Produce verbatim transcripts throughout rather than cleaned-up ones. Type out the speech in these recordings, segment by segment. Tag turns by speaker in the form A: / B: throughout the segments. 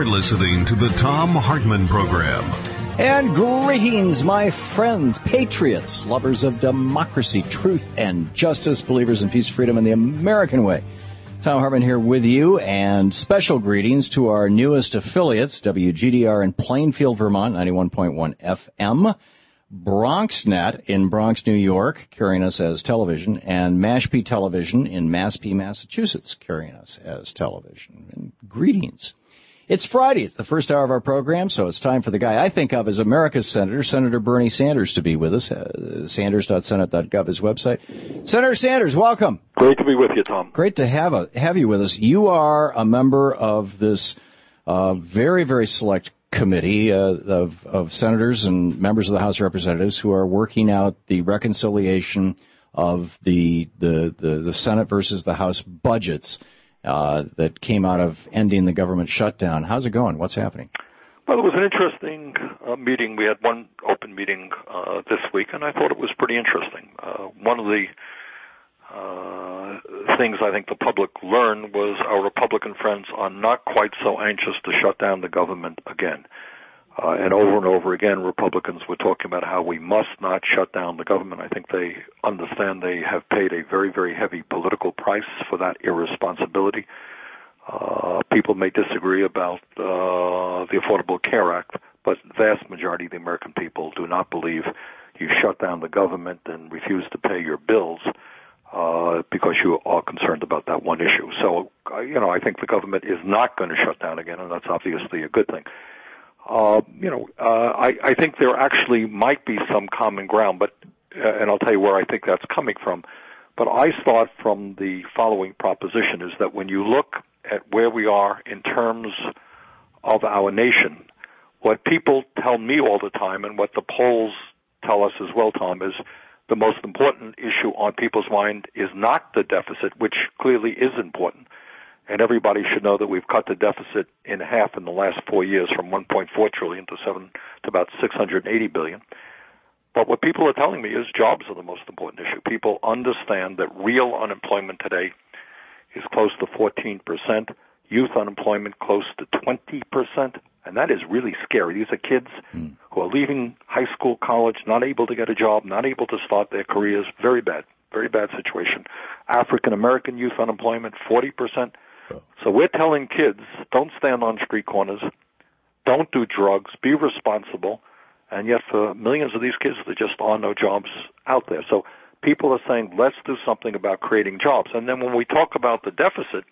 A: You're listening to the Thom Hartmann Program.
B: And greetings, my friends, patriots, lovers of democracy, truth, and justice, believers in peace, freedom, and the American way. Thom Hartmann here with you, and special greetings to our newest affiliates, W G D R in Plainfield, Vermont, ninety-one point one F M, BronxNet in Bronx, New York, carrying us as television, and Mashpee Television in Mashpee, Massachusetts, carrying us as television. And greetings. It's Friday. It's the first hour of our program, so it's time for the guy I think of as America's Senator, Senator Bernie Sanders, to be with us. Uh, Sanders dot senate dot gov, his website. Senator Sanders, welcome.
C: Great to be with you, Tom.
B: Great to have a, have you with us. You are a member of this uh, very, very select committee uh, of, of senators and members of the House of Representatives who are working out the reconciliation of the the, the, the Senate versus the House budgets. Uh, that came out of ending the government shutdown. How's it going? What's happening?
C: Well, it was an interesting uh, meeting. We had one open meeting uh, this week, and I thought it was pretty interesting. Uh, one of the uh, things I think the public learned was our Republican friends are not quite so anxious to shut down the government again. Uh, and over and over again, Republicans were talking about how we must not shut down the government. I think they understand they have paid a very, very heavy political price for that irresponsibility. Uh, people may disagree about uh, the Affordable Care Act, but the vast majority of the American people do not believe you shut down the government and refuse to pay your bills uh, because you are concerned about that one issue. So, uh, you know, I think the government is not going to shut down again, and that's obviously a good thing. Uh, you know, uh, I, I think there actually might be some common ground, but, uh, and I'll tell you where I think that's coming from. But I start from the following proposition is that when you look at where we are in terms of our nation, what people tell me all the time and what the polls tell us as well, Tom, is the most important issue on people's mind is not the deficit, which clearly is important. And everybody should know that we've cut the deficit in half in the last four years from one point four trillion dollars to seven to about six hundred eighty billion dollars. But what people are telling me is jobs are the most important issue. People understand that real unemployment today is close to fourteen percent, youth unemployment close to twenty percent, and that is really scary. These are kids mm. who are leaving high school, college, not able to get a job, not able to start their careers. Very bad, very bad situation. African-American youth unemployment, forty percent. So we're telling kids, don't stand on street corners, don't do drugs, be responsible, and yet for millions of these kids, there just are no jobs out there. So people are saying, let's do something about creating jobs. And then when we talk about the deficit,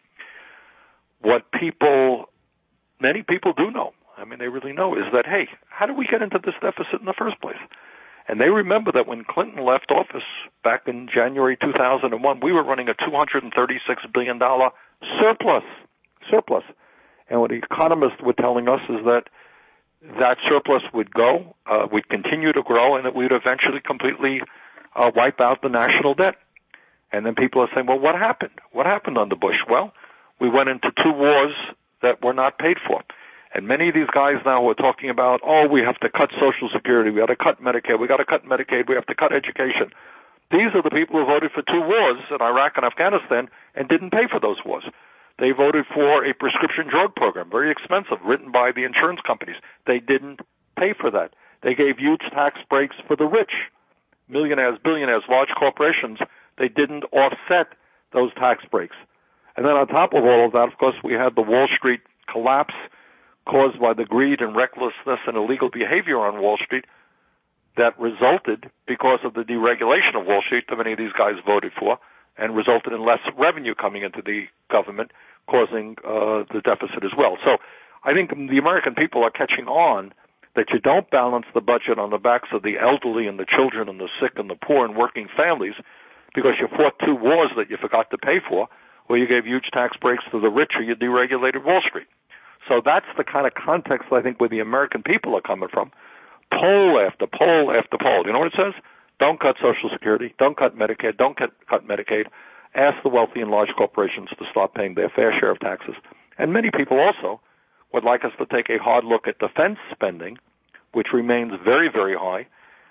C: what people, many people do know, I mean, they really know, is that, hey, how did we get into this deficit in the first place? And they remember that when Clinton left office back in January two thousand one, we were running a two hundred thirty-six billion dollars surplus. Surplus. And what the economists were telling us is that that surplus would go, uh, would continue to grow, and that we would eventually completely uh, wipe out the national debt. And then people are saying, well, what happened? What happened under Bush? Well, we went into two wars that were not paid for. And many of these guys now are talking about, oh, we have to cut Social Security, we got to cut Medicare, we got to cut Medicaid, we have to cut education. These are the people who voted for two wars in Iraq and Afghanistan and didn't pay for those wars. They voted for a prescription drug program, very expensive, written by the insurance companies. They didn't pay for that. They gave huge tax breaks for the rich, millionaires, billionaires, large corporations. They didn't offset those tax breaks. And then on top of all of that, of course, we had the Wall Street collapse caused by the greed and recklessness and illegal behavior on Wall Street that resulted because of the deregulation of Wall Street that many of these guys voted for and resulted in less revenue coming into the government, causing uh, the deficit as well. So I think the American people are catching on that you don't balance the budget on the backs of the elderly and the children and the sick and the poor and working families because you fought two wars that you forgot to pay for, or you gave huge tax breaks to the rich, or you deregulated Wall Street. So that's the kind of context, I think, where the American people are coming from. Poll after poll after poll. You know what it says? Don't cut Social Security. Don't cut Medicare. Don't cut, cut Medicaid. Ask the wealthy and large corporations to start paying their fair share of taxes. And many people also would like us to take a hard look at defense spending, which remains very, very high,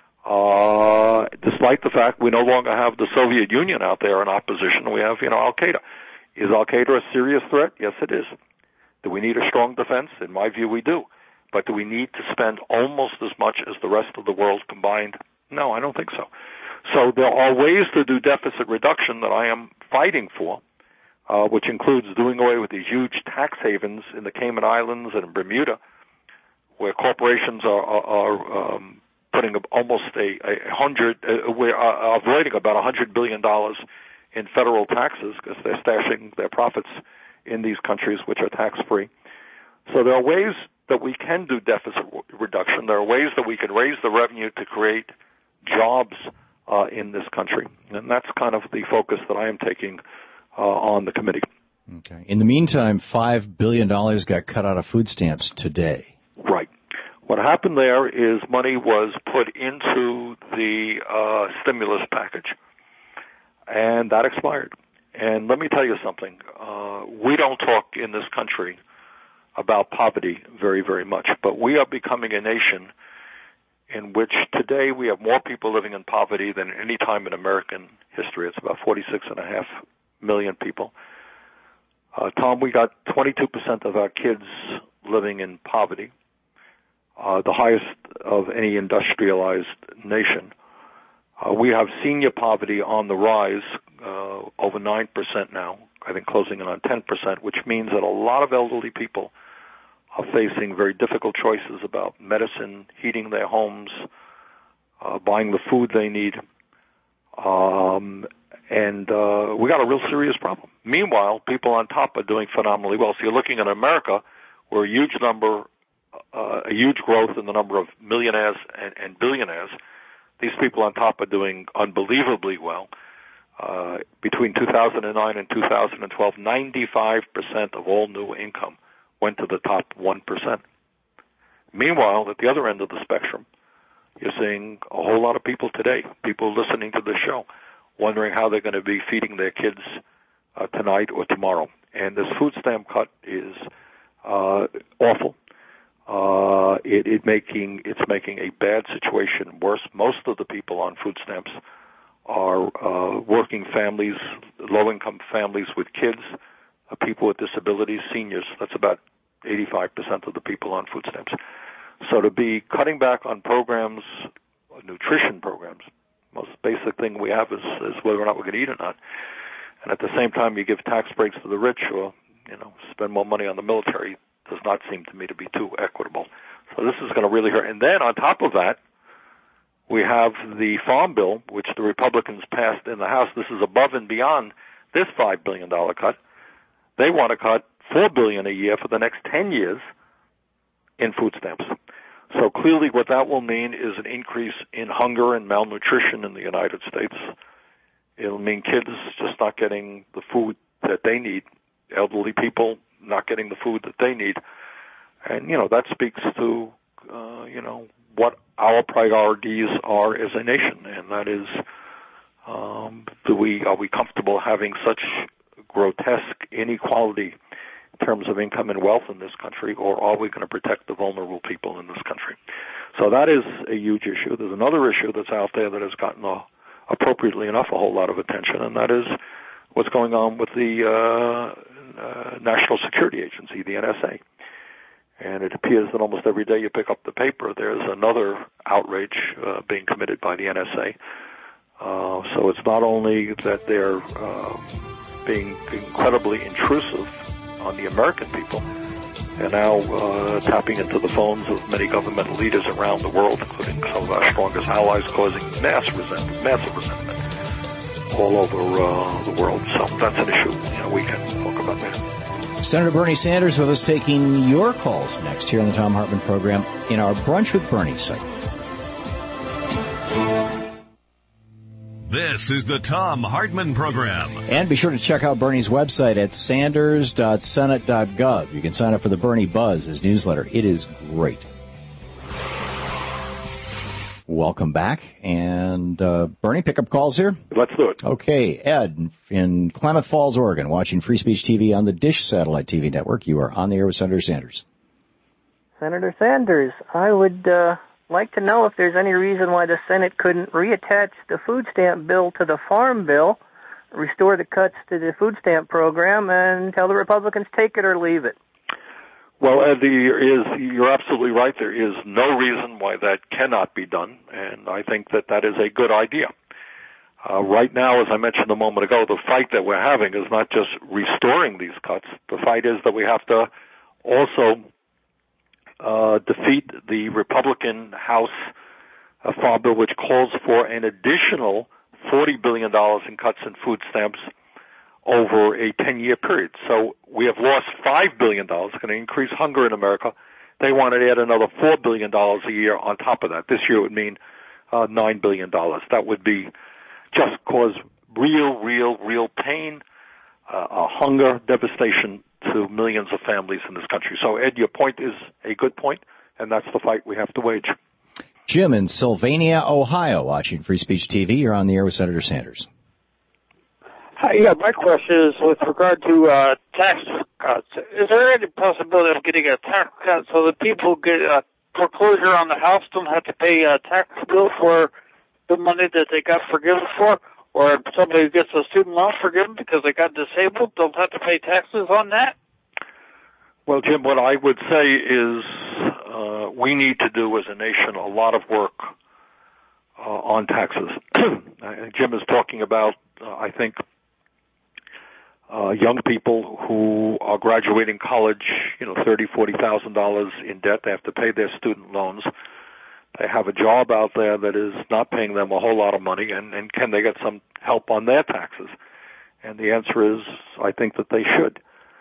C: uh, despite the fact we no longer have the Soviet Union out there in opposition. We have, you know, Al-Qaeda. Is Al-Qaeda a serious threat? Yes, it is. Do we need a strong defense? In my view, we do. But do we need to spend almost as much as the rest of the world combined? No, I don't think so. So there are ways to do deficit reduction that I am fighting for, uh, which includes doing away with these huge tax havens in the Cayman Islands and in Bermuda, where corporations are, are, are um, putting almost a, a hundred, uh, we're uh, avoiding about a hundred billion dollars in federal taxes because they're stashing their profits in these countries which are tax-free. So there are ways that we can do deficit reduction. There are ways that we can raise the revenue to create jobs uh, in this country. And that's kind of the focus that I am taking uh, on the committee.
B: Okay. In the meantime, five billion dollars got cut out of food stamps today.
C: Right. What happened there is money was put into the uh, stimulus package, and that expired. And let me tell you something. Uh, we don't talk in this country about poverty very, very much, but we are becoming a nation in which today we have more people living in poverty than any time in American history. It's about forty-six and a half million people. Uh, Tom, we got twenty-two percent of our kids living in poverty, uh, the highest of any industrialized nation. Uh, we have senior poverty on the rise, uh, over nine percent now, I think closing in on ten percent, which means that a lot of elderly people are facing very difficult choices about medicine, heating their homes, uh, buying the food they need. Um, and uh, we got a real serious problem. Meanwhile, people on top are doing phenomenally well. So you're looking at America, where a huge number, uh, a huge growth in the number of millionaires and, and billionaires. These people on top are doing unbelievably well. Uh, between two thousand nine and two thousand twelve, ninety-five percent of all new income went to the top one percent. Meanwhile, at the other end of the spectrum, you're seeing a whole lot of people today, people listening to the show, wondering how they're going to be feeding their kids uh, tonight or tomorrow. And this food stamp cut is uh, awful. Uh, it, it making it's making a bad situation worse. Most of the people on food stamps are uh, working families, low-income families with kids, uh, people with disabilities, seniors. That's about eighty-five percent of the people on food stamps. So to be cutting back on programs, nutrition programs, most basic thing we have is, is whether or not we're going to eat or not. And at the same time, you give tax breaks to the rich or, you know, spend more money on the military, does not seem to me to be too equitable. So this is going to really hurt. And then on top of that, we have the Farm Bill, which the Republicans passed in the House. This is above and beyond this five billion dollars cut. They want to cut four billion dollars a year for the next ten years in food stamps. So clearly what that will mean is an increase in hunger and malnutrition in the United States. It'll mean kids just not getting the food that they need, elderly people not getting the food that they need. And, you know, that speaks to, uh, you know, what our priorities are as a nation, and that is, um, do we are we comfortable having such grotesque inequality in terms of income and wealth in this country, or are we going to protect the vulnerable people in this country? So that is a huge issue. There's another issue that's out there that has gotten, a, appropriately enough, a whole lot of attention, and that is what's going on with the uh, uh, National Security Agency, the N S A. And it appears that almost every day you pick up the paper, there's another outrage uh, being committed by the N S A. Uh, so it's not only that they're uh, being incredibly intrusive on the American people, and now uh, tapping into the phones of many governmental leaders around the world, including some of our strongest allies, causing mass resentment, massive resentment all over uh, the world. So that's an issue, you know, we can talk about that.
B: Senator Bernie Sanders with us taking your calls next here on the Thom Hartmann program in our Brunch with Bernie segment.
A: This is the Thom Hartmann program.
B: And be sure to check out Bernie's website at sanders dot senate dot gov. You can sign up for the Bernie Buzz, his newsletter. It is great. Welcome back. And, uh, Bernie, pick up calls here?
C: Let's do it.
B: Okay. Ed in Klamath Falls, Oregon, watching Free Speech T V on the Dish Satellite T V network. You are on the air with Senator Sanders.
D: Senator Sanders, I would uh, like to know if there's any reason why the Senate couldn't reattach the food stamp bill to the Farm Bill, restore the cuts to the food stamp program, and tell the Republicans take it or leave it.
C: Well, Ed, there is, you're absolutely right. There is no reason why that cannot be done, and I think that that is a good idea. Uh, right now, as I mentioned a moment ago, the fight that we're having is not just restoring these cuts. The fight is that we have to also uh, defeat the Republican House uh, farm bill, which calls for an additional forty billion dollars in cuts in food stamps over a ten-year period. So we have lost five billion dollars, going to increase hunger in America. They want to add another four billion dollars a year on top of that. This year it would mean uh, nine billion dollars. That would be just cause real, real, real pain, uh, uh, hunger, devastation to millions of families in this country. So, Ed, your point is a good point, and that's the fight we have to wage.
B: Jim in Sylvania, Ohio, watching Free Speech T V. You're on the air with Senator Sanders.
E: Hi, yeah, my question is with regard to uh, tax cuts. Is there any possibility of getting a tax cut so that people who get a foreclosure on the house don't have to pay a tax bill for the money that they got forgiven for? Or if somebody who gets a student loan forgiven because they got disabled don't have to pay taxes on that?
C: Well, Jim, what I would say is uh, we need to do as a nation a lot of work uh, on taxes. Jim is talking about, uh, I think, Uh, young people who are graduating college, you know, thirty, forty thousand dollars in debt. They have to pay their student loans. They have a job out there that is not paying them a whole lot of money, and, and can they get some help on their taxes? And the answer is, I think that they should.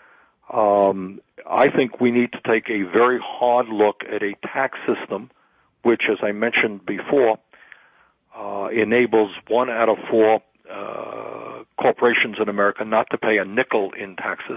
C: Um, I think we need to take a very hard look at a tax system which, as I mentioned before, uh, enables one out of four Uh, corporations in America not to pay a nickel in taxes,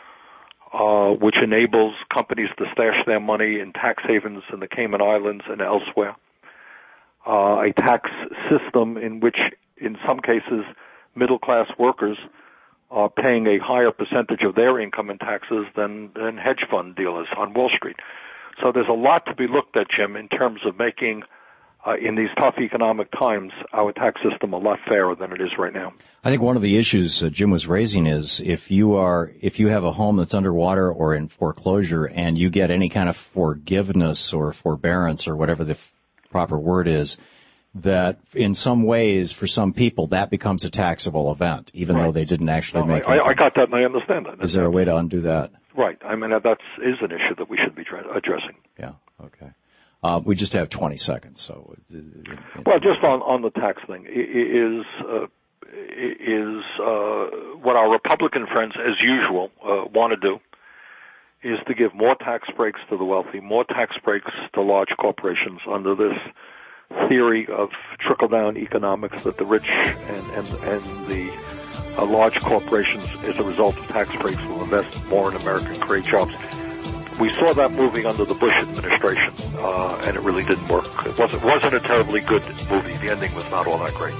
C: uh, which enables companies to stash their money in tax havens in the Cayman Islands and elsewhere. Uh, a tax system in which, in some cases, middle-class workers are paying a higher percentage of their income in taxes than, than hedge fund dealers on Wall Street. So there's a lot to be looked at, Jim, in terms of making Uh, in these tough economic times, our tax system a lot fairer than it is right now.
B: I think one of the issues uh, Jim was raising is if you are, if you have a home that's underwater or in foreclosure and you get any kind of forgiveness or forbearance or whatever the f- proper word is, that in some ways, for some people, that becomes a taxable event, even right. though they didn't actually
C: no,
B: make
C: I,
B: it.
C: I got that and I understand that.
B: Is there a way to undo that?
C: Right. I mean, that is an issue that we should be tra- addressing.
B: Yeah, okay. Uh, we just have twenty seconds, so. It, it, it,
C: well, just on, on the tax thing, is uh, is uh, what our Republican friends, as usual, uh, want to do is to give more tax breaks to the wealthy, more tax breaks to large corporations under this theory of trickle-down economics that the rich and, and, and the uh, large corporations, as a result of tax breaks, will invest more in America and create jobs. We saw that movie under the Bush administration, uh, and it really didn't work. It wasn't, wasn't a terribly good movie. The ending was not all that great.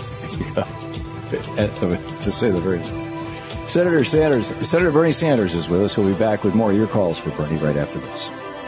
B: Yeah, to say the very least. Senator Sanders, Senator Bernie Sanders is with us. We'll be back with more of your calls for Bernie right after this.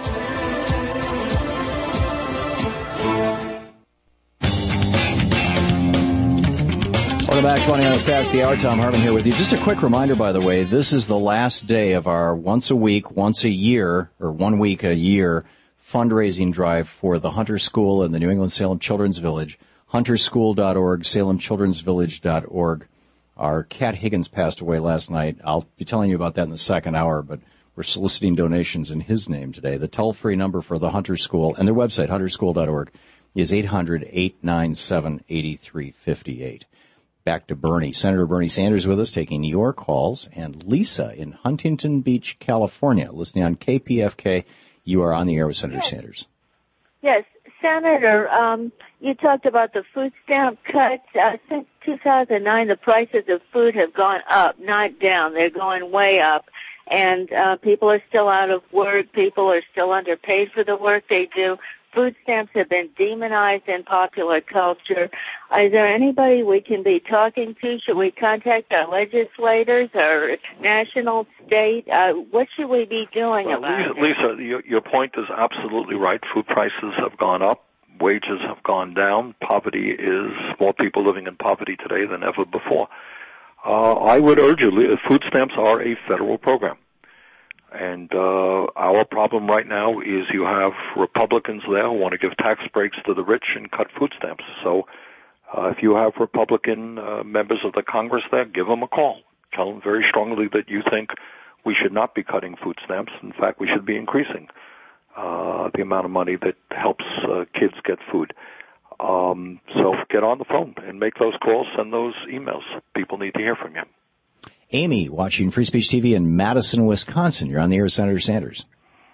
B: Welcome back, twenty minutes past the hour. Tom Hartman here with you. Just a quick reminder, by the way, this is the last day of our once a week, once a year, or one week a year fundraising drive for the Hunter School and the New England Salem Children's Village. hunter school dot org, salem children's village dot org. Our Cat Higgins passed away last night. I'll be telling you about that in the second hour, but we're soliciting donations in his name today. The toll-free number for the Hunter School and their website, hunter school dot org, is eight hundred, eight nine seven, eight three five eight. Back to Bernie. Senator Bernie Sanders with us, taking your calls. And Lisa in Huntington Beach, California, listening on K P F K. You are on the air with Senator
F: yes.
B: Sanders.
F: Yes. Senator, um, you talked about the food stamp cuts. Uh, since two thousand nine, the prices of food have gone up, not down. They're going way up. And uh, people are still out of work. People are still underpaid for the work they do. Food stamps have been demonized in popular culture. Is there anybody we can be talking to? Should we contact our legislators or national, state? Uh, what should we be doing
C: well,
F: about
C: Lisa,
F: it?
C: Lisa, your, your point is absolutely right. Food prices have gone up. Wages have gone down. Poverty is more people living in poverty today than ever before. Uh, I would urge you, food stamps are a federal program. And uh, our problem right now is you have Republicans there who want to give tax breaks to the rich and cut food stamps. So uh, if you have Republican uh, members of the Congress there, give them a call. Tell them very strongly that you think we should not be cutting food stamps. In fact, we should be increasing uh, the amount of money that helps uh, kids get food. Um, so get on the phone and make those calls, send those emails. People need to hear from you.
B: Amy, watching Free Speech T V in Madison, Wisconsin. You're on the air with Senator Sanders.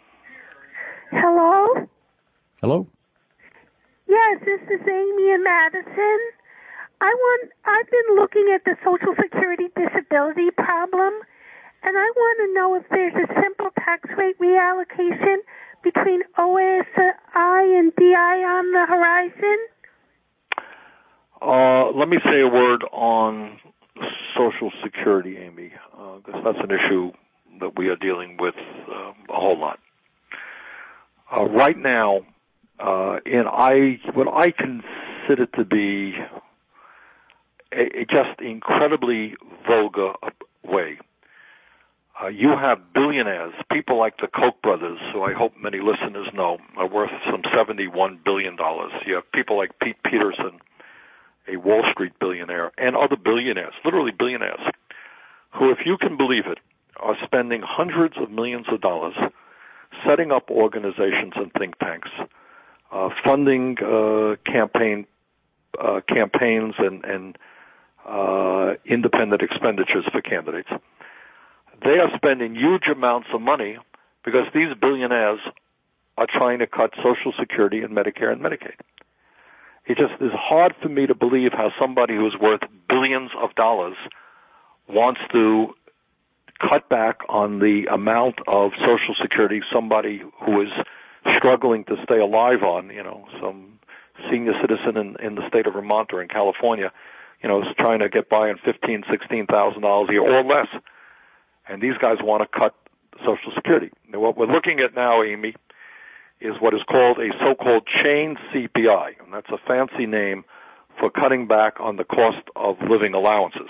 G: Hello?
B: Hello?
G: Yes, this is Amy in Madison. I want, I've been looking at the Social Security disability problem, and I want to know if there's a simple tax rate reallocation between O S I and D I on the horizon.
C: Uh, let me say a word on Social Security, Amy, because uh, that's an issue that we are dealing with uh, a whole lot. Uh, right now, uh, in I what I consider to be a, a just incredibly vulgar way, uh, you have billionaires, people like the Koch brothers, who I hope many listeners know are worth some seventy-one billion dollars. You have people like Pete Peterson, a Wall Street billionaire, and other billionaires, literally billionaires, who, if you can believe it, are spending hundreds of millions of dollars setting up organizations and think tanks, uh, funding uh, campaign uh, campaigns and, and uh, independent expenditures for candidates. They are spending huge amounts of money because these billionaires are trying to cut Social Security and Medicare and Medicaid. It just is hard for me to believe how somebody who's worth billions of dollars wants to cut back on the amount of Social Security somebody who is struggling to stay alive on, you know, some senior citizen in, in the state of Vermont or in California, you know, is trying to get by on fifteen thousand dollars, sixteen thousand dollars a year or less. And these guys want to cut Social Security. Now, what we're looking at now, Amy, is what is called a so-called chain C P I, and that's a fancy name for cutting back on the cost of living allowances.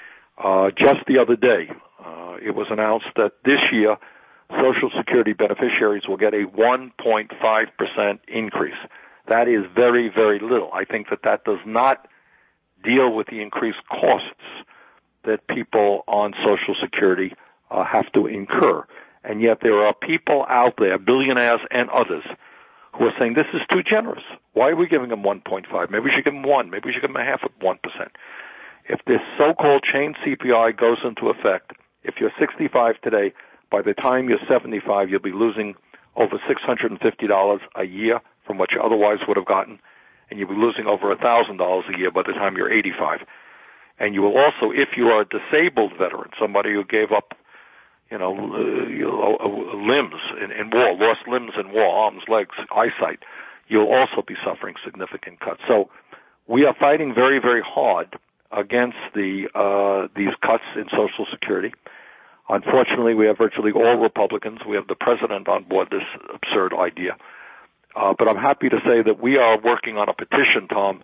C: Uh, just the other day, uh, it was announced that this year Social Security beneficiaries will get a one point five percent increase. That is very, very little. I think that that does not deal with the increased costs that people on Social Security uh, have to incur. And yet there are people out there, billionaires and others, who are saying this is too generous. Why are we giving them one point five? Maybe we should give them one. Maybe we should give them a half of one percent. If this so-called chain C P I goes into effect, if you're sixty-five today, by the time you're seventy-five, you'll be losing over six hundred fifty dollars a year from what you otherwise would have gotten, and you'll be losing over one thousand dollars a year by the time you're eighty-five. And you will also, if you are a disabled veteran, somebody who gave up you know, uh, you know uh, limbs in, in war, lost limbs in war, arms, legs, eyesight, you'll also be suffering significant cuts. So we are fighting very, very hard against the uh, these cuts in Social Security. Unfortunately, we have virtually all Republicans. We have the president on board this absurd idea. Uh, but I'm happy to say that we are working on a petition, Tom,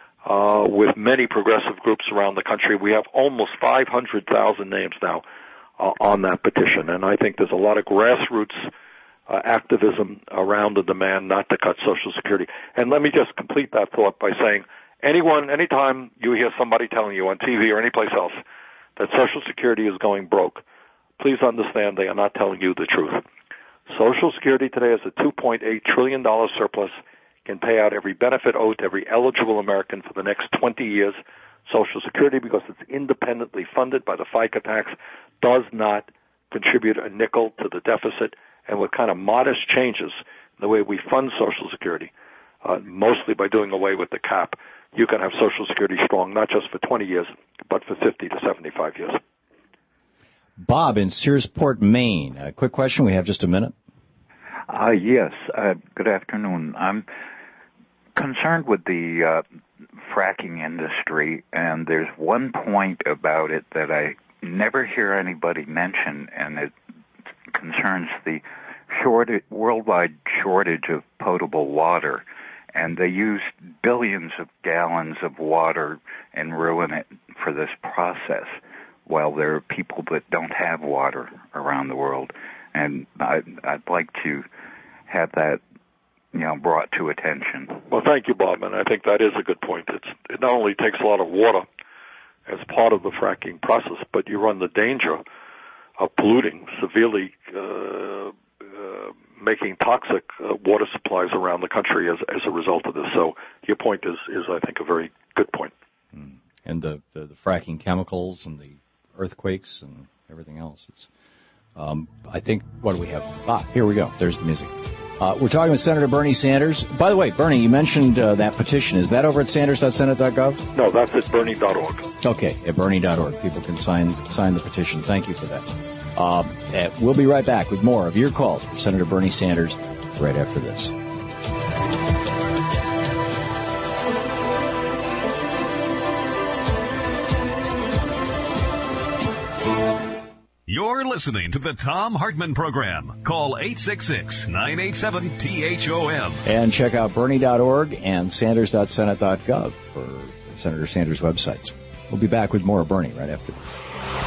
C: uh, with many progressive groups around the country. We have almost five hundred thousand names now Uh, on that petition. And I think there's a lot of grassroots uh, activism around the demand not to cut Social Security. And let me just complete that thought by saying, anyone, anytime you hear somebody telling you on T V or anyplace else that Social Security is going broke, please understand they are not telling you the truth. Social Security today is a two point eight trillion dollars surplus, can pay out every benefit owed to every eligible American for the next twenty years. Social Security, because it's independently funded by the FICA tax, does not contribute a nickel to the deficit, and with kind of modest changes in the way we fund Social Security, uh, mostly by doing away with the cap, you can have Social Security strong not just for twenty years, but for fifty to seventy-five years.
B: Bob in Searsport, Maine. A quick question. We have just a minute.
H: Uh, yes. Uh, good afternoon. I'm concerned with the uh, fracking industry, and there's one point about it that I never hear anybody mention, and it concerns the shortage, worldwide shortage of potable water. And they use billions of gallons of water and ruin it for this process, while there are people that don't have water around the world. and I, I'd like to have that, you know, brought to attention.
C: Well, thank you, Bob, and I think that is a good point. It's, it not only takes a lot of water as part of the fracking process, but you run the danger of polluting, severely uh, uh, making toxic uh, water supplies around the country as, as a result of this. So your point is, is I think, a very good point.
B: Mm. And the, the, the fracking chemicals and the earthquakes and everything else. It's, um, I think, what do we have? Ah, here we go. There's the music. Uh, we're talking with Senator Bernie Sanders. By the way, Bernie, you mentioned uh, that petition. Is that over at sanders dot senate dot gov?
C: No, that's at bernie dot org.
B: Okay, at bernie dot org. People can sign sign the petition. Thank you for that. Uh, we'll be right back with more of your calls from Senator Bernie Sanders right after this.
A: You're listening to the Thom Hartmann Program. Call eight six six, nine eight seven, T H O M.
B: And check out bernie dot org and sanders dot senate dot gov for Senator Sanders' websites. We'll be back with more of Bernie right after this.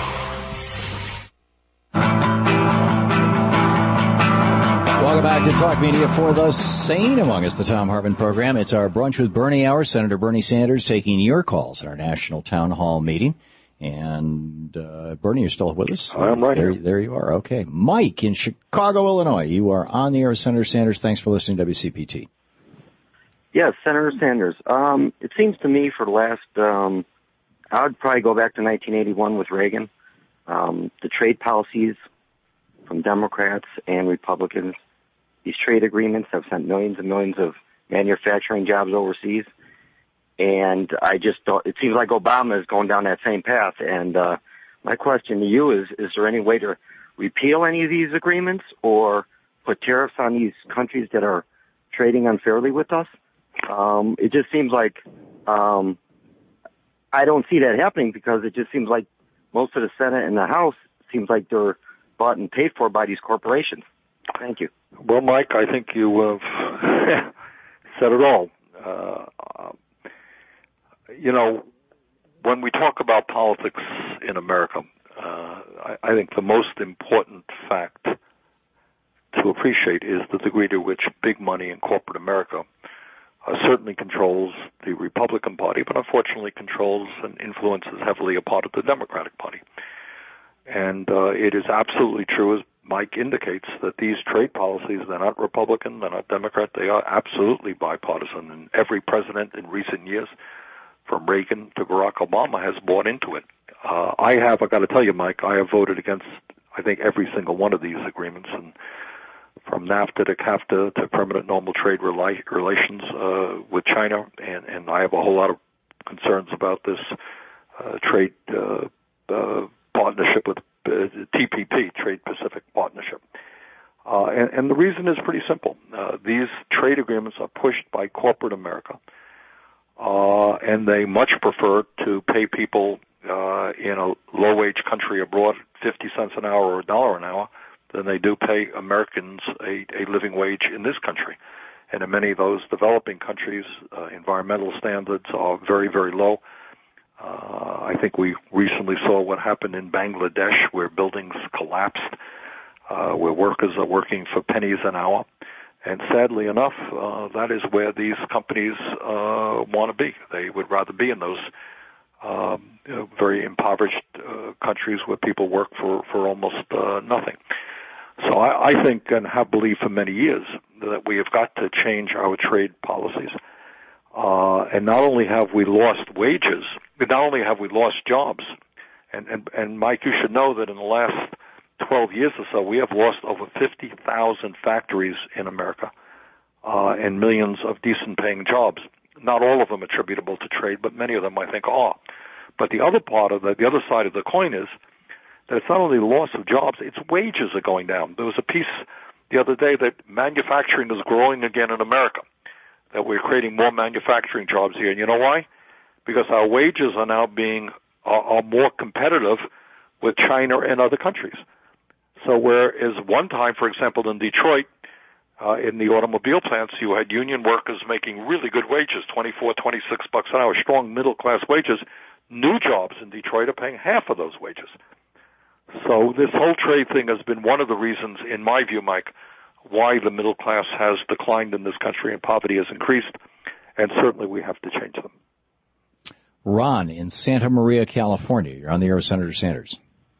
B: Welcome back to Talk Media for the Sane Among Us, the Thom Hartmann Program. It's our Brunch with Bernie hour. Senator Bernie Sanders taking your calls at our National Town Hall meeting. And, uh, Bernie, you're still with us?
C: I'm right
B: there,
C: here.
B: There you are. Okay. Mike in Chicago, Illinois. You are on the air with Senator Sanders. Thanks for listening to W C P T.
I: Yes, Senator Sanders. Um, it seems to me for the last, um, I would probably go back to nineteen eighty-one with Reagan. Um, the trade policies from Democrats and Republicans, these trade agreements have sent millions and millions of manufacturing jobs overseas. And I just don't, it seems like Obama is going down that same path. And uh, my question to you is, is there any way to repeal any of these agreements or put tariffs on these countries that are trading unfairly with us? Um, it just seems like um, I don't see that happening because it just seems like most of the Senate and the House seems like they're bought and paid for by these corporations. Thank you.
C: Well, Mike, I think you have said it all. Uh, You know, when we talk about politics in America, uh, I, I think the most important fact to appreciate is the degree to which big money in corporate America uh, certainly controls the Republican Party, but unfortunately controls and influences heavily a part of the Democratic Party. And uh, it is absolutely true, as Mike indicates, that these trade policies, they're not Republican, they're not Democrat, they are absolutely bipartisan. And every president in recent years, from Reagan to Barack Obama, has bought into it. Uh, I have, I've got to tell you, Mike, I have voted against, I think, every single one of these agreements, and from NAFTA to CAFTA to permanent normal trade rela- relations uh, with China, and, and I have a whole lot of concerns about this uh, trade uh, uh, partnership with uh, T P P, Trade Pacific Partnership. Uh, and, and the reason is pretty simple. Uh, these trade agreements are pushed by corporate America. Uh, and they much prefer to pay people uh, in a low-wage country abroad fifty cents an hour or a dollar an hour than they do pay Americans a, a living wage in this country. And in many of those developing countries, uh, environmental standards are very, very low. Uh, I think we recently saw what happened in Bangladesh, where buildings collapsed, uh, where workers are working for pennies an hour. And sadly enough, uh, that is where these companies uh, want to be. They would rather be in those um, you know, very impoverished uh, countries where people work for, for almost uh, nothing. So I, I think and have believed for many years that we have got to change our trade policies. Uh, and not only have we lost wages, but not only have we lost jobs, and, and, and Mike, you should know that in the last twelve years or so, we have lost over fifty thousand factories in America uh, and millions of decent-paying jobs. Not all of them attributable to trade, but many of them, I think, are. But the other part of the, the other side of the coin is that it's not only the loss of jobs, its wages are going down. There was a piece the other day that manufacturing is growing again in America, that we're creating more manufacturing jobs here. And you know why? Because our wages are now being are, are more competitive with China and other countries. So whereas one time, for example, in Detroit, uh, in the automobile plants, you had union workers making really good wages, twenty-four, twenty-six bucks an hour, strong middle-class wages. New jobs in Detroit are paying half of those wages. So this whole trade thing has been one of the reasons, in my view, Mike, why the middle class has declined in this country and poverty has increased, and certainly we have to change them.
B: Ron in Santa Maria, California. You're on the air with Senator Sanders.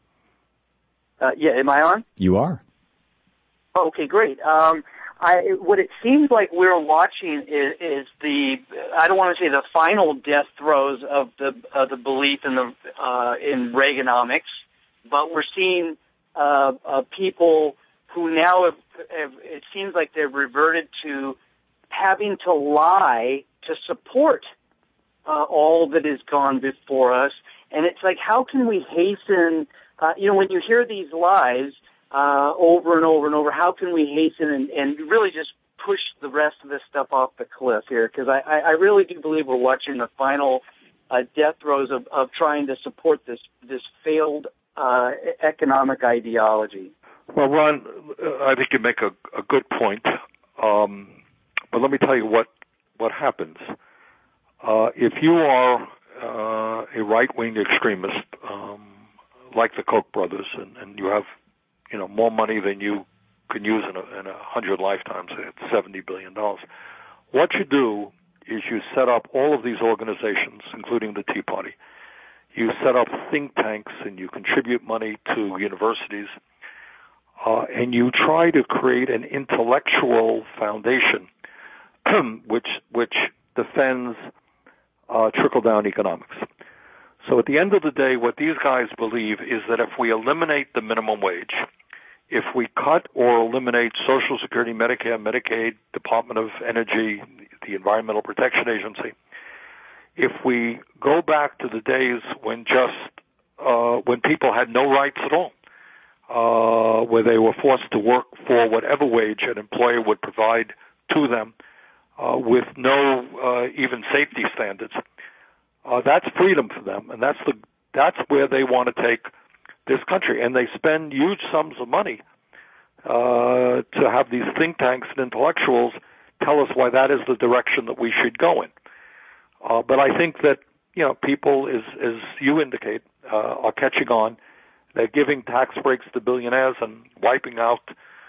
J: Uh, yeah, am I on?
B: You are.
J: Oh, okay, great. Um, I, what it seems like we're watching is, is the, I don't want to say the final death throes of the of the belief in the uh, in Reaganomics, but we're seeing uh, uh, people who now have, have, it seems like they've reverted to having to lie to support uh, all that has gone before us. And it's like, how can we hasten, uh, you know, when you hear these lies uh, over and over and over, how can we hasten and, and really just push the rest of this stuff off the cliff here? Because I, I really do believe we're watching the final uh, death throes of, of trying to support this, this failed uh, economic ideology.
C: Well, Ron, I think you make a, a good point. Um, but let me tell you what, what happens. Uh, if you are uh, a right-wing extremist, um, like the Koch brothers, and, and you have, you know, more money than you can use in a, in a hundred lifetimes, at seventy billion dollars, what you do is you set up all of these organizations, including the Tea Party. You set up think tanks and you contribute money to universities. Uh, and you try to create an intellectual foundation which which defends uh, trickle-down economics. So at the end of the day, what these guys believe is that if we eliminate the minimum wage, if we cut or eliminate Social Security, Medicare, Medicaid, Department of Energy, the Environmental Protection Agency, if we go back to the days when just uh, when people had no rights at all, Uh, where they were forced to work for whatever wage an employer would provide to them uh, with no uh, even safety standards. Uh, that's freedom for them, and that's the that's where they want to take this country. And they spend huge sums of money uh, to have these think tanks and intellectuals tell us why that is the direction that we should go in. Uh, but I think that, you know, people, as, as you indicate, uh, are catching on. They're giving tax breaks to billionaires and wiping out,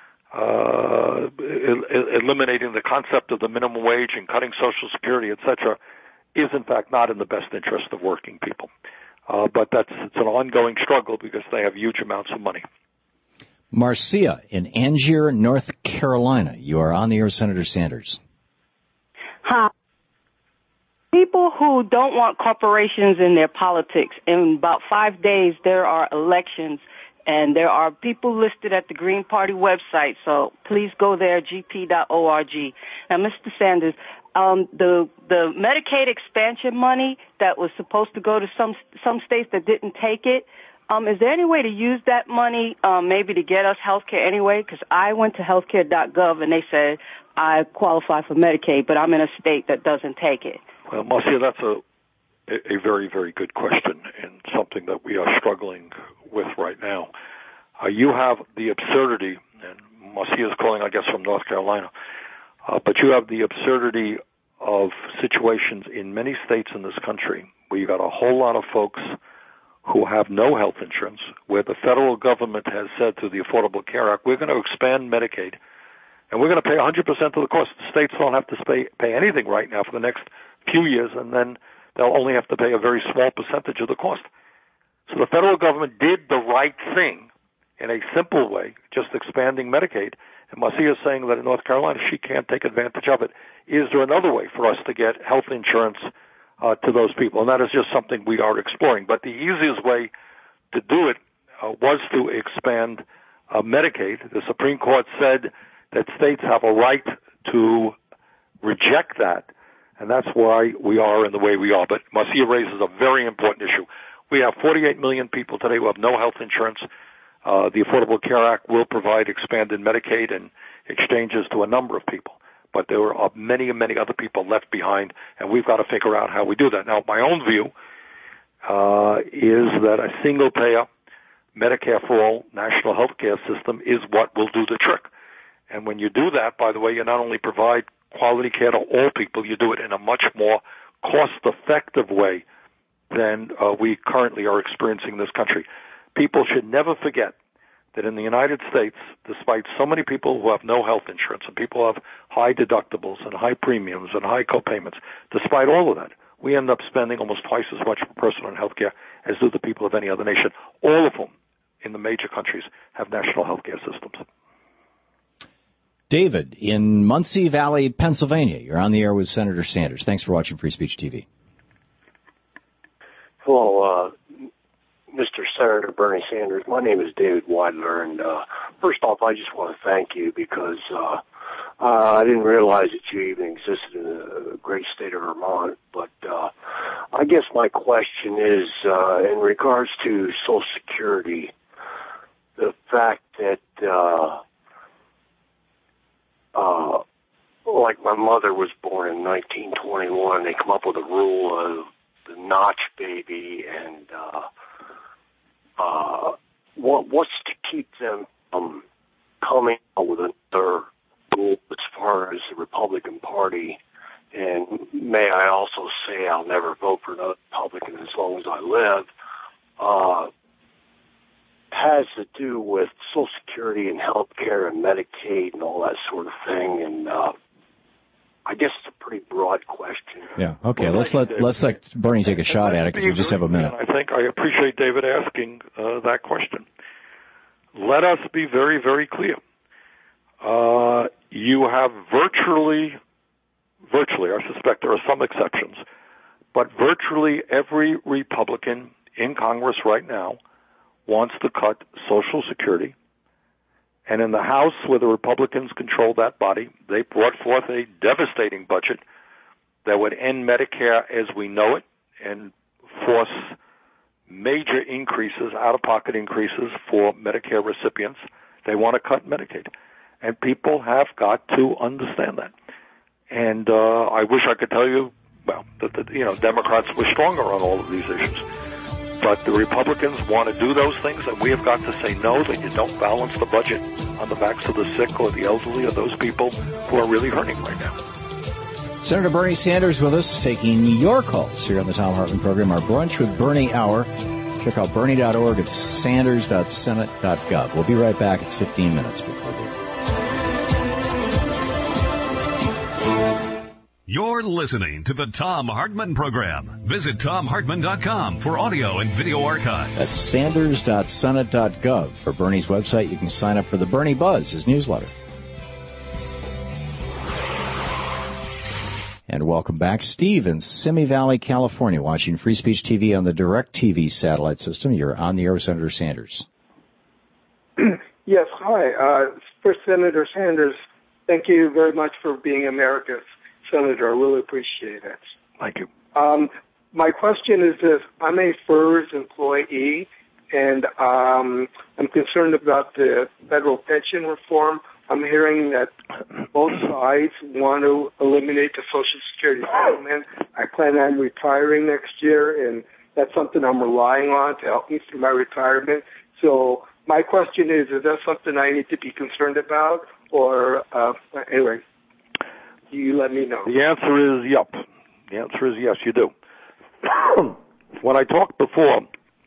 C: uh, el- eliminating the concept of the minimum wage and cutting Social Security, et cetera, is in fact not in the best interest of working people. Uh, but that's it's an ongoing struggle because they have huge amounts of money.
B: Marcia in Angier, North Carolina. You are on the air, Senator Sanders.
K: Hi. People who don't want corporations in their politics, in about five days there are elections, and there are people listed at the Green Party website, so please go there, g p dot org. Now, Mister Sanders, um, the the Medicaid expansion money that was supposed to go to some some states that didn't take it, um, is there any way to use that money um, maybe to get us health care anyway? Because I went to healthcare dot gov, and they said I qualify for Medicaid, but I'm in a state that doesn't take it.
C: Well, Marcia, that's a, a very, very good question and something that we are struggling with right now. Uh, you have the absurdity, and Marcia is calling, I guess, from North Carolina, uh, but you have the absurdity of situations in many states in this country where you got a whole lot of folks who have no health insurance, where the federal government has said through the Affordable Care Act, we're going to expand Medicaid, and we're going to pay one hundred percent of the cost. The states don't have to pay, pay anything right now for the next few years, and then they'll only have to pay a very small percentage of the cost. So the federal government did the right thing in a simple way, just expanding Medicaid. And Marcia is saying that in North Carolina she can't take advantage of it. Is there another way for us to get health insurance uh, to those people? And that is just something we are exploring. But the easiest way to do it uh, was to expand uh, Medicaid. The Supreme Court said that states have a right to reject that. And that's why we are in the way we are. But Marcia raises a very important issue. We have forty-eight million people today who have no health insurance. Uh, the Affordable Care Act will provide expanded Medicaid and exchanges to a number of people. But there are many, many other people left behind, and we've got to figure out how we do that. Now, my own view uh, is that a single-payer Medicare for all national health care system is what will do the trick. And when you do that, by the way, you not only provide quality care to all people, you do it in a much more cost-effective way than uh, we currently are experiencing in this country. people should never forget that in the United States, despite so many people who have no health insurance and people who have high deductibles and high premiums and high copayments, despite all of that, we end up spending almost twice as much per person on health care as do the people of any other nation, all of whom in the major countries have national health care systems.
B: David, in Muncie Valley, Pennsylvania, you're on the air with Senator Sanders. Thanks for watching Free Speech T V.
L: Hello, uh, Mister Senator Bernie Sanders. My name is David Weidler, and uh, first off, I just want to thank you because uh, uh, I didn't realize that you even existed in the great state of Vermont. But uh, I guess my question is, uh, in regards to Social Security, the fact that, uh, uh, like my mother was born in nineteen twenty-one, they come up with a rule of the notch baby, and uh, uh, what, what's to keep them from coming up with another rule as far as the Republican Party? And may I also say I'll never vote for another Republican as long as I live. Uh, has to do with Social Security and health care and Medicaid and all that sort of thing. And uh, I guess it's a pretty broad question.
B: Yeah. Okay. Well, let's let David. let's let Bernie take a shot at it because we just have a minute.
C: I think I appreciate David asking uh, that question. Let us be very, very clear. Uh, you have virtually, virtually, I suspect there are some exceptions, but virtually every Republican in Congress right now wants to cut Social Security. And in the House, where the Republicans control that body, they brought forth a devastating budget that would end Medicare as we know it and force major increases, out-of-pocket increases for Medicare recipients. They want to cut Medicaid. And people have got to understand that. And uh, I wish I could tell you, well, that the, you know, Democrats were stronger on all of these issues. But the Republicans want to do those things, and we have got to say no, that you don't balance the budget on the backs of the sick or the elderly or those people who are really hurting right now.
B: Senator Bernie Sanders with us, taking your calls here on the Thom Hartmann program, our Brunch with Bernie Hour. Check out bernie dot org at sanders dot senate dot gov. We'll be right back. It's fifteen minutes before the
A: You're listening to the Thom Hartmann Program. Visit thom hartmann dot com for audio and video archives.
B: That's sanders dot senate dot gov. For Bernie's website, you can sign up for the Bernie Buzz, his newsletter. And welcome back. Steve in Simi Valley, California, watching Free Speech T V on the DirecTV satellite system. You're on the air with Senator Sanders.
M: Yes, hi. Uh, for Senator Sanders, thank you very much for being America's Senator. I really appreciate it.
C: Thank you.
M: Um, my question is this. I'm a F E R S employee, and um, I'm concerned about the federal pension reform. I'm hearing that both sides want to eliminate the Social Security settlement. I plan on retiring next year, and that's something I'm relying on to help me through my retirement. So my question is, is that something I need to be concerned about? Or, uh, anyway, you let me know.
C: The answer is yep. The answer is yes, you do. When I talked before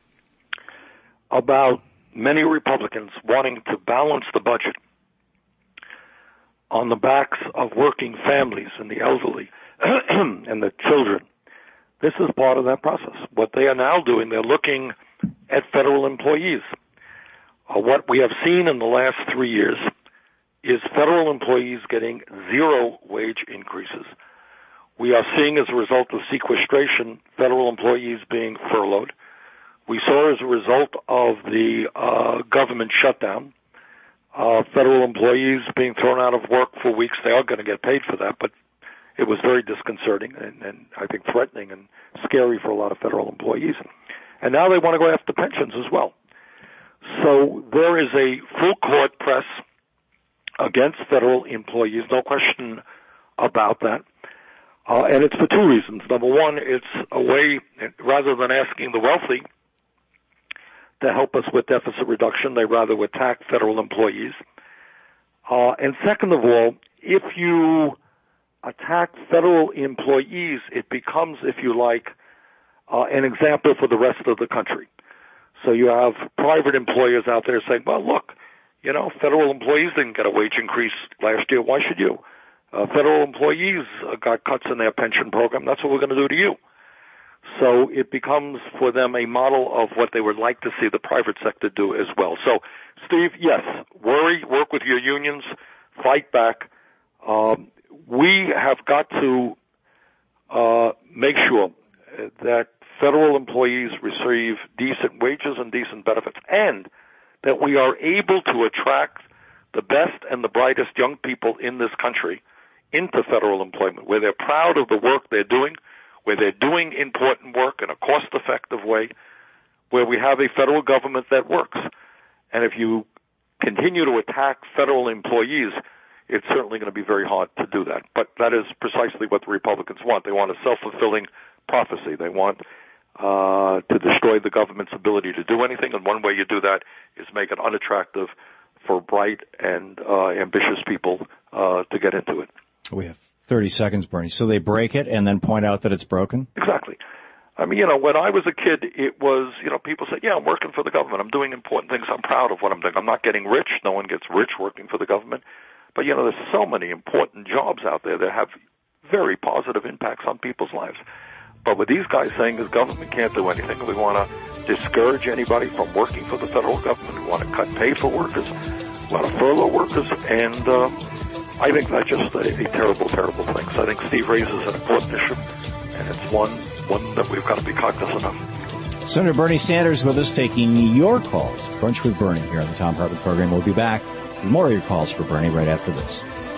C: about many Republicans wanting to balance the budget on the backs of working families and the elderly and the children, this is part of that process. What they are now doing, they're looking at federal employees. Uh, what we have seen in the last three years is federal employees getting zero wage increases. We are seeing, as a result of sequestration, federal employees being furloughed. We saw, as a result of the uh, government shutdown, uh, federal employees being thrown out of work for weeks. They are going to get paid for that, but it was very disconcerting and, and I think threatening and scary for a lot of federal employees. And now they want to go after pensions as well. So there is a full court press against federal employees, no question about that. Uh, and it's for two reasons. Number one, it's a way, rather than asking the wealthy to help us with deficit reduction, they rather attack federal employees. Uh, and second of all, if you attack federal employees, it becomes, if you like, uh, an example for the rest of the country. So you have private employers out there saying, well, look, you know, federal employees didn't get a wage increase last year. Why should you? Uh, federal employees uh, got cuts in their pension program. That's what we're going to do to you. So it becomes for them a model of what they would like to see the private sector do as well. So, Steve, yes, worry, work with your unions, fight back. Um, we have got to uh, make sure that federal employees receive decent wages and decent benefits, and that we are able to attract the best and the brightest young people in this country into federal employment, where they're proud of the work they're doing, where they're doing important work in a cost-effective way, where we have a federal government that works. And if you continue to attack federal employees, it's certainly going to be very hard to do that. But that is precisely what the Republicans want. They want a self-fulfilling prophecy. They want uh, to destroy the government's ability to do anything, and one way you do that is make it unattractive for bright and uh, ambitious people uh, to get into it.
B: We have thirty seconds, Bernie. So they break it and then point out that it's broken?
C: Exactly. I mean, you know, when I was a kid, it was, you know, people said, yeah, I'm working for the government. I'm doing important things. I'm proud of what I'm doing. I'm not getting rich. No one gets rich working for the government. But, you know, there's so many important jobs out there that have very positive impacts on people's lives. But with these guys saying the government can't do anything, we want to discourage anybody from working for the federal government. We want to cut pay for workers. We want to furlough workers. And uh, I think that's just a, a terrible, terrible thing. So I think Steve raises an important issue, and it's one, one that we've got to be cognizant of.
B: Senator Bernie Sanders with us taking your calls. Brunch with Bernie here on the Thom Hartmann program. We'll be back with more of your calls for Bernie right after this.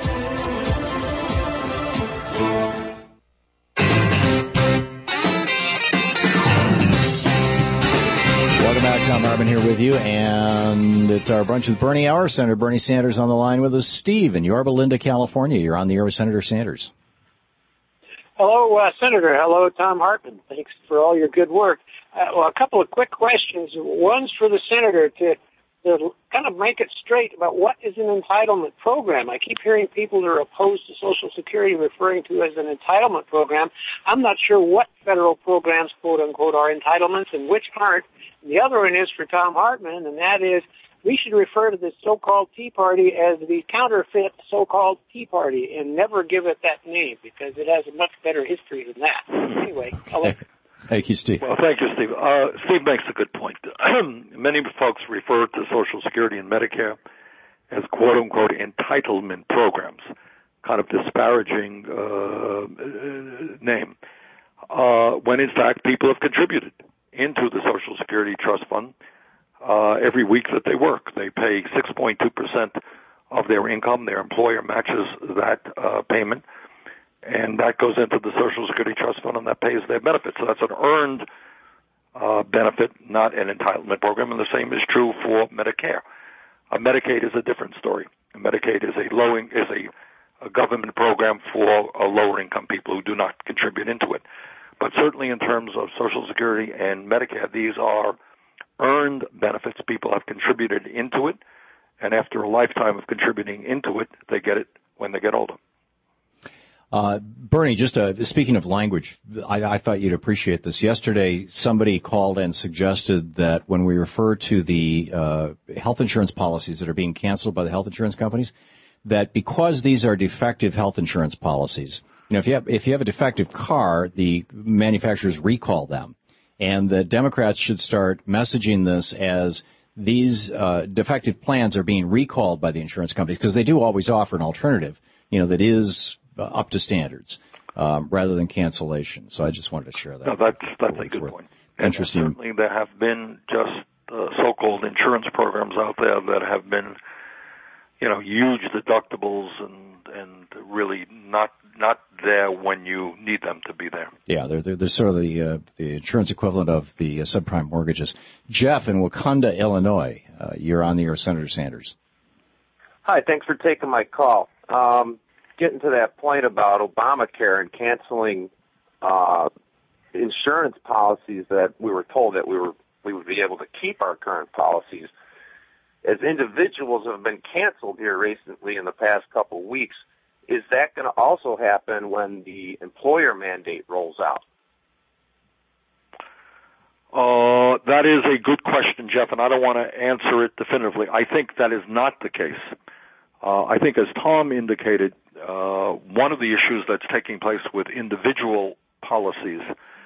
B: Thom Hartmann here with you, and it's our Brunch with Bernie hour. Senator Bernie Sanders on the line with us. Steve in Yorba Linda, California. You're on the air with Senator Sanders.
N: Hello, uh, Senator. Hello, Thom Hartmann. Thanks for all your good work. Uh, well, a couple of quick questions. One's for the Senator to, to kind of make it straight about what is an entitlement program. I keep hearing people that are opposed to Social Security referring to as an entitlement program. I'm not sure what federal programs, quote unquote, are entitlements and which aren't. The other one is for Thom Hartmann, and that is we should refer to the so-called Tea Party as the counterfeit so-called Tea Party and never give it that name because it has a much better history than that. Anyway, I'll let
B: Thank you, Steve.
C: Well, thank you, Steve. Uh, Steve makes a good point. Many folks refer to Social Security and Medicare as quote-unquote entitlement programs, kind of disparaging uh, name, uh, when in fact people have contributed into the Social Security Trust Fund uh, every week that they work. They pay six point two percent of their income. Their employer matches that uh, payment, and that goes into the Social Security Trust Fund, and that pays their benefits. So that's an earned uh, benefit, not an entitlement program, and the same is true for Medicare. Uh, Medicaid is a different story. Medicaid is a low in, is a, a government program for uh, lower income people who do not contribute into it. But certainly in terms of Social Security and Medicare, these are earned benefits. People have contributed into it, and after a lifetime of contributing into it, they get it when they get older.
B: Uh, Bernie, just uh, speaking of language, I, I thought you'd appreciate this. Yesterday, somebody called and suggested that when we refer to the uh, health insurance policies that are being canceled by the health insurance companies, that because these are defective health insurance policies, you know, if you have if you have a defective car, the manufacturers recall them, and the Democrats should start messaging this as these uh, defective plans are being recalled by the insurance companies because they do always offer an alternative, you know, that is uh, up to standards um, rather than cancellation. So I just wanted to share that.
C: No, that's that's a good point.
B: Interesting.
C: And certainly, there have been just uh, so-called insurance programs out there that have been, you know, huge deductibles and and really not not there when you need them to be there.
B: Yeah, they're they're, they're sort of the uh, the insurance equivalent of the uh, subprime mortgages. Jeff in Wakanda, Illinois, uh, you're on the air, Senator Sanders.
O: Hi, thanks for taking my call. Um, getting to that point about Obamacare and canceling uh, insurance policies that we were told that we were we would be able to keep our current policies. As individuals have been canceled here recently in the past couple of weeks, is that going to also happen when the employer mandate rolls out?
C: Uh, Uh, that is a good question, Jeff, and I don't want to answer it definitively. I think that is not the case. Uh, I think, as Tom indicated, uh, one of the issues that's taking place with individual policies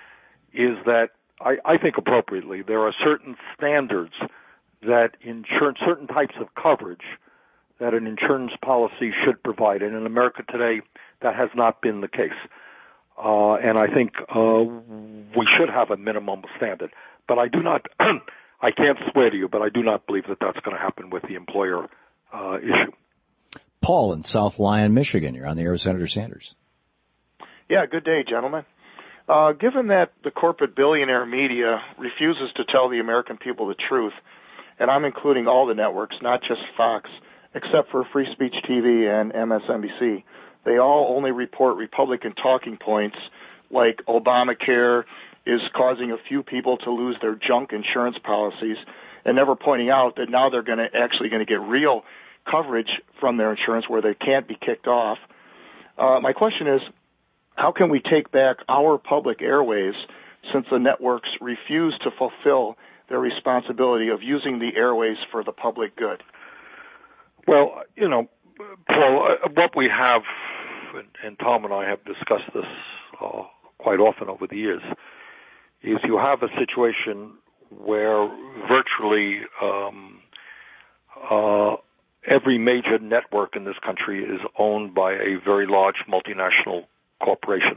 C: is that, I, I think appropriately, there are certain standards that insurance, certain types of coverage that an insurance policy should provide. And in America today, that has not been the case. Uh, and I think uh, we should have a minimum standard. But I do not, I can't swear to you, but I do not believe that that's going to happen with the employer uh, issue.
B: Paul in South Lyon, Michigan. You're on the air with Senator Sanders.
P: Yeah, good day, gentlemen. Uh, given that the corporate billionaire media refuses to tell the American people the truth, and I'm including all the networks, not just Fox, except for Free Speech T V and M S N B C, they all only report Republican talking points like Obamacare is causing a few people to lose their junk insurance policies, and never pointing out that now they're going to actually going to get real coverage from their insurance where they can't be kicked off. Uh, my question is, how can we take back our public airways since the networks refuse to fulfill their responsibility of using the airways for the public good?
C: Well, you know, Paul, uh, what we have, and, and Tom and I have discussed this uh, quite often over the years, is you have a situation where virtually um, uh, every major network in this country is owned by a very large multinational corporation,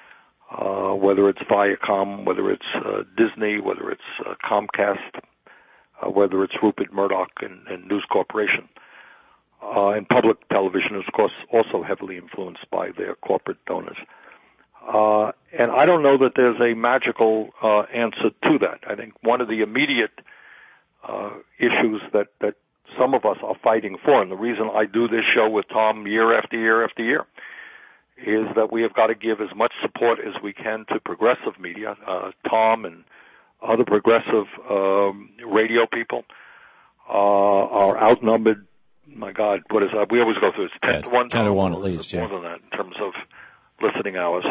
C: uh, whether it's Viacom, whether it's uh, Disney, whether it's uh, Comcast, uh, whether it's Rupert Murdoch and, and News Corporation. Uh, and public television is, of course, also heavily influenced by their corporate donors. Uh, and I don't know that there's a magical uh, answer to that. I think one of the immediate uh, issues that, that some of us are fighting for, and the reason I do this show with Tom year after year after year, is that we have got to give as much support as we can to progressive media. Uh, Tom and other progressive um, radio people uh, are outnumbered. My God, what is that? We always go through it's ten
B: yeah,
C: to one.
B: Ten to one at least, yeah.
C: More than that in terms of listening hours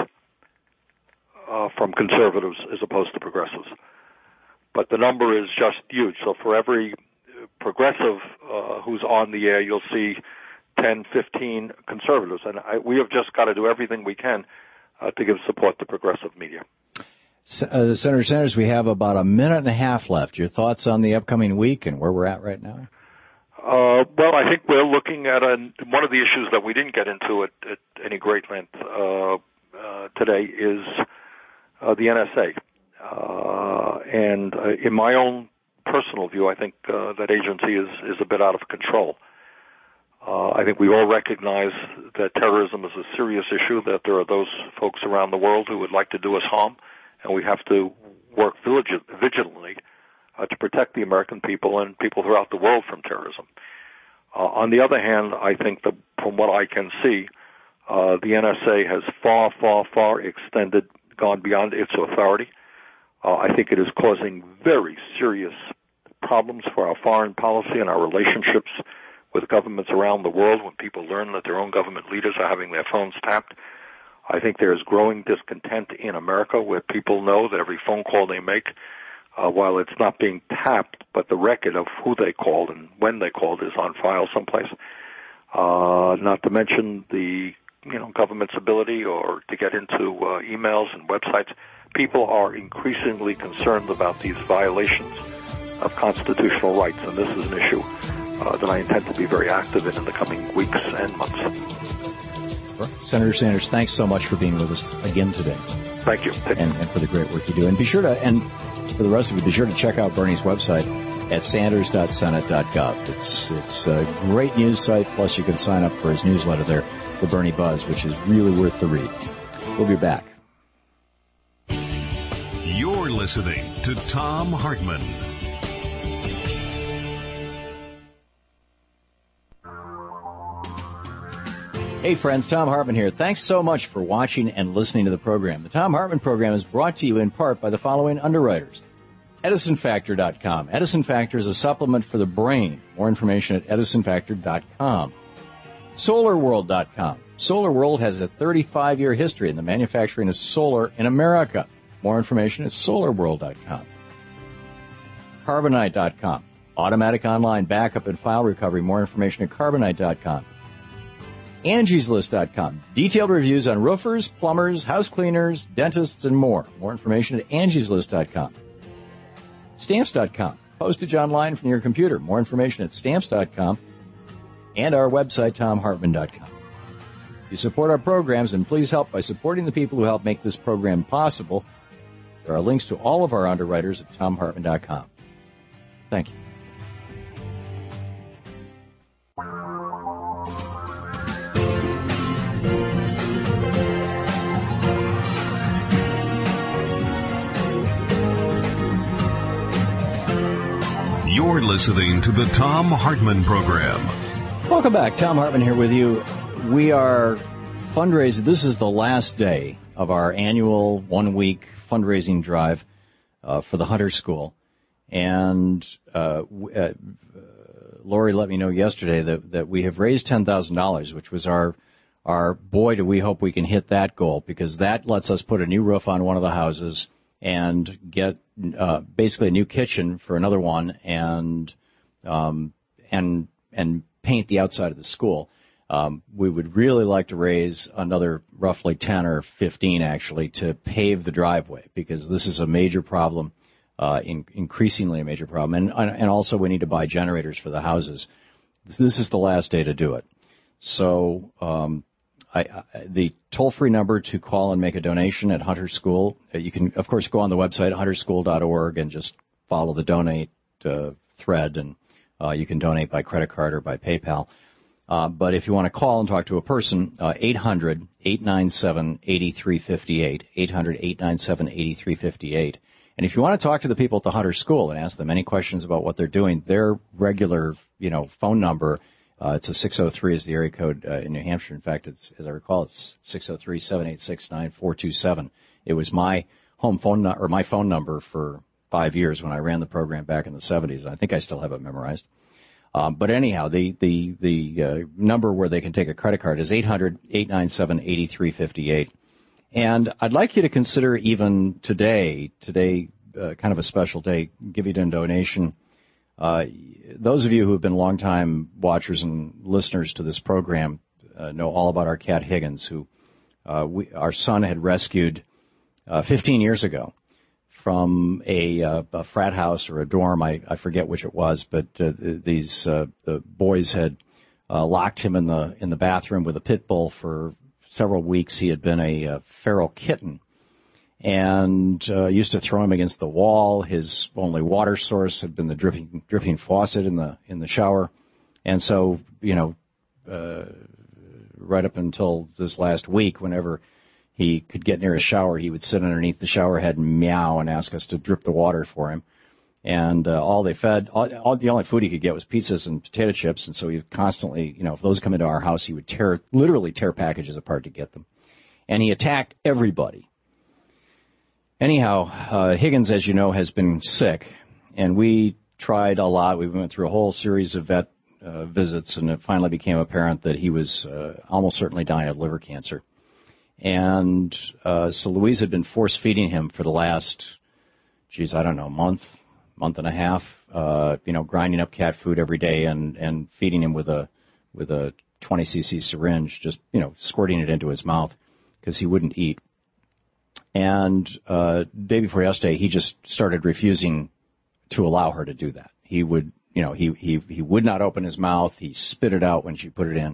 C: uh, from conservatives as opposed to progressives. But the number is just huge. So for every progressive uh, who's on the air, you'll see ten, fifteen conservatives. And I, we have just got to do everything we can uh, to give support to progressive media.
B: Uh, Senator Sanders, we have about a minute and a half left. Your thoughts on the upcoming week and where we're at right now?
C: Uh, well, I think we're looking at a, one of the issues that we didn't get into at, at any great length uh, uh, today is uh, the N S A. Uh, and uh, in my own personal view, I think uh, that agency is, is a bit out of control. Uh, I think we all recognize that terrorism is a serious issue, that there are those folks around the world who would like to do us harm, and we have to work vigilantly Uh, to protect the American people and people throughout the world from terrorism. Uh, on the other hand, I think that from what I can see, uh, the N S A has far, far, far extended, gone beyond its authority. Uh, I think it is causing very serious problems for our foreign policy and our relationships with governments around the world when people learn that their own government leaders are having their phones tapped. I think there is growing discontent in America where people know that every phone call they make, Uh, while it's not being tapped, but the record of who they called and when they called is on file someplace. Uh, not to mention the, you know, government's ability or to get into uh, emails and websites. People are increasingly concerned about these violations of constitutional rights, and this is an issue uh, that I intend to be very active in in the coming weeks and months.
B: Senator Sanders, thanks so much for being with us again today.
C: Thank you. Thank
B: and,
C: you.
B: and for the great work you do. And be sure to, and for the rest of you, be sure to check out Bernie's website at sanders dot senate dot gov. It's it's a great news site, plus you can sign up for his newsletter there, The Bernie Buzz, which is really worth the read. We'll be back.
A: You're listening to Thom Hartmann.
B: Hey friends, Thom Hartmann here. Thanks so much for watching and listening to the program. The Thom Hartmann program is brought to you in part by the following underwriters. Edison Factor dot com. Edison Factor is a supplement for the brain. More information at Edison Factor dot com. Solar World dot com. Solar World has a thirty-five year history in the manufacturing of solar in America. More information at Solar World dot com. Carbonite dot com. Automatic online backup and file recovery. More information at Carbonite dot com. Angie's List dot com. Detailed reviews on roofers, plumbers, house cleaners, dentists, and more. More information at Angie's List dot com. Stamps dot com. Postage online from your computer. More information at Stamps dot com. And our website, Thom Hartmann dot com. You support our programs, and please help by supporting the people who help make this program possible. There are links to all of our underwriters at Thom Hartmann dot com. Thank you.
A: You're listening to the Thom Hartmann Program.
B: Welcome back. Thom Hartmann here with you. We are fundraising. This is the last day of our annual one-week fundraising drive uh, for the Hunter School. And uh, uh, Lori let me know yesterday that, that we have raised ten thousand dollars, which was our, our, boy, do we hope we can hit that goal, because that lets us put a new roof on one of the houses and get uh, basically a new kitchen for another one, and um, and and paint the outside of the school. Um, we would really like to raise another roughly ten or fifteen, actually, to pave the driveway, because this is a major problem, uh, in, increasingly a major problem, and and also we need to buy generators for the houses. This is the last day to do it. So um, I, I, the toll-free number to call and make a donation at Hunter School, uh, you can, of course, go on the website, hunter school dot org, and just follow the donate uh, thread, and uh, you can donate by credit card or by PayPal. Uh, but if you want to call and talk to a person, uh, eight hundred, eight nine seven, eight three five eight, eight hundred, eight nine seven, eight three five eight. And if you want to talk to the people at the Hunter School and ask them any questions about what they're doing, their regular, you know, phone number, Uh, it's a six oh three is the area code uh, in New Hampshire. In fact, it's, as I recall, it's six oh three, seven eight six, nine four two seven. It was my home phone no- or my phone number for five years when I ran the program back in the seventies. I think I still have it memorized. Um, but anyhow, the the the uh, number where they can take a credit card is eight hundred, eight nine seven, eight three five eight. And I'd like you to consider even today, today, uh, kind of a special day, giving a donation. Uh, those of you who have been longtime watchers and listeners to this program uh, know all about our cat Higgins, who uh, we, our son had rescued uh, fifteen years ago from a, uh, a frat house or a dorm. I, I forget which it was, but uh, these uh, the boys had uh, locked him in the in the bathroom with a pit bull for several weeks. He had been a, a feral kitten, and uh, used to throw him against the wall. His only water source had been the dripping dripping faucet in the in the shower, and so you know, uh, right up until this last week, whenever he could get near a shower, he would sit underneath the shower head and meow and ask us to drip the water for him. And uh, all they fed, all, all the only food he could get was pizzas and potato chips, and so he would constantly, you know, if those come into our house, he would tear, literally tear packages apart to get them, and he attacked everybody. Anyhow, uh, Higgins, as you know, has been sick, and we tried a lot. We went through a whole series of vet uh, visits, and it finally became apparent that he was uh, almost certainly dying of liver cancer. And uh, so Louise had been force-feeding him for the last, geez, I don't know, month, month and a half, uh, you know, grinding up cat food every day and, and feeding him with a with a twenty cc syringe, just, you know, squirting it into his mouth because he wouldn't eat. And uh, day before yesterday, he just started refusing to allow her to do that. He would, you know, he, he, he would not open his mouth. He spit it out when she put it in.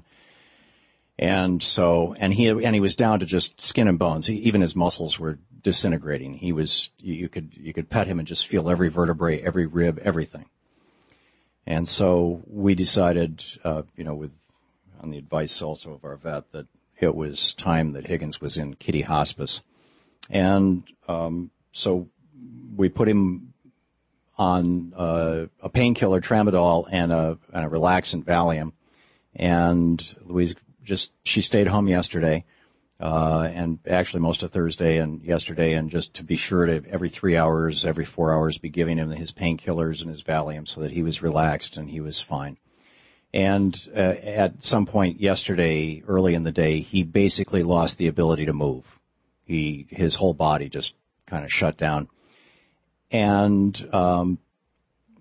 B: And so, and he, and he was down to just skin and bones. He, even his muscles were disintegrating. He was, you, you could, you could pet him and just feel every vertebrae, every rib, everything. And so we decided, uh, you know, with, on the advice also of our vet, that it was time that Higgins was in kitty hospice. And, um, so we put him on, uh, a painkiller, tramadol, and a, and a relaxant Valium. And Louise just, she stayed home yesterday, uh, and actually most of Thursday and yesterday, and just to be sure to every three hours, every four hours be giving him his painkillers and his Valium so that he was relaxed and he was fine. And uh, at some point yesterday, early in the day, he basically lost the ability to move. He, his whole body just kind of shut down. And, um,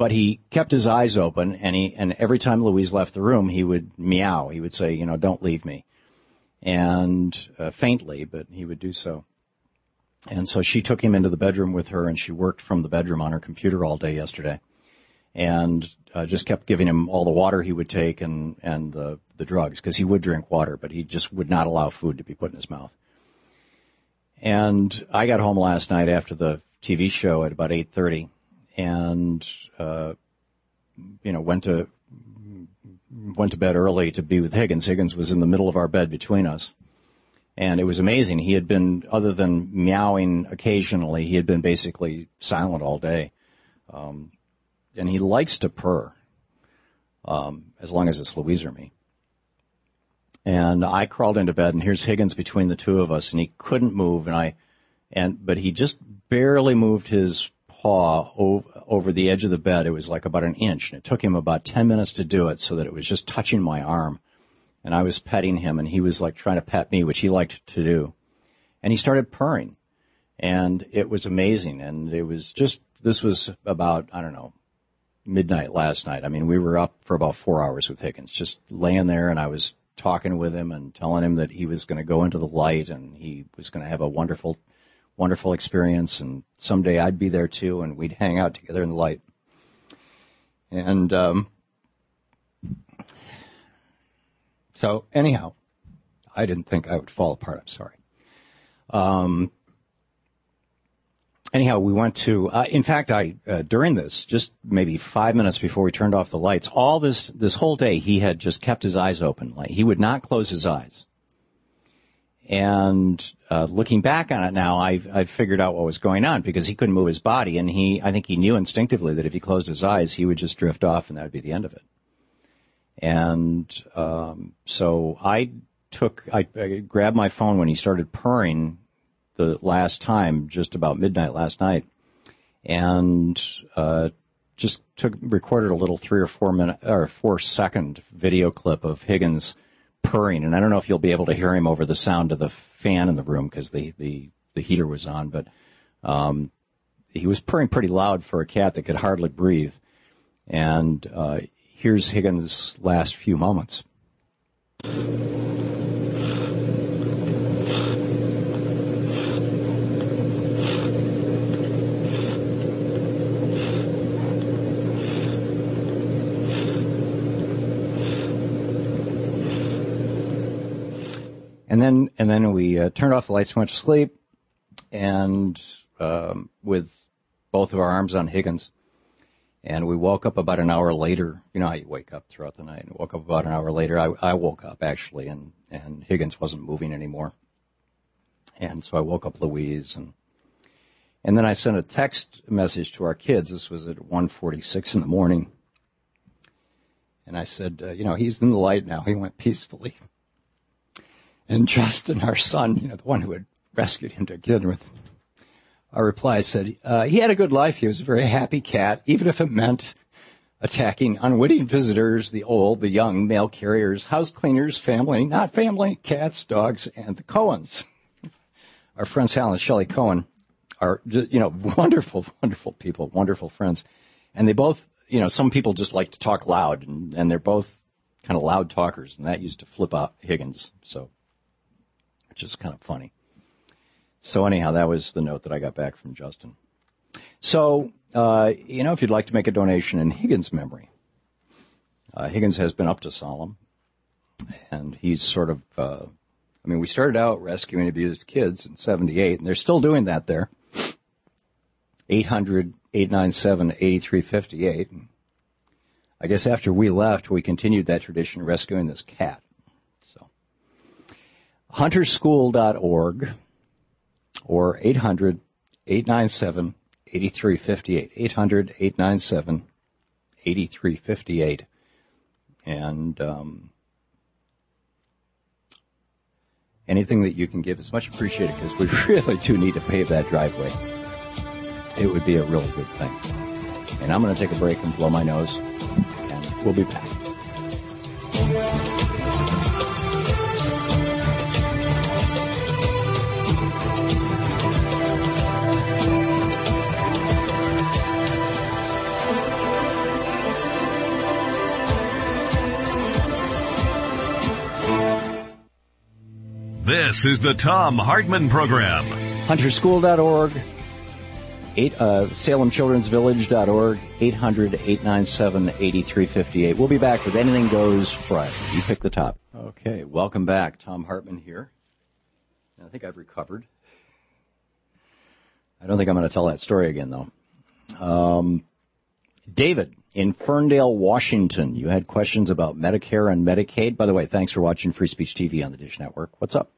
B: but he kept his eyes open, and he and every time Louise left the room, he would meow. He would say, you know, don't leave me, and uh, faintly, but he would do so. And so she took him into the bedroom with her, and she worked from the bedroom on her computer all day yesterday, and uh, just kept giving him all the water he would take and and the the drugs, because he would drink water, but he just would not allow food to be put in his mouth. And I got home last night after the T V show at about eight thirty, and uh, you know went to went to bed early to be with Higgins. Higgins was in the middle of our bed between us, and it was amazing. He had been, other than meowing occasionally, he had been basically silent all day, um, and he likes to purr, um, as long as it's Louise or me. And I crawled into bed, and here's Higgins between the two of us, and he couldn't move, and I, and but he just barely moved his paw over, over the edge of the bed. It was like about an inch, and it took him about ten minutes to do it, so that it was just touching my arm. And I was petting him, and he was like trying to pet me, which he liked to do. And he started purring, and it was amazing. And it was just, this was about, I don't know, midnight last night. I mean, we were up for about four hours with Higgins, just laying there, and I was talking with him and telling him that he was going to go into the light, and he was going to have a wonderful, wonderful experience, and someday I'd be there too, and we'd hang out together in the light. And um, so anyhow, I didn't think I would fall apart. I'm sorry. Um, anyhow, we went to, uh, in fact, I, uh, during this, just maybe five minutes before we turned off the lights, all this, this whole day, he had just kept his eyes open. Like, he would not close his eyes. And, uh, looking back on it now, I've, I've figured out what was going on, because he couldn't move his body, and he, I think he knew instinctively that if he closed his eyes, he would just drift off, and that would be the end of it. And, um, so I took, I, I grabbed my phone when he started purring the last time, just about midnight last night, and uh, just took recorded a little three or four minute or four second video clip of Higgins purring. And I don't know if you'll be able to hear him over the sound of the fan in the room, because the, the the heater was on, but um, he was purring pretty loud for a cat that could hardly breathe. And uh, here's Higgins' last few moments. And then, and then we uh, turned off the lights, went to sleep, and um, with both of our arms on Higgins. And we woke up about an hour later. You know how you wake up throughout the night. And woke up about an hour later. I, I woke up, actually, and, and Higgins wasn't moving anymore. And so I woke up Louise. And and then I sent a text message to our kids. This was at one forty-six in the morning. And I said, uh, you know, he's in the light now. He went peacefully. And Justin, our son, you know, the one who had rescued him to begin with, our reply said, uh, he had a good life. He was a very happy cat, even if it meant attacking unwitting visitors, the old, the young, mail carriers, house cleaners, family, not family, cats, dogs, and the Cohens. Our friends Hal and Shelley Cohen are, you know, wonderful, wonderful people, wonderful friends. And they both, you know, some people just like to talk loud, and, and they're both kind of loud talkers, and that used to flip out Higgins, so, which is kind of funny. So anyhow, that was the note that I got back from Justin. So, uh, you know, if you'd like to make a donation in Higgins' memory, uh, Higgins has been up to Solemn, and he's sort of, uh, I mean, we started out rescuing abused kids in seventy-eight, and they're still doing that there. eight hundred, eight nine seven, eight three five eight. I guess after we left, we continued that tradition, rescuing this cat. So, hunter school dot org or eight hundred, eight nine seven, eight three five eight. eight hundred, eight nine seven, eight three five eight. And um, anything that you can give is much appreciated, because we really do need to pave that driveway. It would be a really good thing. And I'm going to take a break and blow my nose, and we'll be back.
A: This is the Thom Hartmann Program.
B: hunter school dot org, eight, uh, Salem Children's Village dot org, eight hundred, eight nine seven, eight three five eight. We'll be back with Anything Goes Friday. You pick the top. Okay, welcome back. Thom Hartmann here. I think I've recovered. I don't think I'm going to tell that story again, though. Um, David in Ferndale, Washington. You had questions about Medicare and Medicaid. By the way, thanks for watching Free Speech T V on the Dish Network. What's up?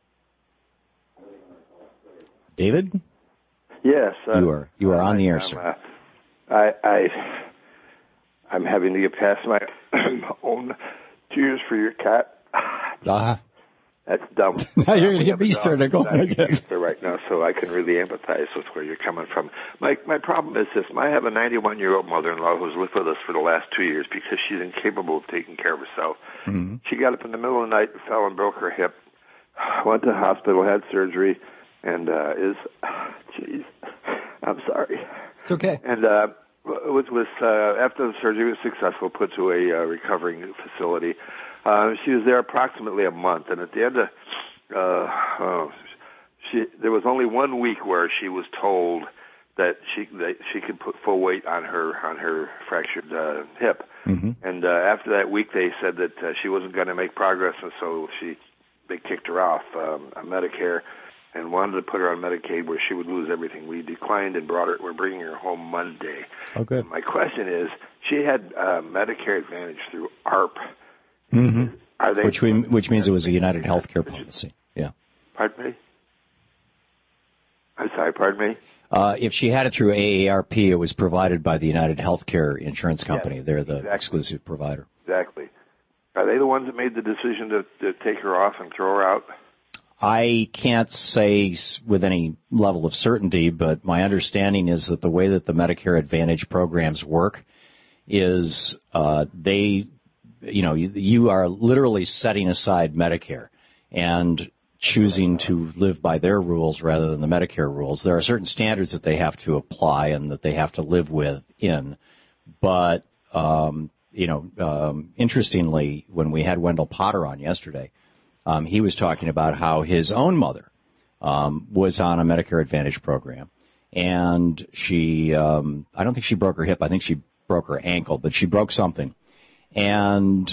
B: David?
Q: Yes. Uh,
B: you are you are on the air,
Q: I'm,
B: sir.
Q: Uh, I, I, I'm having to get past my own tears for your cat.
B: Uh-huh.
Q: That's dumb.
B: Now you're going to get me started going again.
Q: Right now, so I can really empathize with where you're coming from. My my problem is this: I have a ninety-one-year-old mother-in-law who's lived with us for the last two years because she's incapable of taking care of herself.
B: Mm-hmm.
Q: She got up in the middle of the night, fell and broke her hip, went to the hospital, had surgery, and uh, is, jeez, I'm sorry.
B: It's okay.
Q: And uh, was was uh, after the surgery was successful, put to a uh, recovering facility. Uh, she was there approximately a month, and at the end of, uh, oh, she, there was only one week where she was told that she that she could put full weight on her on her fractured uh, hip.
B: Mm-hmm.
Q: And uh, after that week, they said that uh, she wasn't going to make progress, and so she they kicked her off um, on Medicare and wanted to put her on Medicaid where she would lose everything. We declined and brought her. We're bringing her home Monday.
B: Oh, good.
Q: My question is, she had uh, Medicare Advantage through A R P.
B: Mm-hmm.
Q: Are they,
B: which we, which means it was a United Healthcare policy. Yeah.
Q: Pardon me? I'm sorry, pardon me?
B: Uh, if she had it through A A R P, it was provided by the United Healthcare Insurance Company.
Q: Yes,
B: They're the
Q: exactly.
B: exclusive provider.
Q: Exactly. Are they the ones that made the decision to, to take her off and throw her out?
B: I can't say with any level of certainty, but my understanding is that the way that the Medicare Advantage programs work is uh, they, you know, you, you are literally setting aside Medicare and choosing to live by their rules rather than the Medicare rules. There are certain standards that they have to apply and that they have to live within. But, um, you know, um, interestingly, when we had Wendell Potter on yesterday, um, he was talking about how his own mother um, was on a Medicare Advantage program. And she, um, I don't think she broke her hip. I think she broke her ankle, but she broke something. And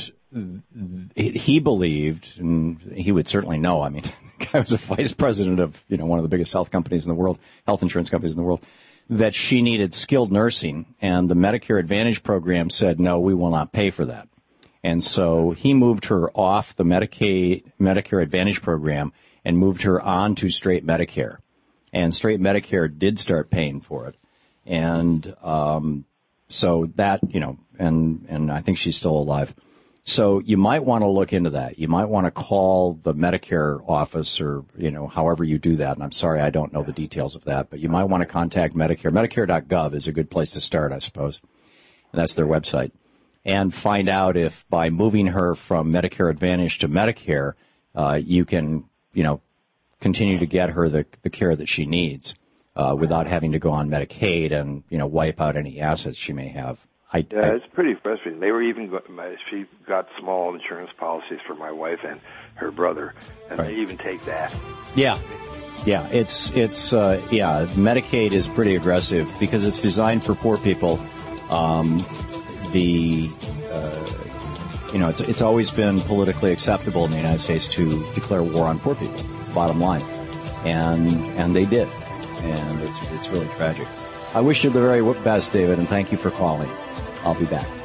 B: he believed, and he would certainly know, I mean, the guy was a vice president of, you know, one of the biggest health companies in the world, health insurance companies in the world, that she needed skilled nursing, and the Medicare Advantage program said, no, we will not pay for that. And so he moved her off the Medicaid, Medicare Advantage program and moved her on to straight Medicare. And straight Medicare did start paying for it. And um, so that, you know, and, and I think she's still alive. So you might want to look into that. You might want to call the Medicare office or, you know, however you do that. And I'm sorry, I don't know the details of that, but you might want to contact Medicare. Medicare dot gov is a good place to start, I suppose. And that's their website. And find out if by moving her from Medicare Advantage to Medicare, uh, you can, you know, continue to get her the, the care that she needs uh, without having to go on Medicaid and, you know, wipe out any assets she may have. I,
Q: yeah,
B: I,
Q: it's pretty frustrating. They were even go- my, she got small insurance policies for my wife and her brother, and
B: right.
Q: they even take that.
B: Yeah, yeah. It's it's uh, yeah. Medicaid is pretty aggressive because it's designed for poor people. Um, the uh, you know it's it's always been politically acceptable in the United States to declare war on poor people. It's the bottom line, and and they did, and it's it's really tragic. I wish you the very best, David, and thank you for calling. I'll be back.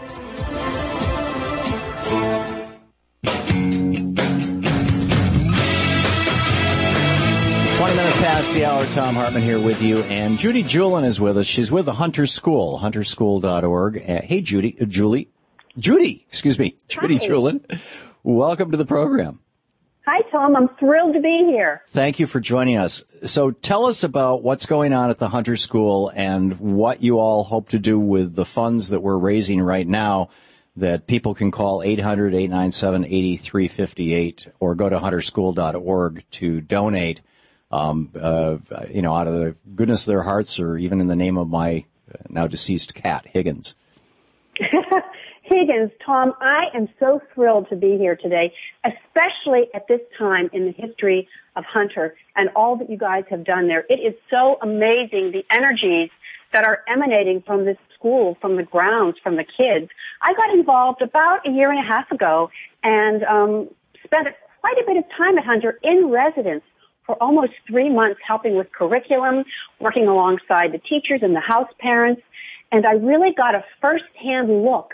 B: twenty minutes past the hour, Thom Hartmann here with you, and Judy Julin is with us. She's with the Hunter School, hunter school dot org. Uh, hey, Judy, uh, Julie, Judy, excuse me, Judy
R: Hi.
B: Julin. Welcome to the program.
R: Hi, Tom. I'm thrilled to be here.
B: Thank you for joining us. So tell us about what's going on at the Hunter School and what you all hope to do with the funds that we're raising right now that people can call eight hundred, eight nine seven, eight three five eight or go to hunter school dot org to donate, um, uh, you know, out of the goodness of their hearts or even in the name of my now deceased cat, Higgins.
R: Higgins. Tom, I am so thrilled to be here today, especially at this time in the history of Hunter and all that you guys have done there. It is so amazing, the energies that are emanating from this school, from the grounds, from the kids. I got involved about a year and a half ago and um, spent quite a bit of time at Hunter in residence for almost three months helping with curriculum, working alongside the teachers and the house parents. And I really got a first-hand look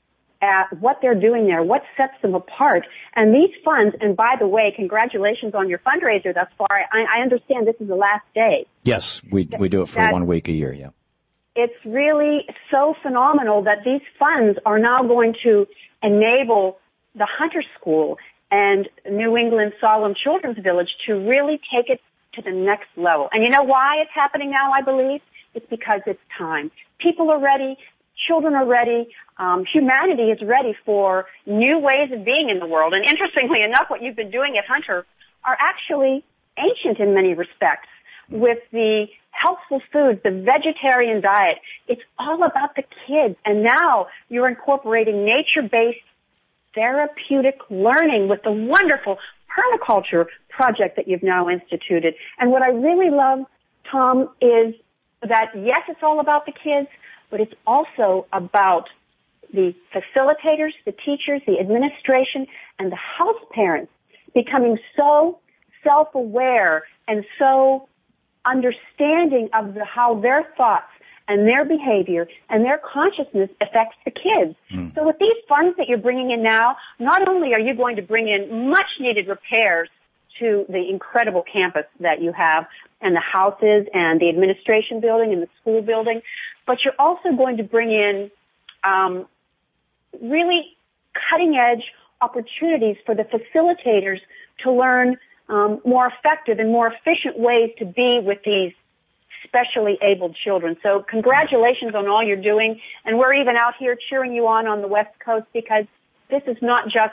R: at what they're doing there, what sets them apart. And these funds, and by the way, congratulations on your fundraiser thus far. I, I understand this is the last day.
B: Yes, we we do it for
R: that,
B: one week a year, yeah.
R: It's really so phenomenal that these funds are now going to enable the Hunter School and New England Solemn Children's Village to really take it to the next level. And you know why it's happening now, I believe? It's because it's time. People are ready. Children are ready. Um, humanity is ready for new ways of being in the world. And interestingly enough, what you've been doing at Hunter are actually ancient in many respects. With the healthful foods, the vegetarian diet, it's all about the kids. And now you're incorporating nature-based therapeutic learning with the wonderful permaculture project that you've now instituted. And what I really love, Tom, is that, yes, it's all about the kids, but it's also about the facilitators, the teachers, the administration, and the house parents becoming so self-aware and so understanding of the, how their thoughts and their behavior and their consciousness affects the kids. Mm. So with these funds that you're bringing in now, not only are you going to bring in much-needed repairs to the incredible campus that you have and the houses and the administration building and the school building, but you're also going to bring in um, really cutting-edge opportunities for the facilitators to learn um, more effective and more efficient ways to be with these specially abled children. So congratulations on all you're doing, and we're even out here cheering you on on the West Coast because this is not just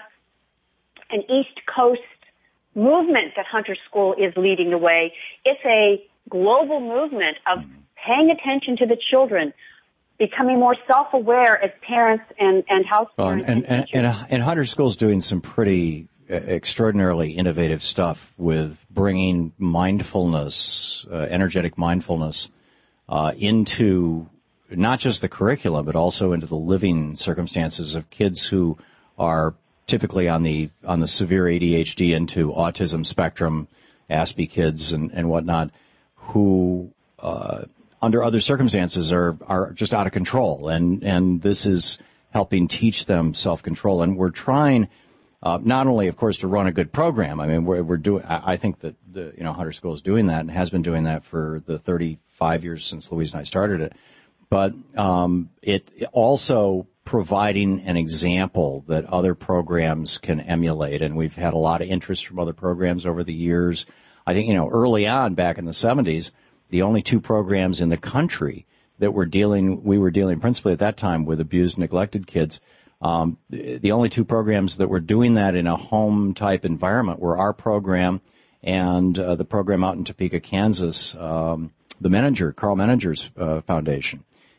R: an East Coast movement that Hunter School is leading the way. It's a global movement of paying attention to the children, becoming more self-aware as parents and, and house
B: well,
R: parents.
B: And, and, and, and, and Hunter School's doing some pretty extraordinarily innovative stuff with bringing mindfulness, uh, energetic mindfulness, uh, into not just the curriculum, but also into the living circumstances of kids who are typically on the on the severe A D H D into autism spectrum, Aspie kids and, and whatnot, who uh, under other circumstances are are just out of control, and and this is helping teach them self-control. And we're trying uh, not only, of course, to run a good program. I mean, we're we're doing. I think that the you know Hunter School is doing that and has been doing that for the thirty-five years since Louise and I started it. But um, it also providing an example that other programs can emulate, and we've had a lot of interest from other programs over the years. I think, you know, early on, back in the seventies, the only two programs in the country that were dealing, we were dealing principally at that time with abused, neglected kids. Um, the only two programs that were doing that in a home-type environment were our program and uh, the program out in Topeka, Kansas, um, the Menninger, Carl Menninger's uh, foundation.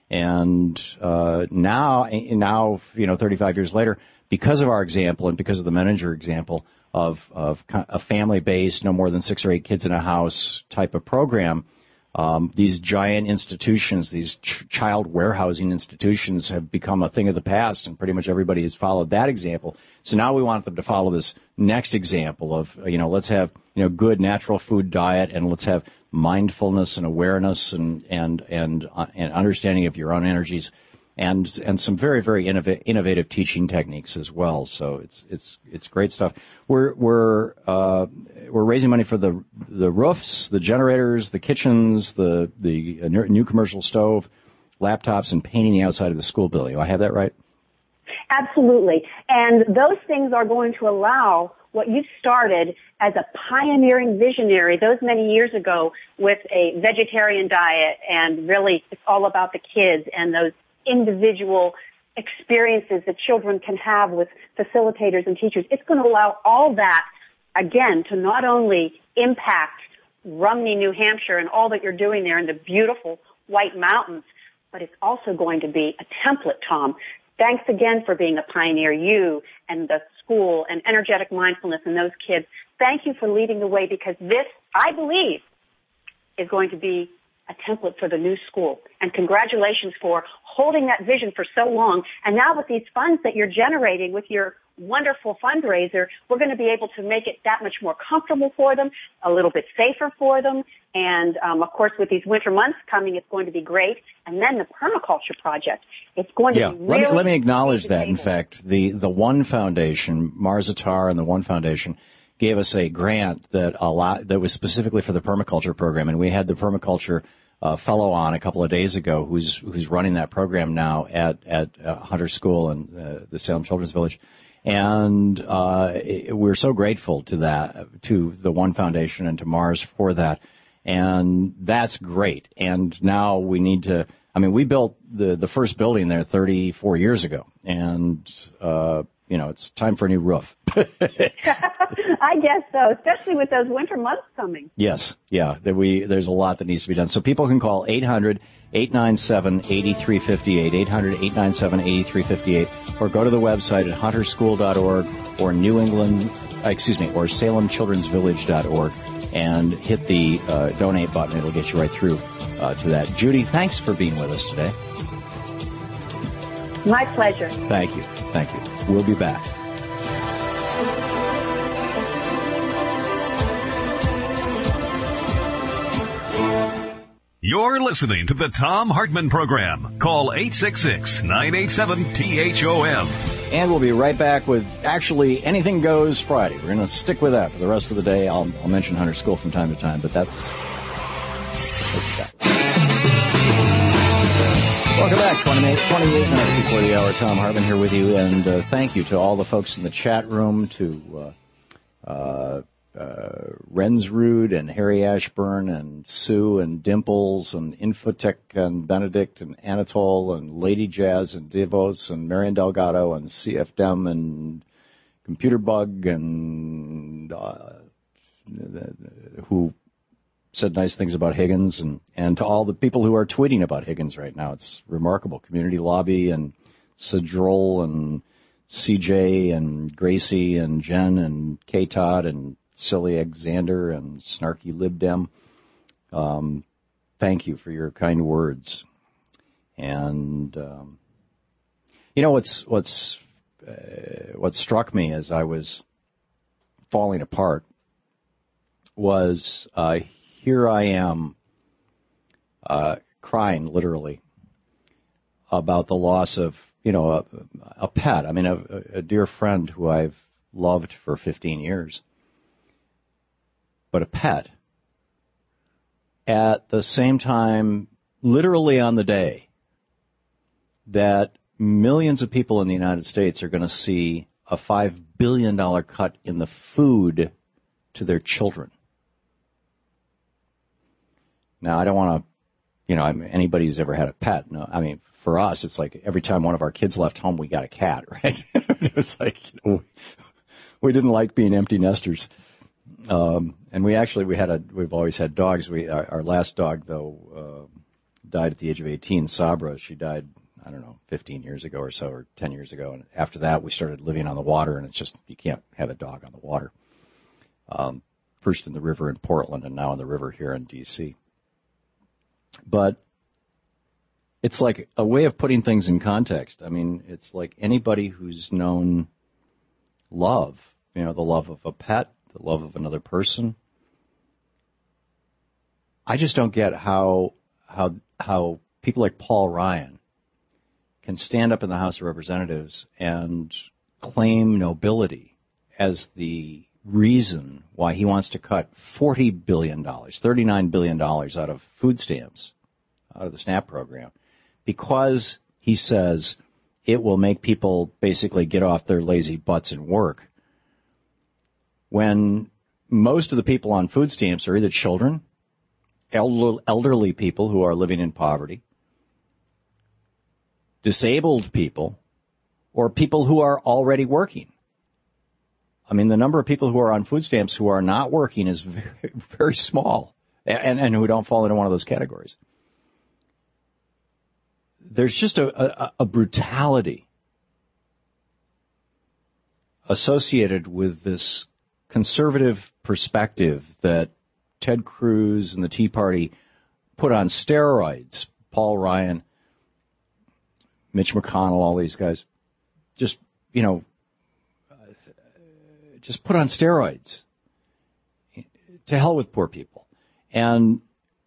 B: And uh, now, now, you know, thirty-five years later, because of our example and because of the Menninger example of, of a family-based, no more than six or eight kids in a house type of program, um, these giant institutions, these ch- child warehousing institutions have become a thing of the past, and pretty much everybody has followed that example. So now we want them to follow this next example of, you know, let's have, you know, good natural food diet, and let's have mindfulness and awareness and and and uh, and understanding of your own energies, and and some very very innov- innovative teaching techniques as well. So it's it's it's great stuff. We're we're uh, we're raising money for the the roofs, the generators, the kitchens, the the uh, new commercial stove, laptops, and painting the outside of the school building. Do I have that right?
R: Absolutely, and those things are going to allow what you started as a pioneering visionary those many years ago with a vegetarian diet, and really it's all about the kids and those individual experiences that children can have with facilitators and teachers. It's going to allow all that, again, to not only impact Rumney, New Hampshire, and all that you're doing there in the beautiful White Mountains, but it's also going to be a template, Tom, Thanks again for being a pioneer, you and the school and energetic mindfulness and those kids. Thank you for leading the way, because this, I believe, is going to be a template for the new school. And congratulations for holding that vision for so long. And now with these funds that you're generating with your wonderful fundraiser, we're going to be able to make it that much more comfortable for them, a little bit safer for them. And, um, of course, with these winter months coming, it's going to be great. And then the permaculture project, it's going to
B: yeah.
R: be really...
B: Let me, let me acknowledge that, in fact. The, the One Foundation, Mars Attar and the One Foundation, gave us a grant that a lot, that was specifically for the permaculture program, and we had the permaculture uh, fellow on a couple of days ago who's who's running that program now at at uh, Hunter School and uh, the Salem Children's Village, and uh, it, we're so grateful to that, to the One Foundation and to Mars for that, and that's great. And now we need to. I mean, we built the the first building there thirty-four years ago, and uh, you know, it's time for a new roof.
R: I guess so, especially with those winter months coming.
B: Yes, yeah, there we, there's a lot that needs to be done. So people can call eight hundred, eight nine seven, eight three five eight, eight hundred, eight nine seven, eight three five eight, or go to the website at hunter school dot org or New England, excuse me, or salem children's village dot org and hit the uh, donate button. It'll get you right through uh, to that. Judy, thanks for being with us today.
R: My pleasure.
B: Thank you. Thank you. We'll be back.
A: You're listening to the Thom Hartmann Program. Call eight six six, nine eight seven, T H O M.
B: And we'll be right back with Actually Anything Goes Friday. We're going to stick with that for the rest of the day. I'll, I'll mention Hunter School from time to time, but that's... Welcome back. twenty-eight, twenty-eight minutes before the hour. Thom Hartmann here with you, and uh, thank you to all the folks in the chat room, to uh, uh, uh, Rensrud and Harry Ashburn and Sue and Dimples and Infotech and Benedict and Anatole and Lady Jazz and Divos and Marian Delgado and C F Dem and Computer Bug and uh, who said nice things about Higgins, and, and to all the people who are tweeting about Higgins right now. It's remarkable. Community Lobby and Cedrol and C J and Gracie and Jen and K. Todd and Silly Alexander and Snarky Libdem. Um, thank you for your kind words. And, um, you know, what's, what's, uh, what struck me as I was falling apart was, uh, here I am, uh, crying literally about the loss of, you know, a, a pet. I mean, a, a dear friend who I've loved for fifteen years, but a pet. At the same time, literally on the day that millions of people in the United States are going to see a five billion dollars cut in the food to their children. Now, I don't want to, you know, I mean, anybody who's ever had a pet, no, I mean, for us, it's like every time one of our kids left home, we got a cat, right? It was like, you know, we didn't like being empty nesters. Um, and we actually, we had a, we've always had dogs. We, our, our last dog, though, uh, died at the age of eighteen, Sabra. She died, I don't know, fifteen years ago or so, or ten years ago. And after that, we started living on the water, and it's just, you can't have a dog on the water. Um, first in the river in Portland, and now in the river here in D C But it's like a way of putting things in context. I mean, it's like anybody who's known love, you know, the love of a pet, the love of another person. I just don't get how how how people like Paul Ryan can stand up in the House of Representatives and claim nobility as the reason why he wants to cut forty billion dollars, thirty-nine billion dollars out of food stamps, out of the SNAP program, because he says it will make people basically get off their lazy butts and work. When most of the people on food stamps are either children, elderly people who are living in poverty, disabled people, or people who are already working. I mean, the number of people who are on food stamps who are not working is very, very small, and, and who don't fall into one of those categories. There's just a, a, a brutality associated with this conservative perspective that Ted Cruz and the Tea Party put on steroids. Paul Ryan, Mitch McConnell, all these guys, just, you know, just put on steroids. To hell with poor people. And,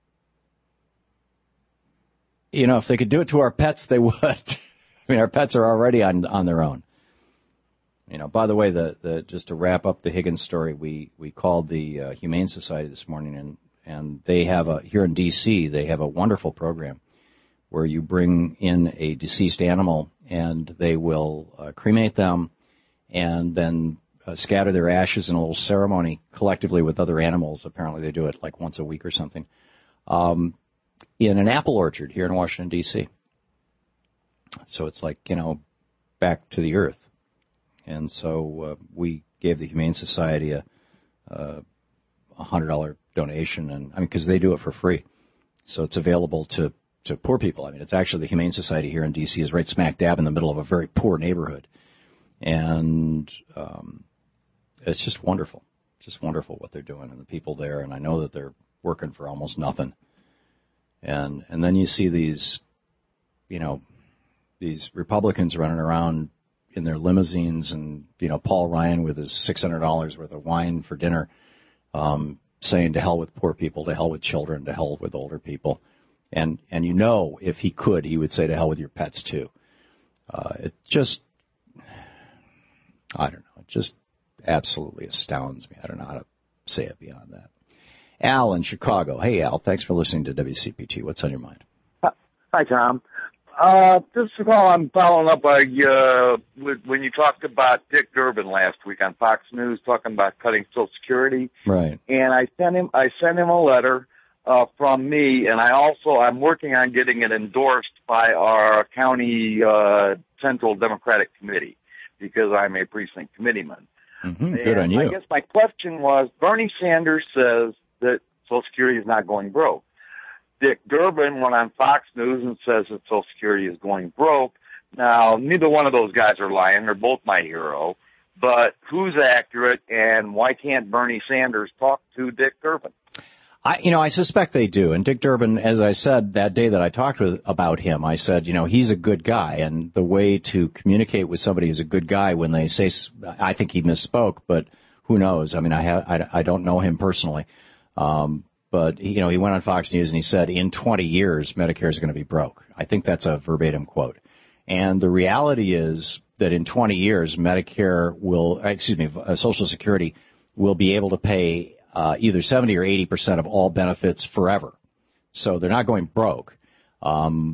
B: you know, if they could do it to our pets, they would. I mean, our pets are already on, on their own. You know, by the way, the, the just to wrap up the Higgins story, we, we called the uh, Humane Society this morning, and, and they have a, here in D C, they have a wonderful program where you bring in a deceased animal and they will uh, cremate them and then uh, scatter their ashes in a little ceremony collectively with other animals. Apparently they do it like once a week or something, um, in an apple orchard here in Washington, D C. So it's like, you know, back to the earth. And so uh, we gave the Humane Society a a one hundred dollars donation, and I mean, because they do it for free. So it's available to, to poor people. I mean, it's actually the Humane Society here in D C is right smack dab in the middle of a very poor neighborhood. And um, it's just wonderful, just wonderful what they're doing and the people there. And I know that they're working for almost nothing. And and then you see these, you know, these Republicans running around in their limousines, and, you know, Paul Ryan with his six hundred dollars worth of wine for dinner, um, saying to hell with poor people, to hell with children, to hell with older people. And, and you know, if he could, he would say to hell with your pets, too. Uh, it just, I don't know, it just absolutely astounds me. I don't know how to say it beyond that. Al in Chicago. Hey, Al, thanks for listening to W C P T. What's on your mind?
S: Hi, Tom. Uh, this is all I'm following up by, uh, with, when you talked about Dick Durbin last week on Fox News, talking about cutting Social Security.
B: Right.
S: And I sent him, I sent him a letter, uh, from me, and I also, I'm working on getting it endorsed by our county, uh, Central Democratic Committee, because I'm a precinct committeeman.
B: Mm-hmm. Good on you.
S: I guess my question was, Bernie Sanders says that Social Security is not going broke. Dick Durbin went on Fox News and says that Social Security is going broke. Now, neither one of those guys are lying. They're both my hero. But who's accurate, and why can't Bernie Sanders talk to Dick Durbin?
B: I, you know, I suspect they do. And Dick Durbin, as I said that day that I talked with, about him, I said, you know, he's a good guy. And the way to communicate with somebody who's a good guy when they say, I think he misspoke, but who knows? I mean, I, have, I, I don't know him personally. Um, But, you know, he went on Fox News and he said, in twenty years, Medicare is going to be broke. I think that's a verbatim quote. And the reality is that in twenty years, Medicare will, excuse me, Social Security will be able to pay uh, either seventy or eighty percent of all benefits forever. So they're not going broke. Um,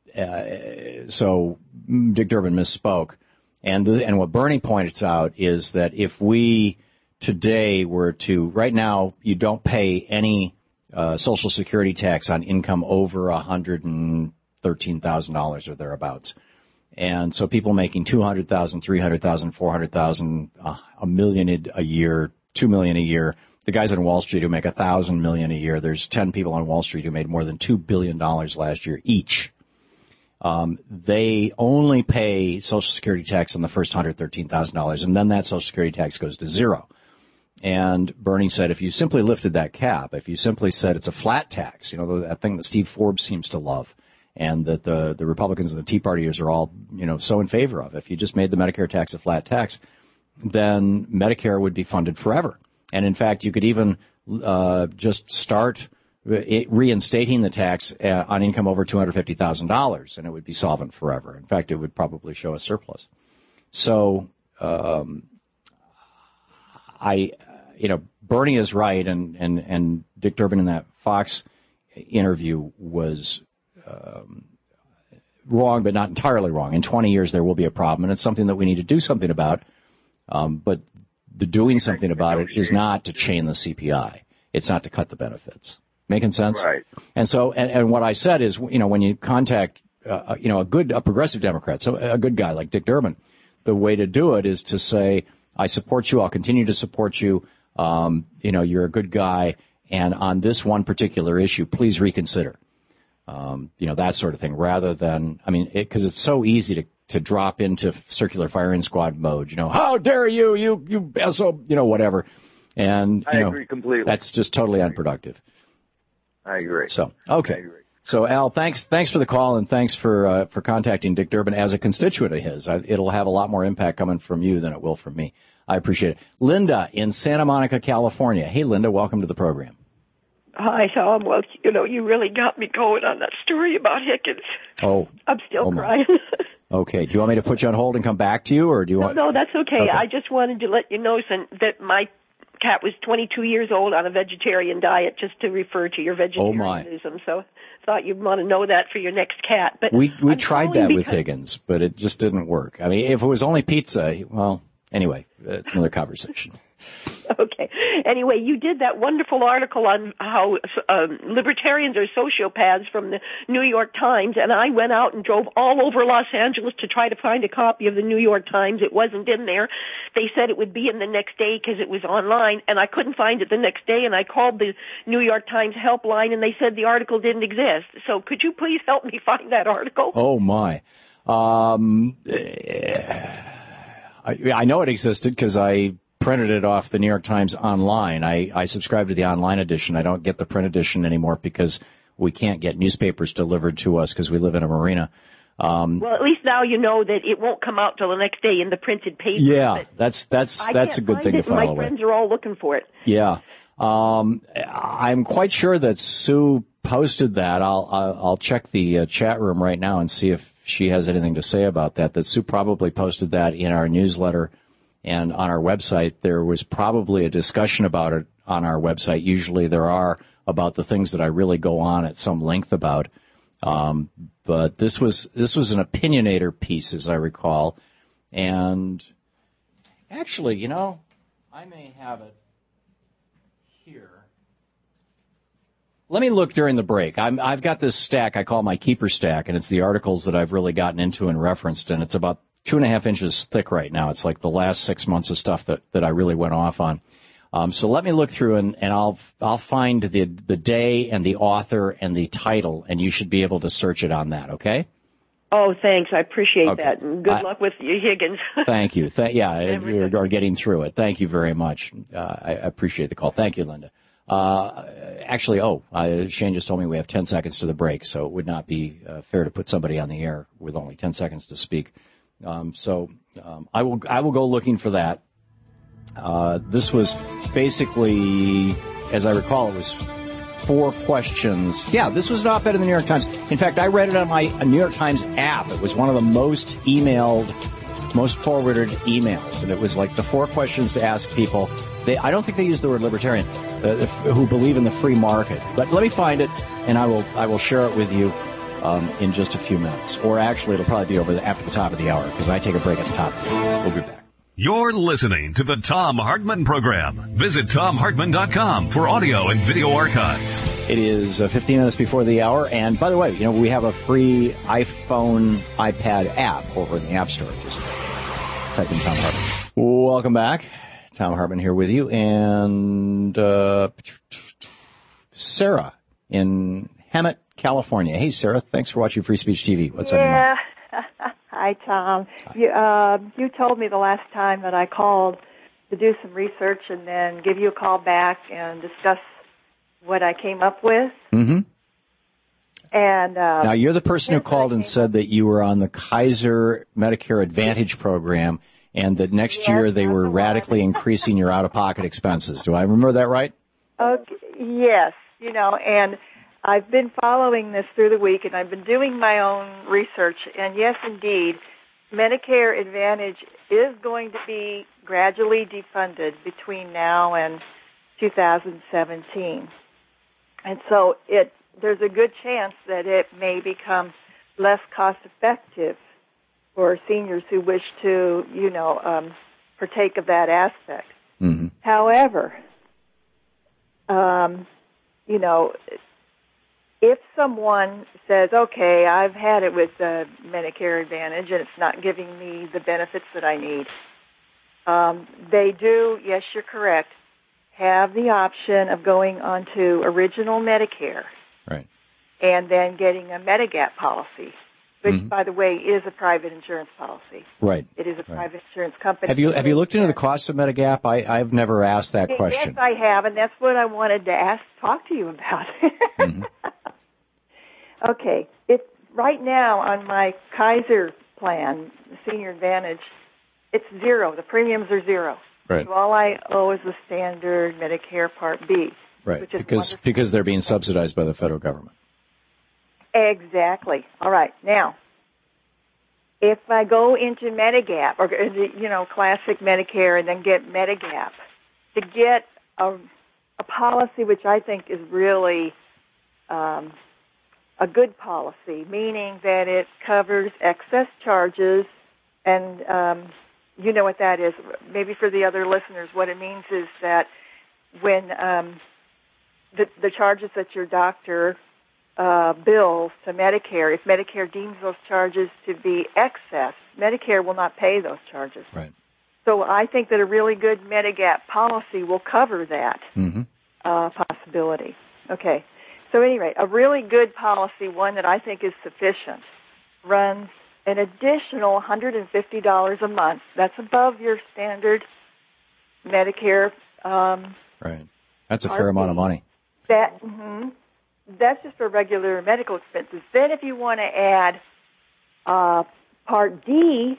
B: uh, so Dick Durbin misspoke. And, the, and what Bernie points out is that if we today were to, right now, you don't pay any Uh, Social Security tax on income over one hundred thirteen thousand dollars or thereabouts. And so people making two hundred thousand dollars, three hundred thousand dollars, four hundred thousand dollars, uh, a million a year, two million dollars a year. The guys on Wall Street who make one thousand million dollars a year, there's ten people on Wall Street who made more than two billion dollars last year each. Um, they only pay Social Security tax on the first one hundred thirteen thousand dollars, and then that Social Security tax goes to zero. And Bernie said, if you simply lifted that cap, if you simply said it's a flat tax, you know, that thing that Steve Forbes seems to love, and that the, the Republicans and the Tea Partiers are all, you know, so in favor of, if you just made the Medicare tax a flat tax, then Medicare would be funded forever. And in fact, you could even uh, just start reinstating the tax on income over two hundred fifty thousand dollars, and it would be solvent forever. In fact, it would probably show a surplus. So um, I... You know, Bernie is right, and, and, and Dick Durbin in that Fox interview was um, wrong, but not entirely wrong. In twenty years, there will be a problem, and it's something that we need to do something about. Um, but the doing something about it is not to chain the C P I. It's not to cut the benefits. Making sense?
S: Right.
B: And so, and, and what I said is, you know, when you contact, uh, you know, a good, a progressive Democrat, so a good guy like Dick Durbin, the way to do it is to say, I support you. I'll continue to support you. Um, you know, you're a good guy, and on this one particular issue, please reconsider. Um, you know, that sort of thing, rather than, I mean, because it, it's so easy to, to drop into circular firing squad mode. You know, how dare you, you, you, so, you know, whatever. And, you
S: I
B: know,
S: agree completely.
B: That's just totally unproductive.
S: I agree.
B: So, okay.
S: I agree.
B: So, Al, thanks thanks for the call, and thanks for uh, for contacting Dick Durbin as a constituent of his. I, it'll have a lot more impact coming from you than it will from me. I appreciate it. Linda in Santa Monica, California. Hey, Linda, welcome to the program.
T: Hi, Tom. Well, you know, you really got me going on that story about Higgins.
B: Oh.
T: I'm still
B: oh
T: crying.
B: Okay. Do you want me to put you on hold and come back to you, or do you
T: no,
B: want...
T: no, that's okay.
B: okay.
T: I just wanted to let you know son, that my cat was twenty-two years old on a vegetarian diet, just to refer to your vegetarianism.
B: Oh,
T: so thought you'd want to know that for your next cat. But
B: we we
T: I'm
B: tried that
T: because...
B: with Higgins, but it just didn't work. I mean, if it was only pizza, well, anyway, it's another conversation.
T: Okay. Anyway, you did that wonderful article on how um, libertarians are sociopaths from the New York Times, and I went out and drove all over Los Angeles to try to find a copy of the New York Times. It wasn't in there. They said it would be in the next day because it was online, and I couldn't find it the next day, and I called the New York Times helpline, and they said the article didn't exist. So could you please help me find that article?
B: Oh, my. Um, I, I know it existed because I printed it off the New York Times online. I, I subscribe to the online edition. I don't get the print edition anymore because we can't get newspapers delivered to us because we live in a marina. Um,
T: well, at least now you know that it won't come out till the next day in the printed paper.
B: Yeah, that's that's
T: I
B: that's a good thing to file away.
T: My friends are all looking for it.
B: Yeah, um, I'm quite sure that Sue posted that. I'll I'll, I'll check the uh, chat room right now and see if she has anything to say about that. That Sue probably posted that in our newsletter. And on our website, there was probably a discussion about it on our website. Usually there are about the things that I really go on at some length about. Um, but this was this was an opinionator piece, as I recall. And actually, you know, I may have it here. Let me look during the break. I'm, I've got this stack I call my keeper stack, and it's the articles that I've really gotten into and referenced, and it's about two and a half inches thick right now. It's like the last six months of stuff that, that I really went off on. Um, so let me look through and, and I'll I'll find the the day and the author and the title, and you should be able to search it on that. Okay?
T: Oh, thanks. I appreciate
B: okay.
T: that. And good
B: I,
T: luck with you, Higgins.
B: Thank you. Th- yeah, you're getting through it. Thank you very much. Uh, I appreciate the call. Thank you, Linda. Uh, actually, oh, uh, Shane just told me we have ten seconds to the break, so it would not be uh, fair to put somebody on the air with only ten seconds to speak. Um, so um, I will I will go looking for that. Uh, this was basically, as I recall, it was four questions. Yeah, this was an op-ed in the New York Times. In fact, I read it on my New York Times app. It was one of the most emailed, most forwarded emails, and it was like the four questions to ask people. They, I don't think they used the word libertarian, uh, who believe in the free market. But let me find it, and I will I will share it with you. Um, in just a few minutes. Or actually, it'll probably be over the, after the top of the hour, because I take a break at the top. We'll be back.
A: You're listening to the Thom Hartmann Program. Visit Thom Hartmann dot com for audio and video archives.
B: It is uh, fifteen minutes before the hour. And by the way, you know, we have a free iPhone, iPad app over in the App Store. Just type in Thom Hartmann. Welcome back. Thom Hartmann here with you. And uh, Sarah in Hemet, California. Hey, Sarah, thanks for watching Free Speech T V. What's
U: yeah.
B: on your mind?
U: Hi, Tom. You, uh, you told me the last time that I called to do some research and then give you a call back and discuss what I came up with.
B: Mm-hmm.
U: And uh,
B: now, you're the person who called and said that you were on the Kaiser Medicare Advantage program and that next
U: yes,
B: year they were radically increasing your out-of-pocket expenses. Do I remember that right?
U: Okay, yes, you know, and I've been following this through the week, and I've been doing my own research, and yes, indeed, Medicare Advantage is going to be gradually defunded between now and two thousand seventeen. And so it there's a good chance that it may become less cost-effective for seniors who wish to, you know, um, partake of that aspect.
B: Mm-hmm.
U: However, um, you know, if someone says, okay, I've had it with uh, Medicare Advantage and it's not giving me the benefits that I need, um, they do, yes, you're correct, have the option of going onto original Medicare.
B: Right.
U: And then getting a Medigap policy. which,
B: mm-hmm.
U: by the way, is a private insurance policy.
B: Right.
U: It is a
B: right.
U: private insurance company.
B: Have you have you looked into the cost of Medigap? I, I've never asked that
U: yes,
B: question.
U: Yes, I have, and that's what I wanted to ask, talk to you about.
B: mm-hmm.
U: Okay. It's right now on my Kaiser plan, Senior Advantage, it's zero. The premiums are zero.
B: Right.
U: So all I owe is the standard Medicare Part B.
B: Right.
U: Which is
B: because
U: wonderful.
B: because they're being subsidized by the federal government.
U: Exactly. All right. Now, if I go into Medigap, or, you know, classic Medicare and then get Medigap, to get a, a policy which I think is really um, a good policy, meaning that it covers excess charges, and um, you know what that is. Maybe for the other listeners, what it means is that when um, the, the charges that your doctor uh, bills to Medicare, if Medicare deems those charges to be excess, Medicare will not pay those charges.
B: Right.
U: So I think that a really good Medigap policy will cover that
B: mm-hmm.
U: uh, possibility. Okay. So at any rate, a really good policy, one that I think is sufficient, runs an additional one hundred fifty dollars a month. That's above your standard Medicare. Um,
B: right. That's a fair amount of money.
U: That mm-hmm, that's just for regular medical expenses. Then, if you want to add uh, Part D,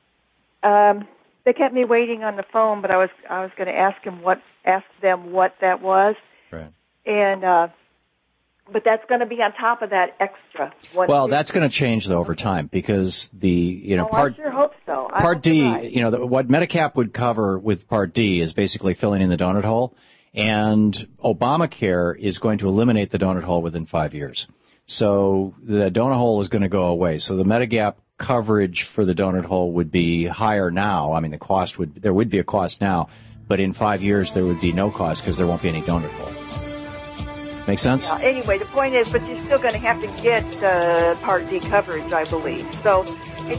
U: um, they kept me waiting on the phone, but I was I was going to ask him what ask them what that was.
B: Right.
U: And uh, but that's going to be on top of that extra.
B: Well, that's going to change though over time because the you know
U: oh,
B: part
U: I sure hope so. I
B: Part
U: hope
B: D,
U: right.
B: you know, the, what Medicap would cover with Part D is basically filling in the donut hole, and Obamacare is going to eliminate the donut hole within five years. So the donut hole is going to go away. So the Medigap coverage for the donut hole would be higher now. I mean, the cost would there would be a cost now, but in five years there would be no cost because there won't be any donut hole. Make sense?
U: Uh, anyway, the point is, but you're still going to have to get uh, Part D coverage, I believe. So, it,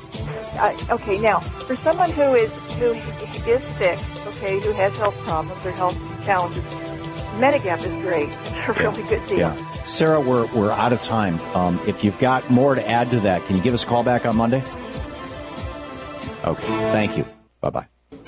U: uh, okay, now for someone who is who is sick, okay, who has health problems or health challenges, Medigap is great. It's a really good deal.
B: Yeah, Sarah, we're we're out of time. Um, if you've got more to add to that, can you give us a call back on Monday? Okay, thank you. Bye bye.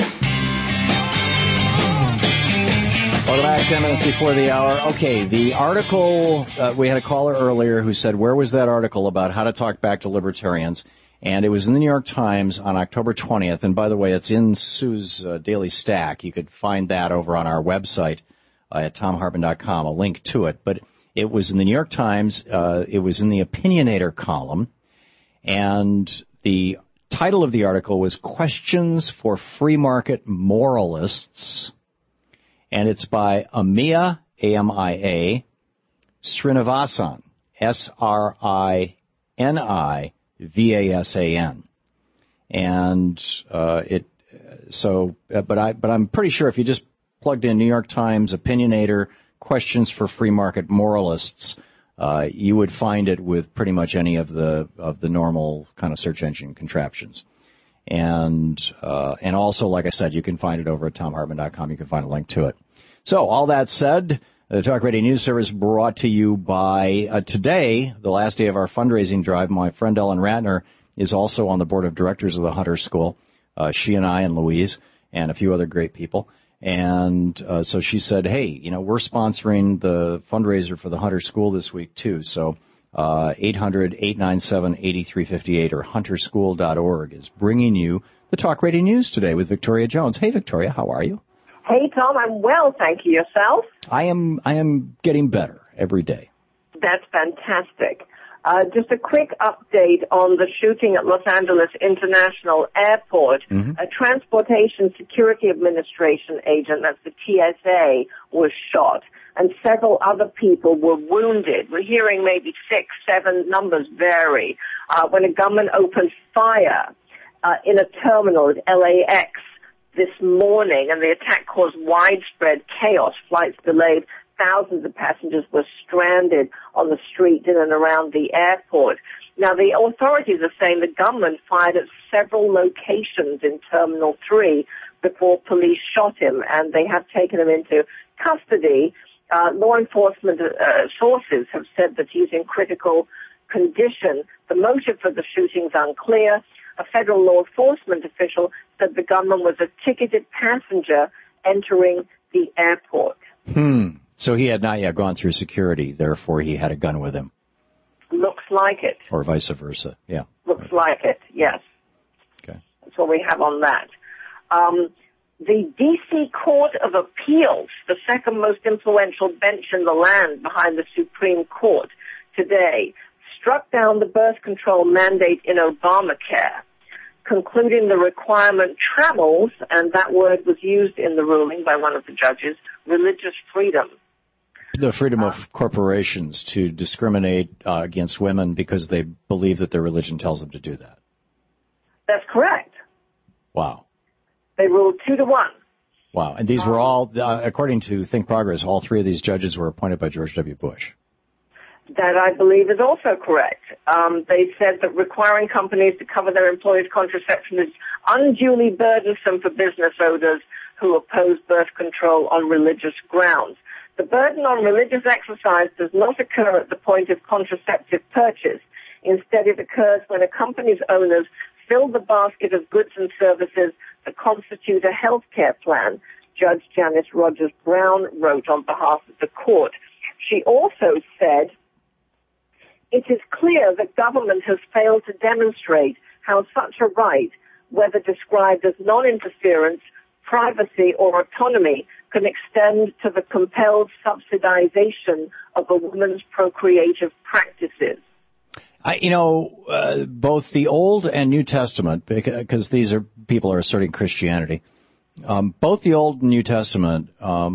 B: Welcome back, ten minutes before the hour. Okay, the article, uh, we had a caller earlier who said, where was that article about how to talk back to libertarians? And it was in the New York Times on October twentieth. And by the way, it's in Sue's uh, Daily Stack. You could find that over on our website uh, at tom hartman dot com, a link to it. But it was in the New York Times. Uh, it was in the Opinionator column. And the title of the article was Questions for Free Market Moralists. And it's by Amia, A M I A, Srinivasan, S R I N I V A S A N. And uh, it, so, but I, but I'm pretty sure if you just plugged in New York Times Opinionator Questions for Free Market Moralists, uh, you would find it with pretty much any of the of the normal kind of search engine contraptions. And uh, and also, like I said, you can find it over at tom hartman dot com. You can find a link to it. So, all that said, the Talk Radio News Service brought to you by uh, today, the last day of our fundraising drive. My friend Ellen Ratner is also on the board of directors of the Hunter School. Uh, she and I and Louise and a few other great people. And uh, so she said, hey, you know, we're sponsoring the fundraiser for the Hunter School this week, too. So uh, eight hundred, eight nine seven, eight three five eight or hunter school dot org is bringing you the Talk Radio News today with Victoria Jones. Hey, Victoria, how are you?
D: Hey, Tom, I'm well, thank you. Yourself?
B: I am I am getting better every day.
D: That's fantastic. Uh, just a quick update on the shooting at Los Angeles International Airport.
B: Mm-hmm.
D: A Transportation Security Administration agent, that's the T S A, was shot, and several other people were wounded. We're hearing maybe six, seven, numbers vary, uh, when a gunman opened fire uh, in a terminal at L A X this morning, and the attack caused widespread chaos. Flights delayed. Thousands of passengers were stranded on the street in and around the airport. Now, the authorities are saying the gunman fired at several locations in Terminal three before police shot him, and they have taken him into custody. Uh, law enforcement uh, sources have said that he's in critical condition. The motive for the shooting's unclear. A federal law enforcement official said the gunman was a ticketed passenger entering the airport.
B: Hmm. So he had not yet gone through security, therefore he had a gun with him.
D: Looks like it.
B: Or vice versa, yeah.
D: Looks like it, yes.
B: Okay.
D: That's what we have on that. Um, the D C Court of Appeals, the second most influential bench in the land behind the Supreme Court today, struck down the birth control mandate in Obamacare, concluding the requirement trammels, and that word was used in the ruling by one of the judges, religious freedom.
B: The freedom of corporations to discriminate uh, against women because they believe that their religion tells them to do that.
D: That's correct.
B: Wow.
D: They ruled two to one.
B: Wow. And these were all, uh, according to Think Progress, all three of these judges were appointed by George W. Bush.
D: That, I believe, is also correct. Um, they said that requiring companies to cover their employees' contraception is unduly burdensome for business owners who oppose birth control on religious grounds. The burden on religious exercise does not occur at the point of contraceptive purchase. Instead, it occurs when a company's owners fill the basket of goods and services that constitute a health care plan, Judge Janice Rogers Brown wrote on behalf of the court. She also said, it is clear that government has failed to demonstrate how such a right, whether described as non-interference, privacy, or autonomy, can extend to the compelled subsidization of a woman's procreative practices.
B: I, you know, uh, both the Old and New Testament, because these are people are asserting Christianity, um, both the Old and New Testament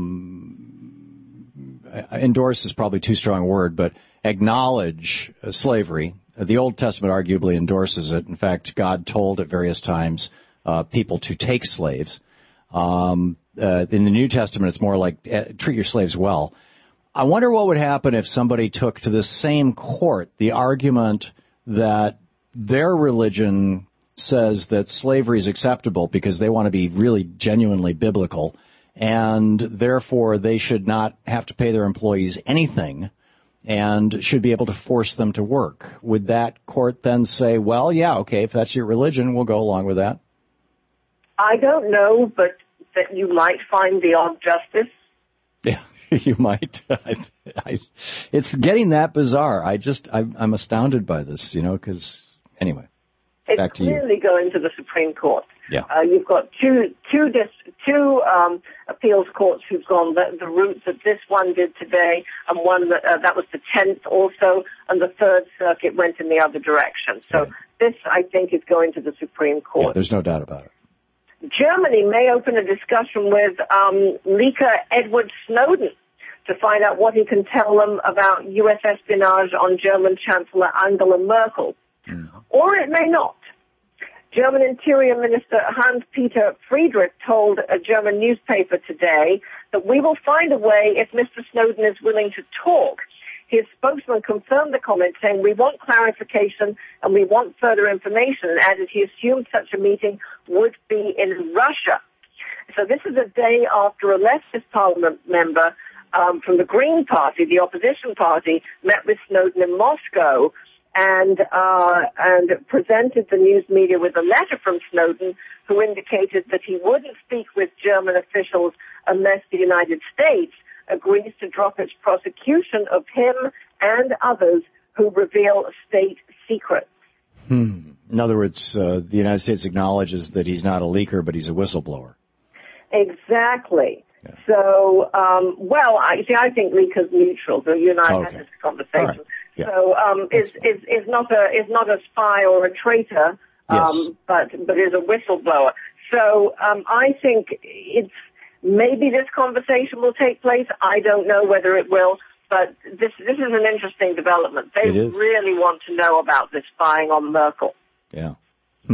B: um, endorse is probably too strong a word, but acknowledge uh, slavery. Uh, the Old Testament arguably endorses it. In fact, God told at various times uh, people to take slaves. Um, uh, in the New Testament, it's more like uh, treat your slaves well. I wonder what would happen if somebody took to the same court the argument that their religion says that slavery is acceptable because they want to be really genuinely biblical, and therefore they should not have to pay their employees anything and should be able to force them to work. Would that court then say, well, yeah, okay, if that's your religion, we'll go along with that?
D: I don't know, but that you might find the odd justice.
B: Yeah, you might. I, I, it's getting that bizarre. I just, I, I'm astounded by this, you know, because, anyway,
D: it's
B: back to you.
D: It's clearly going to the Supreme Court.
B: Yeah.
D: Uh, you've got two, two, dis- two um, appeals courts who've gone the, the route that this one did today, and one that, uh, that was the tenth also, and the Third Circuit went in the other direction. So right. This, I think, is going to the Supreme Court.
B: Yeah, there's no doubt about it.
D: Germany may open a discussion with um, leaker Edward Snowden to find out what he can tell them about U S espionage on German Chancellor Angela Merkel. Mm. Or it may not. German Interior Minister Hans-Peter Friedrich told a German newspaper today that we will find a way if Mister Snowden is willing to talk. His spokesman confirmed the comment, saying, we want clarification and we want further information, and added he assumed such a meeting would be in Russia. So this is a day after a leftist parliament member um, from the Green Party, the opposition party, met with Snowden in Moscow and uh, and presented the news media with a letter from Snowden who indicated that he wouldn't speak with German officials unless the United States agrees to drop its prosecution of him and others who reveal state secrets.
B: Hmm. In other words, uh, the United States acknowledges that he's not a leaker, but he's a whistleblower.
D: Exactly. Yeah. So, um, well, I see. I think leaker's neutral. So you and I
B: okay.
D: had this conversation.
B: Right. Yeah.
D: So, um, is is is not a is not a spy or a traitor, um,
B: yes.
D: but but is a whistleblower. So, um, I think it's. Maybe this conversation will take place. I don't know whether it will, but this this is an interesting development. They really want to know about this spying on Merkel.
B: Yeah. Hm.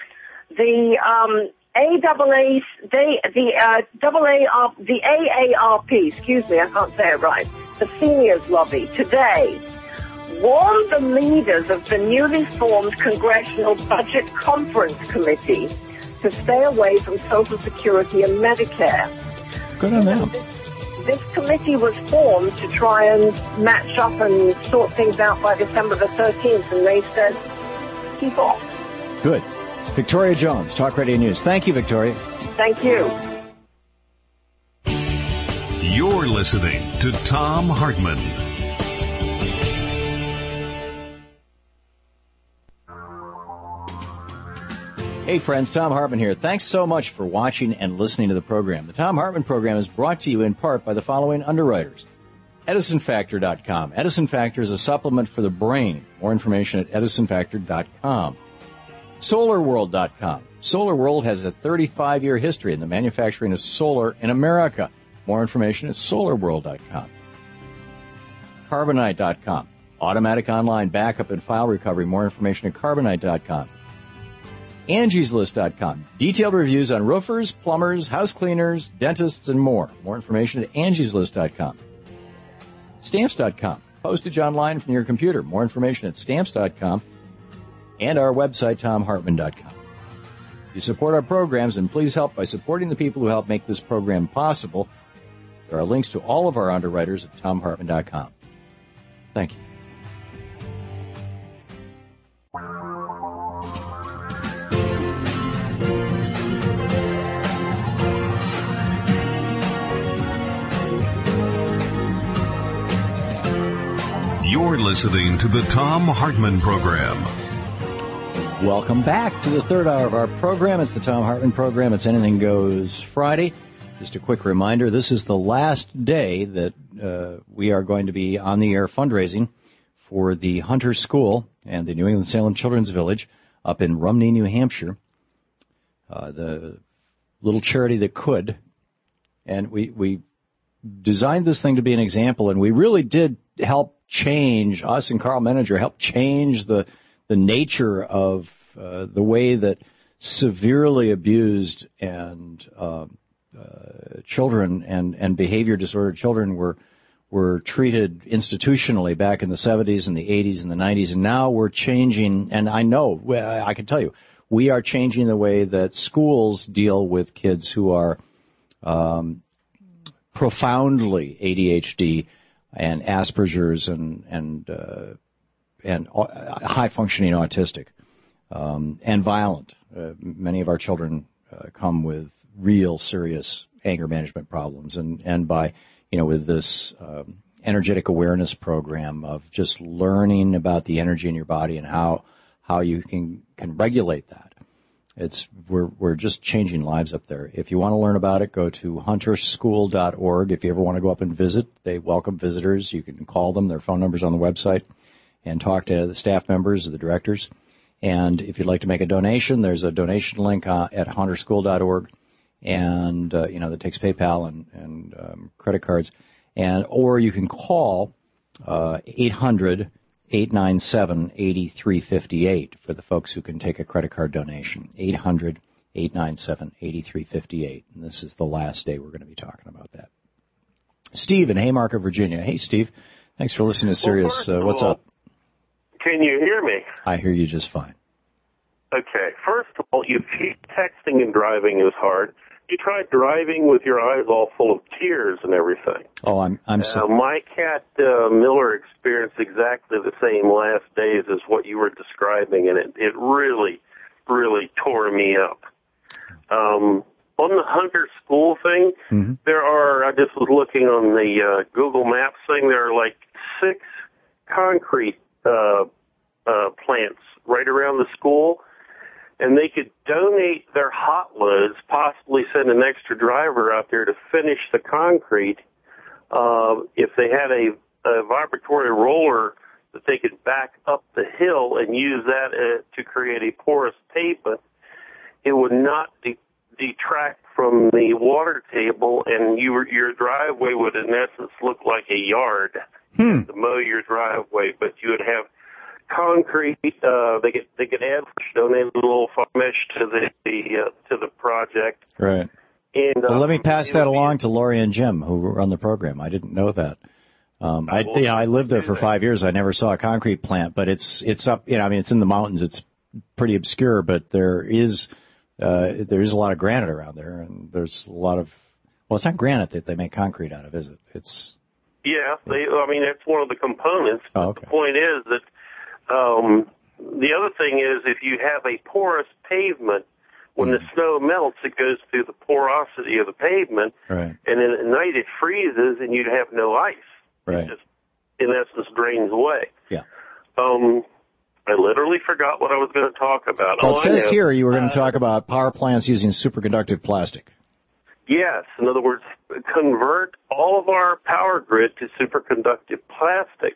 D: The um, A double A, they the uh, double A R, the A A R P. Excuse me, I can't say it right. The seniors lobby today warned the leaders of the newly formed Congressional Budget Conference Committee to stay away from Social Security and Medicare.
B: Good on them.
D: this committee was formed to try and match up and sort things out by December the thirteenth, and they said, keep off.
B: Good. Victoria Jones, Talk Radio News. Thank you, Victoria.
D: Thank you.
A: You're listening to Thom Hartmann.
B: Hey friends, Thom Hartmann here. Thanks so much for watching and listening to the program. The Thom Hartmann program is brought to you in part by the following underwriters. Edison Factor dot com. Edison Factor is a supplement for the brain. More information at Edison Factor dot com. Solar World dot com. Solar World has a thirty-five year history in the manufacturing of solar in America. More information at Solar World dot com. Carbonite dot com. Automatic online backup and file recovery. More information at Carbonite dot com. Angie's List dot com. Detailed reviews on roofers, plumbers, house cleaners, dentists, and more. More information at Angie's List dot com. Stamps dot com. Postage online from your computer. More information at Stamps dot com. And our website, Thom Hartmann dot com. You support our programs, and please help by supporting the people who help make this program possible. There are links to all of our underwriters at Thom Hartmann dot com. Thank you.
A: You're listening to the Thom Hartmann Program.
B: Welcome back to the third hour of our program. It's the Thom Hartmann Program. It's Anything Goes Friday. Just a quick reminder, this is the last day that uh, we are going to be on the air fundraising for the Hunter School and the New England Salem Children's Village up in Rumney, New Hampshire. Uh, the little charity that could. And we, we designed this thing to be an example, and we really did help change, us and Carl Menninger helped change the the nature of uh, the way that severely abused and uh, uh, children and, and behavior disordered children were were treated institutionally back in the seventies and the eighties and the nineties, and now we're changing, and I know, I can tell you, we are changing the way that schools deal with kids who are um, profoundly A D H D and Asperger's and and uh, and high functioning autistic um, and violent. Uh, many of our children uh, come with real serious anger management problems, and and by you know with this um, energetic awareness program of just learning about the energy in your body and how how you can can regulate that. It's we're we're just changing lives up there. If you want to learn about it, go to hunter school dot org. If you ever want to go up and visit, they welcome visitors. You can call them. Their phone number's on the website, and talk to the staff members or the directors. And if you'd like to make a donation, there's a donation link uh, at hunter school dot org, and uh, you know that takes PayPal and and um, credit cards, and or you can call uh, eight hundred eight nine seven eight three five eight for the folks who can take a credit card donation. eight hundred eight nine seven eight three five eight. And this is the last day we're going to be talking about that. Steve in Haymarket, Virginia. Hey, Steve. Thanks for listening to Sirius.
E: Well,
B: uh, what's
E: all,
B: up?
E: Can you hear me?
B: I hear you just fine.
E: Okay. First of all, you keep texting and driving is hard. You tried driving with your eyes all full of tears and everything.
B: Oh, I'm I'm so.
E: Uh, my cat uh, Miller experienced exactly the same last days as what you were describing, and it it really, really tore me up. Um, on the Hunter School thing,
B: mm-hmm.
E: there are. I just was looking on the uh, Google Maps thing. There are like six concrete uh, uh, plants right around the school. And they could donate their hot loads, possibly send an extra driver out there to finish the concrete. Uh, if they had a, a vibratory roller that they could back up the hill and use that uh, to create a porous pavement, it would not de- detract from the water table, and you, your driveway would, in essence, look like a yard
B: hmm.
E: to mow your driveway, but you would have concrete. Uh, they could they could add donate a little mesh to the, the uh, to the project.
B: Right.
E: And
B: well,
E: um,
B: let me pass that along to Lori and Jim, who run the program. I didn't know that. Um, I yeah, I lived there for five years. I never saw a concrete plant, but it's it's up. You know, I mean, it's in the mountains. It's pretty obscure, but there is uh, there is a lot of granite around there, and there's a lot of Well, it's not granite that they make concrete out of, is it? It's
E: Yeah, they, I mean, that's one of the components.
B: oh, okay.
E: The point is that um, the other thing is if you have a porous pavement, when the snow melts, it goes through the porosity of the pavement,
B: right.
E: and then at night it freezes, and you'd have no ice.
B: Right.
E: It just, in essence, drains away.
B: Yeah.
E: Um, I literally forgot what I was going to talk about.
B: Well,
E: oh,
B: it says
E: I know.
B: here you were going
E: Uh,
B: to talk about power plants using superconductive plastic.
E: Yes. In other words, convert all of our power grid to superconductive plastic.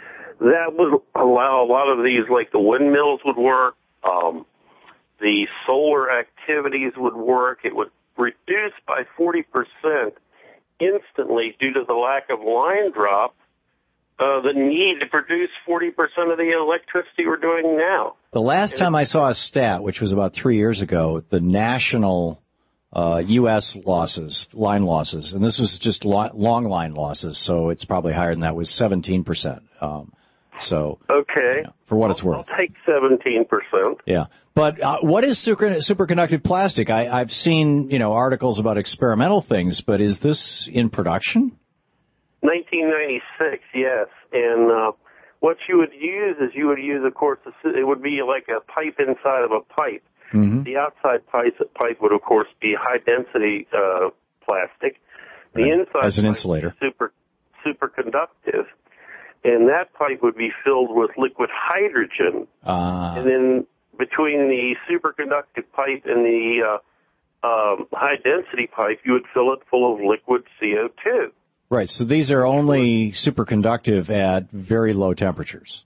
E: That would allow a lot of these, like the windmills would work, um, the solar activities would work. It would reduce by forty percent instantly due to the lack of line drop, uh, the need to produce forty percent of the electricity we're doing now.
B: The last
E: And
B: time I saw a stat, which was about three years ago, the national uh, U S losses, line losses, and this was just lo- long line losses, so it's probably higher than that, was seventeen percent. Um, so,
E: Okay.
B: you know, for what it's worth.
E: I'll take seventeen percent.
B: Yeah. But uh, what is super, superconductive plastic? I, I've seen, you know, articles about experimental things, but is this in production?
E: nineteen ninety-six, yes. And uh, what you would use is you would use, of course, it would be like a pipe inside of a pipe.
B: Mm-hmm.
E: The outside pipe, pipe would, of course, be high-density uh, plastic. The
B: Right.
E: inside
B: As an
E: pipe
B: insulator.
E: is super, superconductive. And that pipe would be filled with liquid hydrogen.
B: Uh,
E: And then between the superconductive pipe and the uh, um, high-density pipe, you would fill it full of liquid C O two.
B: right. So these are only superconductive at very low temperatures.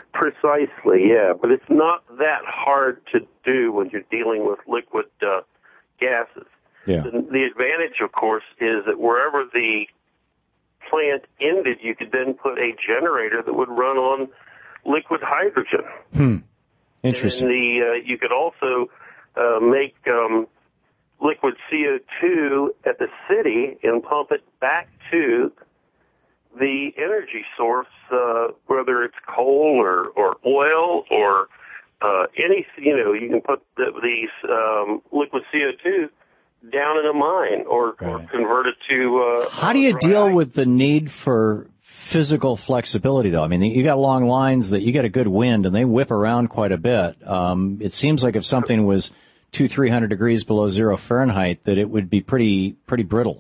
E: Precisely, yeah. But it's not that hard to do when you're dealing with liquid uh, gases.
B: Yeah.
E: The, the advantage, of course, is that wherever the plant ended, you could then put a generator that would run on liquid hydrogen.
B: Hmm. Interesting.
E: And the uh, you could also uh, make um, liquid C O two at the city and pump it back to the energy source, uh, whether it's coal or, or oil or uh, any, you know, you can put the, these um, liquid C O two down in a mine or, or convert it to... Uh,
B: How do you deal with the need for physical flexibility, though? I mean, you got long lines that you get a good wind, and they whip around quite a bit. Um, it seems like if something was two, three hundred degrees below zero Fahrenheit, that it would be pretty, pretty brittle.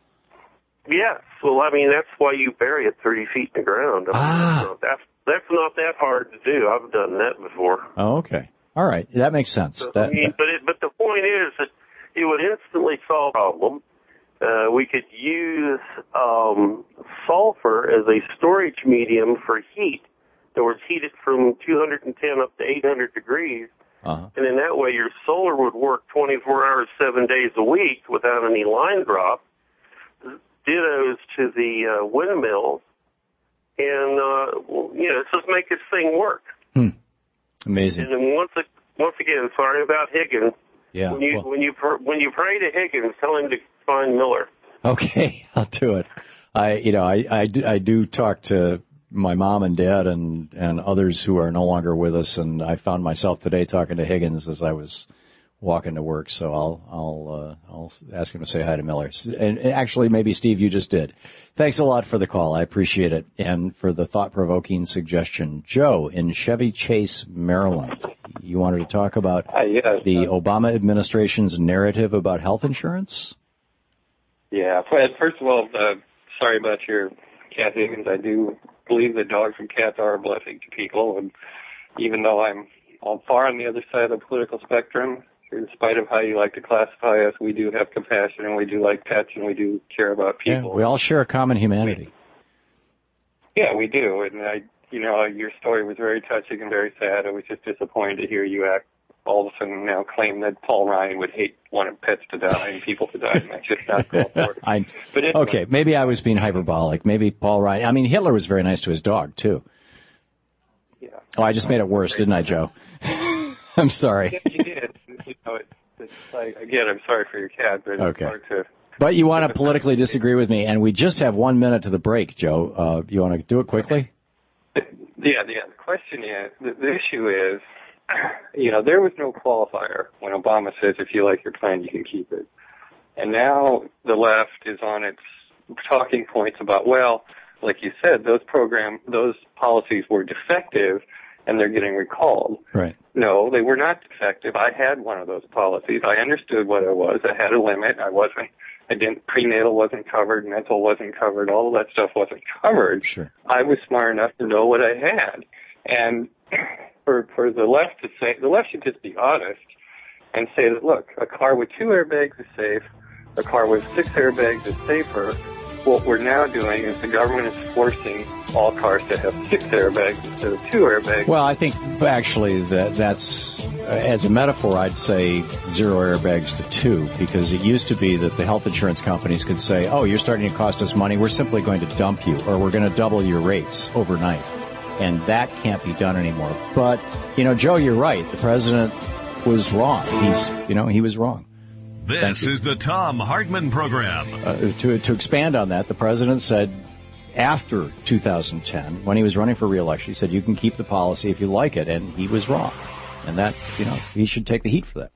E: Yes. Well, I mean, that's why you bury it thirty feet in the ground. I mean,
B: Ah.
E: that's, not, that's, that's not that hard to do. I've done that before.
B: Oh, okay. All right. That makes sense.
E: So,
B: That,
E: I mean, but, it, but the point is that it would instantly solve the problem. Uh, we could use um, sulfur as a storage medium for heat. In other words, heat it from two hundred ten up to eight hundred degrees.
B: uh-huh.
E: And in that way, your solar would work twenty-four hours, seven days a week without any line drop. Dittos to the uh, windmills. And, uh, well, you know, just make this thing work.
B: Hmm. Amazing.
E: And then once, it, once again, sorry about Higgins.
B: Yeah.
E: When you,
B: well-
E: when you, pr- when you pray to Higgins, tell him to find Miller.
B: Okay, I'll do it. I, you know, I, I, do, I do talk to my mom and dad and, and others who are no longer with us, and I found myself today talking to Higgins as I was walking to work. So I'll, I'll, uh, I'll ask him to say hi to Miller. And actually, maybe Steve, you just did. Thanks a lot for the call. I appreciate it, and for the thought-provoking suggestion. Joe in Chevy Chase, Maryland. You wanted to talk about
F: Hi, yes.
B: the Obama administration's narrative about health insurance?
F: Yeah. First of all, uh, sorry about your cat Higgins. I do believe that dogs and cats are a blessing to people, and even though I'm on far on the other side of the political spectrum, in spite of how you like to classify us, we do have compassion, and we do like pets, and we do care about people.
B: Yeah, we all share a common humanity.
F: Yeah, we do. And I, you know, your story was very touching and very sad. I was just disappointed to hear you act all of a sudden now claim that Paul Ryan would hate wanting pets to die and people to die, and that's just not going forward.
B: I,
F: But anyway.
B: okay, maybe I was being hyperbolic. Maybe Paul Ryan. I mean, Hitler was very nice to his dog, too.
F: Yeah.
B: Oh, I just made it worse, didn't I, Joe? I'm sorry.
F: Yeah, you did. You know, it's, it's like, again, I'm sorry for your cat, but it's
B: Okay.
F: hard to...
B: But you want to politically disagree with me, and we just have one minute to the break, Joe. Uh, you want to do it quickly?
F: Yeah, yeah. The question is, the, the issue is, you know, there was no qualifier when Obama says if you like your plan, you can keep it. And now the left is on its talking points about, well, like you said, those program, those policies were defective and they're getting recalled.
B: Right.
F: No, they were not defective. I had one of those policies. I understood what it was. I had a limit. I wasn't, I didn't, prenatal wasn't covered, mental wasn't covered, all of that stuff wasn't covered.
B: Sure.
F: I was smart enough to know what I had. And for, for the left to say, the left should just be honest and say that, look, a car with two airbags is safe, a car with six airbags is safer. What we're now doing is the government is forcing all cars to have six airbags instead of two airbags.
B: Well, I think actually that that's, uh, as a metaphor, I'd say zero airbags to two, because it used to be that the health insurance companies could say, oh, you're starting to cost us money, we're simply going to dump you, or we're going to double your rates overnight. And that can't be done anymore. But, you know, Joe, you're right. The president was wrong. He's, you know, he was wrong.
A: This is the Thom Hartmann Program.
B: Uh, to, to expand on that, the president said after two thousand ten, when he was running for re-election, he said, you can keep the policy if you like it, and he was wrong. And that, you know, he should take the heat for that.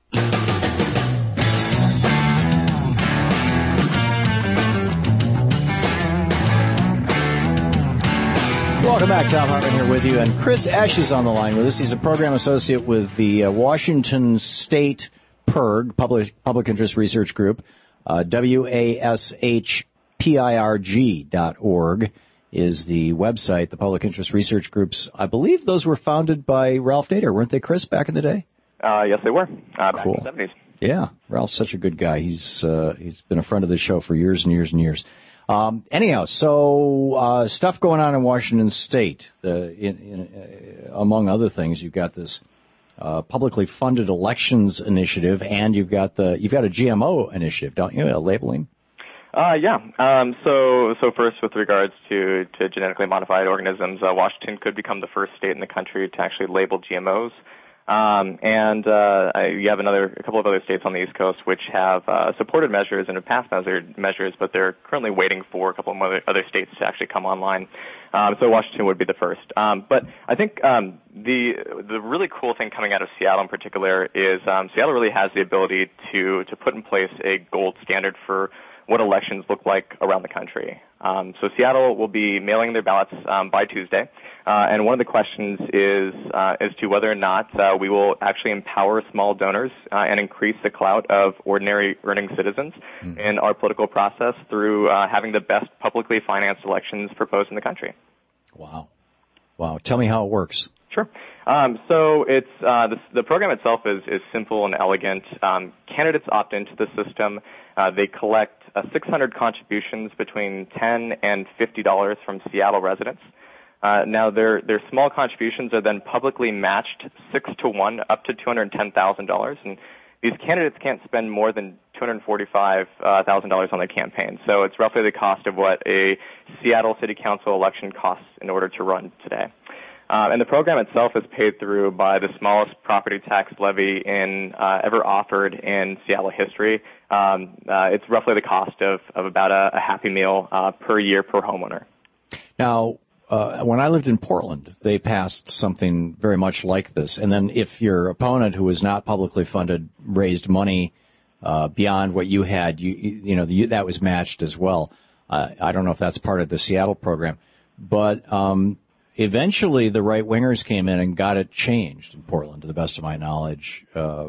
B: Welcome back. Thom Hartmann here with you. And Chris Esch is on the line with us. He's a program associate with the uh, Washington State P I R G, Public, Public Interest Research Group. Uh, W A S H P I R G dot org is the website, the Public Interest Research Groups. I believe those were founded by Ralph Nader, weren't they, Chris, back in the day?
G: Uh, yes, they were. Uh, back
B: cool.
G: in the seventies.
B: Yeah, Ralph's such a good guy. He's uh, he's been a friend of the show for years and years and years. Um, anyhow, so uh, stuff going on in Washington State. Uh, in, in, uh, among other things, you've got this uh, publicly funded elections initiative, and you've got the you've got a G M O initiative, don't you? A labeling.
G: Uh, yeah. Um, so, so first, with regards to, to genetically modified organisms, uh, Washington could become the first state in the country to actually label G M Os. Um, and uh, I, you have another, a couple of other states on the East Coast which have uh, supported measures and have passed measured measures, but they're currently waiting for a couple of other, other states to actually come online. Um, so Washington would be the first. Um, but I think um, the the really cool thing coming out of Seattle in particular is um, Seattle really has the ability to to put in place a gold standard for what elections look like around the country. Um, so Seattle will be mailing their ballots um, by Tuesday, uh, and one of the questions is uh, as to whether or not uh, we will actually empower small donors uh, and increase the clout of ordinary earning citizens mm. in our political process through uh, having the best publicly financed elections proposed in the country.
B: Wow. Wow. Tell me how it works.
G: Sure. Um, so it's uh, the, the program itself is, is simple and elegant. Um, candidates opt into the system. Uh, they collect uh, six hundred contributions between ten and fifty dollars from Seattle residents. Uh, now, their their small contributions are then publicly matched six to one, up to two hundred ten thousand dollars, and these candidates can't spend more than two hundred forty-five thousand dollars on their campaign. So it's roughly the cost of what a Seattle City Council election costs in order to run today. Uh, and the program itself is paid through by the smallest property tax levy in uh, ever offered in Seattle history. Um, uh, it's roughly the cost of, of about a, a Happy Meal uh, per year per homeowner.
B: Now, uh, when I lived in Portland, they passed something very much like this. And then if your opponent, who was not publicly funded, raised money uh, beyond what you had, you, you know, the, that was matched as well. Uh, I don't know if that's part of the Seattle program, but um, eventually, the right-wingers came in and got it changed in Portland, to the best of my knowledge. Uh,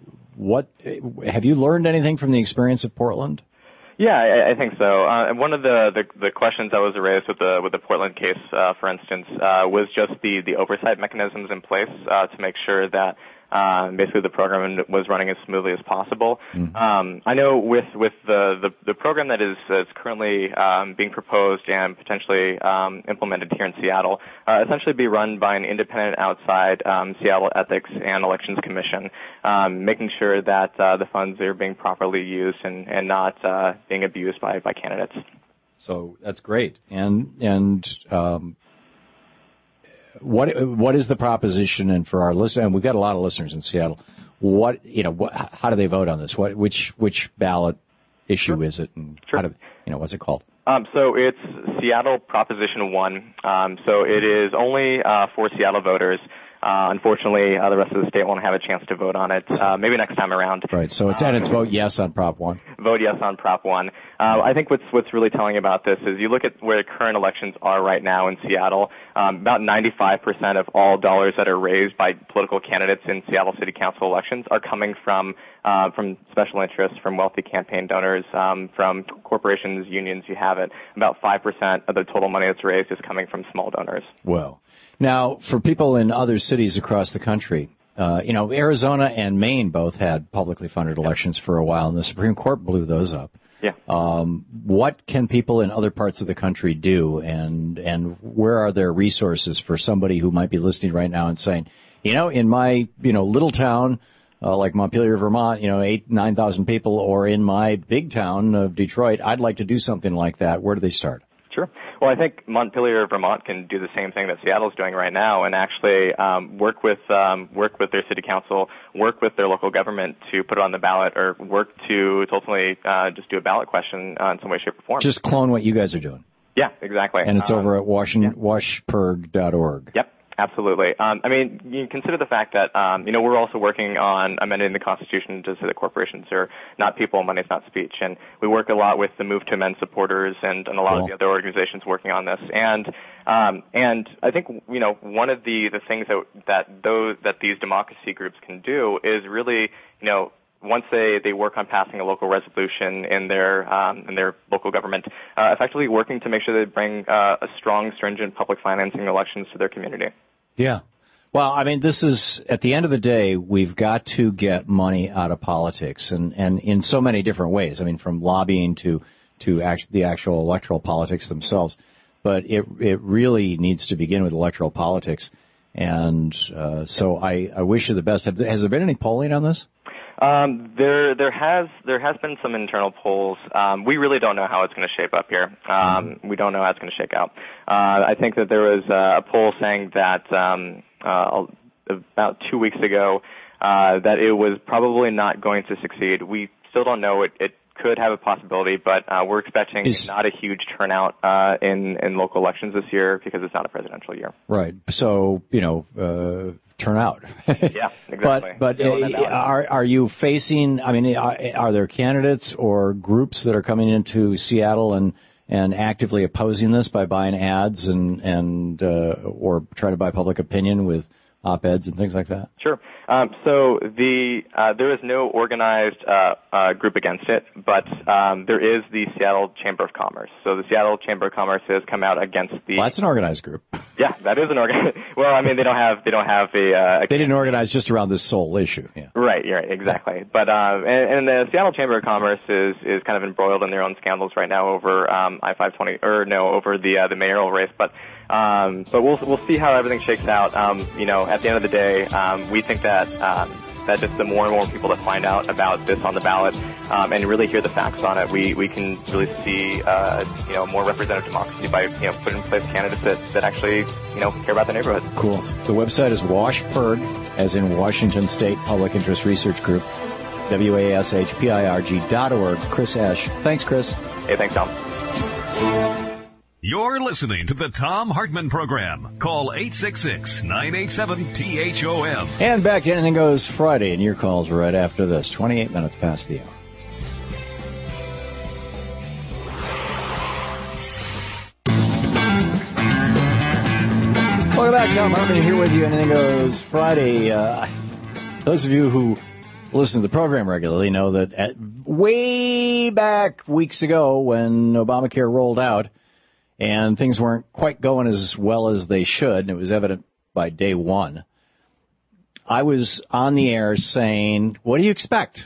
B: what have you learned anything from the experience of Portland?
G: Yeah, I, I think so. Uh, one of the, the, the questions that was raised with the with the Portland case, uh, for instance, uh, was just the, the oversight mechanisms in place uh, to make sure that uh, basically the program was running as smoothly as possible. Mm-hmm. Um, I know with with the, the, the program that is, is currently um, being proposed and potentially um, implemented here in Seattle, uh, essentially be run by an independent outside um, Seattle Ethics and Elections Commission, um, making sure that uh, the funds are being properly used and, and not uh, being abused by, by candidates.
B: So that's great. And and um, what what is the proposition? And for our listeners, and we've got a lot of listeners in Seattle. What you know? What, how do they vote on this? What which which ballot issue sure. is it? And
G: sure.
B: how do you know what's it called?
G: Um, so it's Seattle Proposition One. Um, so it is only uh, for Seattle voters. Uh, unfortunately, uh, the rest of the state won't have a chance to vote on it. Uh, maybe next time around.
B: Right. So it's, and it's vote yes on Prop one.
G: Vote yes on Prop one. Uh, I think what's what's really telling about this is you look at where current elections are right now in Seattle. Um, about ninety-five percent of all dollars that are raised by political candidates in Seattle City Council elections are coming from uh, from special interests, from wealthy campaign donors, um, from corporations, unions. You have it. About five percent of the total money that's raised is coming from small donors.
B: Well. Now, for people in other cities across the country, uh, you know, Arizona and Maine both had publicly funded elections for a while, and the Supreme Court blew those up.
G: Yeah.
B: Um, what can people in other parts of the country do, and and where are there resources for somebody who might be listening right now and saying, you know, in my, you know, little town, uh, like Montpelier, Vermont, you know, eight, nine thousand people, or in my big town of Detroit, I'd like to do something like that. Where do they start?
G: Sure. Well, I think Montpelier, Vermont can do the same thing that Seattle's doing right now and actually um, work with um, work with their city council, work with their local government to put it on the ballot, or work to, to ultimately uh, just do a ballot question uh, in some way, shape, or form.
B: Just clone what you guys are doing.
G: Yeah, exactly.
B: And it's
G: um,
B: over at Washington,
G: yeah.
B: washperg dot org.
G: Yep. Absolutely. Um, I mean, you consider the fact that, um, you know, we're also working on amending the Constitution to say that corporations are not people, money is not speech. And we work a lot with the Move to Amend supporters and, and a lot cool. of the other organizations working on this. And um, and I think, you know, one of the, the things that, that those that these democracy groups can do is really, you know, once they, they work on passing a local resolution in their um, in their local government, uh, effectively working to make sure they bring uh, a strong, stringent public financing elections to their community.
B: Yeah. Well, I mean, this is, at the end of the day, we've got to get money out of politics, and, and in so many different ways. I mean, from lobbying to, to act, the actual electoral politics themselves. But it, it really needs to begin with electoral politics. And uh, so I, I wish you the best. Have, has there been any polling on this?
G: Um, there, there has, there has been some internal polls. Um, we really don't know how it's going to shape up here. Um, mm-hmm. We don't know how it's going to shake out. Uh, I think that there was uh, a poll saying that um, uh, about two weeks ago uh, that it was probably not going to succeed. We still don't know. It, it could have a possibility, but uh, we're expecting Is, not a huge turnout uh, in in local elections this year because it's not a presidential year.
B: Right. So you know. Uh turnout.
G: Yeah, exactly.
B: But, but uh, are are you facing, I mean, are, are there candidates or groups that are coming into Seattle and, and actively opposing this by buying ads and, and uh, or trying to buy public opinion with op-eds and things like that?
G: Sure. Um, so the uh, there is no organized uh, uh, group against it, but um, there is the Seattle Chamber of Commerce. So the Seattle Chamber of Commerce has come out against the.
B: Well, that's an organized group.
G: Yeah, that is an organized. Well, I mean, they don't have they don't have a. Uh, a
B: they didn't organize just around this sole issue. Yeah.
G: Right. Right. Exactly. But uh, and, and the Seattle Chamber of Commerce is is kind of embroiled in their own scandals right now over um, I five twenty or no over the uh, the mayoral race, but. Um, but we'll we'll see how everything shakes out. Um, you know, at the end of the day, um, we think that um, that just the more and more people that find out about this on the ballot um, and really hear the facts on it, we, we can really see uh, you know more representative democracy by you know putting in place candidates that, that actually you know care about the neighborhood.
B: Cool. The website is WashPIRG, as in Washington State Public Interest Research Group, W A S H P I R G dot org. Chris Ash. Thanks, Chris.
G: Hey, thanks, Tom.
A: You're listening to the Tom Hartman Program. Call eight six six, nine eight seven, T H O M.
B: And back to Anything Goes Friday, and your calls right after this. twenty-eight minutes past the hour. Welcome back. Tom Hartman here with you. Anything Goes Friday. Uh, those of you who listen to the program regularly know that at, way back weeks ago when Obamacare rolled out, and things weren't quite going as well as they should, and it was evident by day one, I was on the air saying, what do you expect?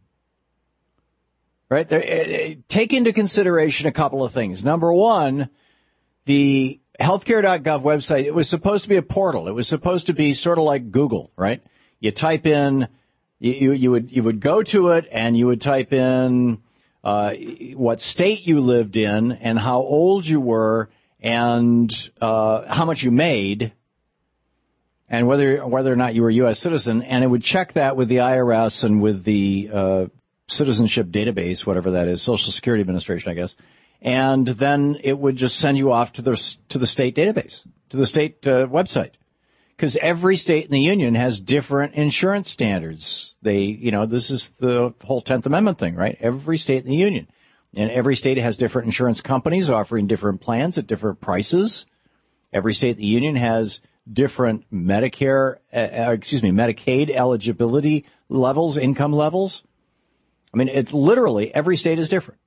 B: Right? There, take into consideration a couple of things. Number one, the healthcare dot gov website, it was supposed to be a portal. It was supposed to be sort of like Google, right? You type in, you, you would you would go to it, and you would type in Uh, what state you lived in and how old you were and uh, how much you made and whether whether or not you were a U S citizen, and it would check that with the I R S and with the uh, citizenship database, whatever that is, Social Security Administration, I guess, and then it would just send you off to the to the state database, to the state uh, website. Because every state in the union has different insurance standards. They, you know, this is the whole tenth Amendment thing, right? Every state in the union. And every state has different insurance companies offering different plans at different prices. Every state in the union has different Medicare, uh, excuse me, Medicaid eligibility levels, income levels. I mean, it's literally every state is different.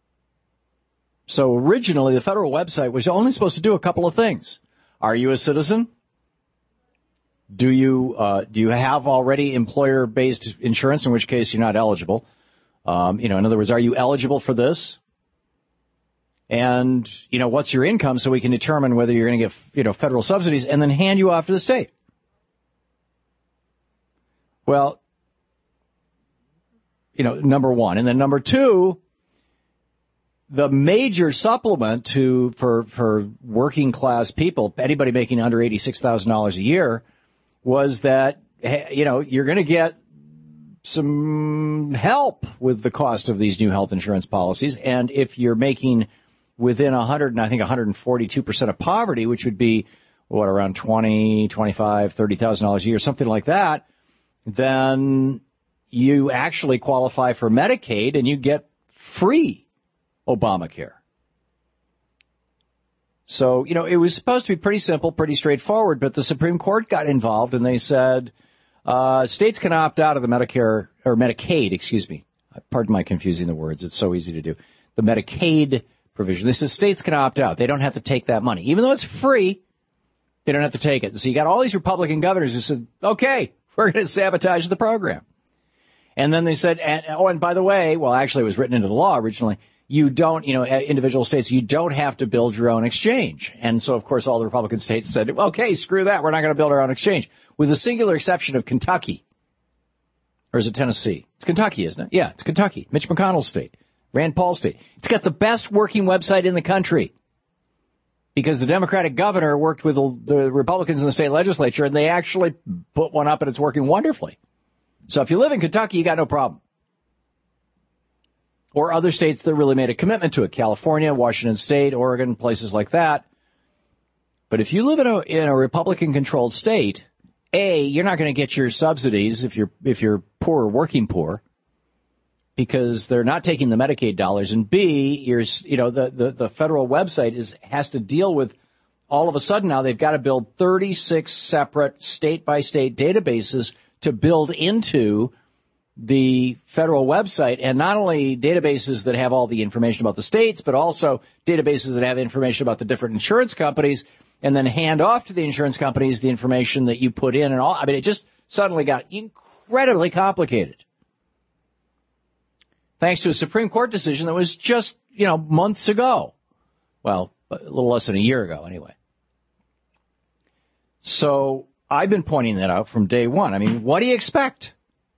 B: So originally, the federal website was only supposed to do a couple of things. Are you a citizen? Do you uh, do you have already employer-based insurance, in which case you're not eligible? Um, you know, in other words, are you eligible for this? And, you know, what's your income so we can determine whether you're going to get, you know, federal subsidies and then hand you off to the state? Well, you know, number one. And then number two, the major supplement to for for working class people, anybody making under eighty-six thousand dollars a year, was that, you know, you're going to get some help with the cost of these new health insurance policies. And if you're making within one hundred, and I think one hundred forty-two percent of poverty, which would be, what, around twenty, twenty-five, thirty thousand dollars a year, something like that, then you actually qualify for Medicaid and you get free Obamacare. So, you know, it was supposed to be pretty simple, pretty straightforward, but the Supreme Court got involved and they said uh, states can opt out of the Medicare, or Medicaid, excuse me. Pardon my confusing the words. It's so easy to do. The Medicaid provision. They said states can opt out. They don't have to take that money. Even though it's free, they don't have to take it. So you got all these Republican governors who said, okay, we're going to sabotage the program. And then they said, and, oh, and by the way, well, actually it was written into the law originally, you don't, you know, individual states, you don't have to build your own exchange. And so, of course, all the Republican states said, okay, screw that. We're not going to build our own exchange. With the singular exception of Kentucky. Or is it Tennessee? It's Kentucky, isn't it? Yeah, it's Kentucky. Mitch McConnell's state. Rand Paul's state. It's got the best working website in the country. Because the Democratic governor worked with the Republicans in the state legislature, and they actually put one up, and it's working wonderfully. So if you live in Kentucky, you got no problem. Or other states that really made a commitment to it. California, Washington State, Oregon, places like that. But if you live in a, in a Republican-controlled state, A, you're not going to get your subsidies if you're if you're poor or working poor, because they're not taking the Medicaid dollars. And B, you're, you know, the, the, the federal website is has to deal with, all of a sudden now they've got to build thirty-six separate state-by-state databases to build into the federal website, and not only databases that have all the information about the states, but also databases that have information about the different insurance companies, and then hand off to the insurance companies the information that you put in and all. I mean, it just suddenly got incredibly complicated. Thanks to a Supreme Court decision that was just, you know, months ago. Well, a little less than a year ago, anyway. So I've been pointing that out from day one. I mean, what do you expect?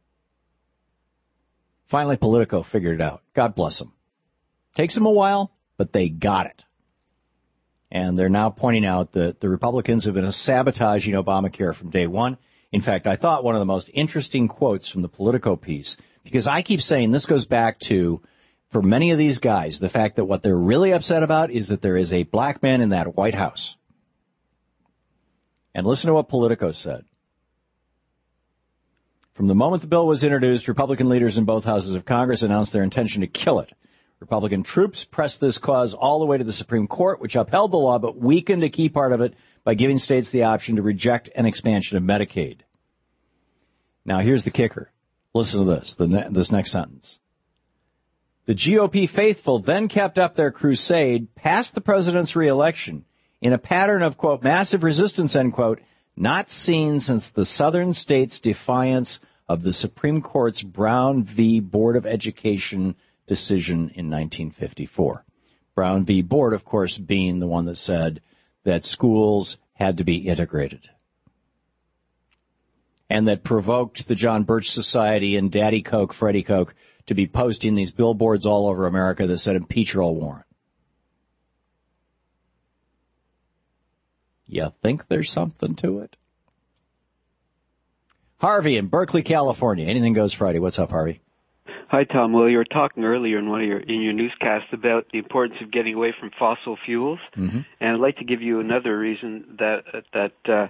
B: Finally, Politico figured it out. God bless them. Takes them a while, but they got it. And they're now pointing out that the Republicans have been sabotaging Obamacare from day one. In fact, I thought one of the most interesting quotes from the Politico piece, because I keep saying this goes back to, for many of these guys, the fact that what they're really upset about is that there is a black man in that White House. And listen to what Politico said. From the moment the bill was introduced, Republican leaders in both houses of Congress announced their intention to kill it. Republican troops pressed this cause all the way to the Supreme Court, which upheld the law but weakened a key part of it by giving states the option to reject an expansion of Medicaid. Now, here's the kicker. Listen to this, the ne- this next sentence. The G O P faithful then kept up their crusade past the president's reelection in a pattern of, quote, massive resistance, end quote, not seen since the southern states' defiance of the Supreme Court's Brown v. Board of Education decision in nineteen fifty-four. Brown v. Board, of course, being the one that said that schools had to be integrated, and that provoked the John Birch Society and Daddy Coke, Freddie Coke, to be posting these billboards all over America that said impeach Earl Warren. You think there's something to it? Harvey in Berkeley, California. Anything goes Friday. What's up, Harvey?
H: Hi, Tom. Well, you were talking earlier in one of your in your newscasts about the importance of getting away from fossil fuels,
B: mm-hmm.
H: and I'd like to give you another reason that that uh,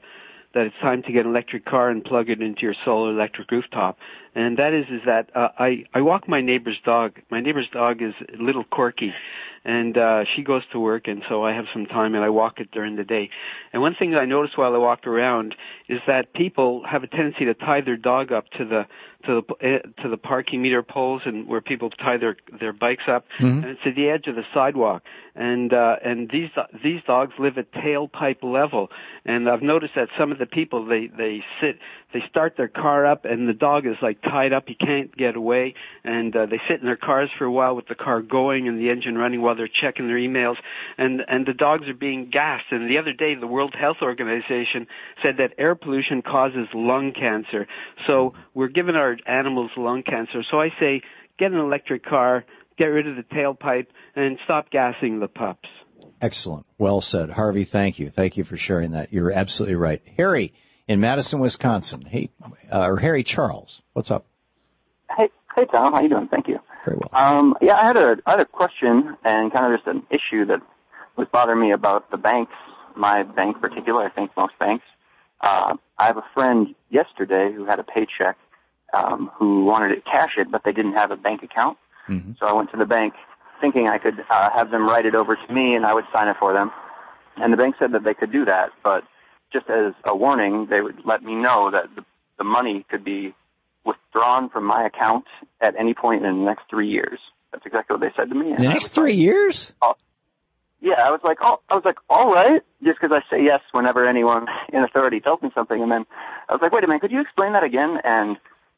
H: that it's time to get an electric car and plug it into your solar electric rooftop. And that is, is that uh, I, I walk my neighbor's dog. My neighbor's dog is a little Corky, and uh, she goes to work, and so I have some time, and I walk it during the day. And one thing that I noticed while I walked around is that people have a tendency to tie their dog up to the to the uh, to the parking meter poles, and where people tie their their bikes up,
B: Mm-hmm.
H: and it's at the edge of the sidewalk. And uh, and these these dogs live at tailpipe level, and I've noticed that some of the people they they sit they start their car up, and the dog is like tied up, he can't get away, and uh, they sit in their cars for a while with the car going and the engine running while they're checking their emails, and and the dogs are being gassed. And the other day, the World Health Organization said that air pollution causes lung cancer. So we're giving our animals lung cancer. So I say, get an electric car, get rid of the tailpipe, and stop gassing the pups.
B: Excellent. Well said. Harvey, thank you. Thank you for sharing that. You're absolutely right. Harry in Madison, Wisconsin. Hey, uh, or Harry Charles, what's up?
I: Hey, hey, Tom. How you doing? Thank you.
B: Very well.
I: Um, yeah, I had a I had a question and kind of just an issue that was bothering me about the banks. My bank in particular, I think most banks. Uh, I have a friend yesterday who had a paycheck um, who wanted to cash it, but they didn't have a bank account.
B: Mm-hmm.
I: So I went to the bank thinking I could uh, have them write it over to me and I would sign it for them. And the bank said that they could do that, but just as a warning, they would let me know that the, the money could be withdrawn from my account at any point in the next three years. That's exactly what they said to me.
B: In the next three years?
I: Oh, yeah, I was like, oh, I was like, all right, just because I say yes whenever anyone in authority tells me something, and then I was like, wait a minute, could you explain that again? And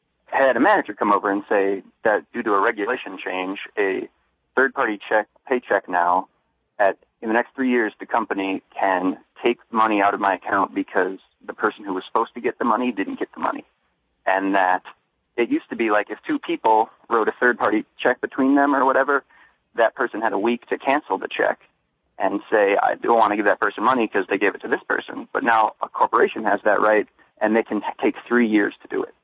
I: I had a manager come over and say that due to a regulation change, a third-party check paycheck now, at in the next three years, the company can take money out of my account because the person who was supposed to get the money didn't get the money, and that it used to be like if two people wrote a third-party check between them or whatever, that person had a week to cancel the check and say, I don't want to give that person money because they gave it to this person. But now a corporation has that right, and they can t- take three years to do it.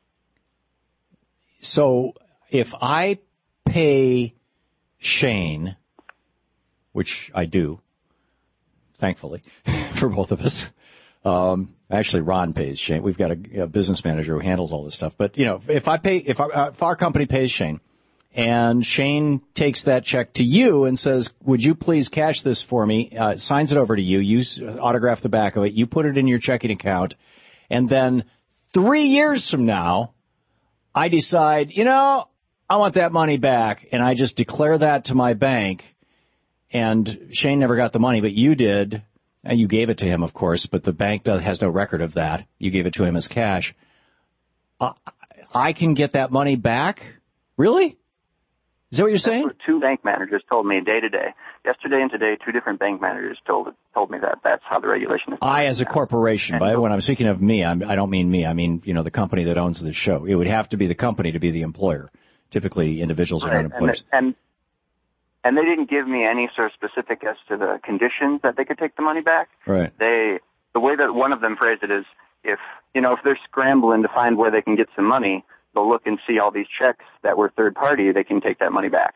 B: So if I pay Shane, which I do, thankfully, for both of us. Um, actually, Ron pays Shane. We've got a, a business manager who handles all this stuff. But, you know, if I pay, if our, uh, if our company pays Shane, and Shane takes that check to you and says, would you please cash this for me, uh, signs it over to you, you autograph the back of it, you put it in your checking account, and then three years from now, I decide, you know, I want that money back, and I just declare that to my bank, and Shane never got the money, but you did, and you gave it to him, of course, but the bank does, has no record of that. You gave it to him as cash. Uh, I can get that money back? Really? Is that what you're saying?
I: That's what two bank managers told me day to day. Yesterday and today, two different bank managers told told me that that's how the regulation is.
B: I, as a corporation, by when I'm speaking of me, I'm, I don't mean me. I mean, you know, the company that owns the show. It would have to be the company to be the employer. Typically, individuals are
I: right.
B: not employers.
I: And, and and they didn't give me any sort of specific as to the conditions that they could take the money back.
B: Right.
I: They the way that one of them phrased it is, if you know, if they're scrambling to find where they can get some money, they'll look and see all these checks that were third party. They can take that money back.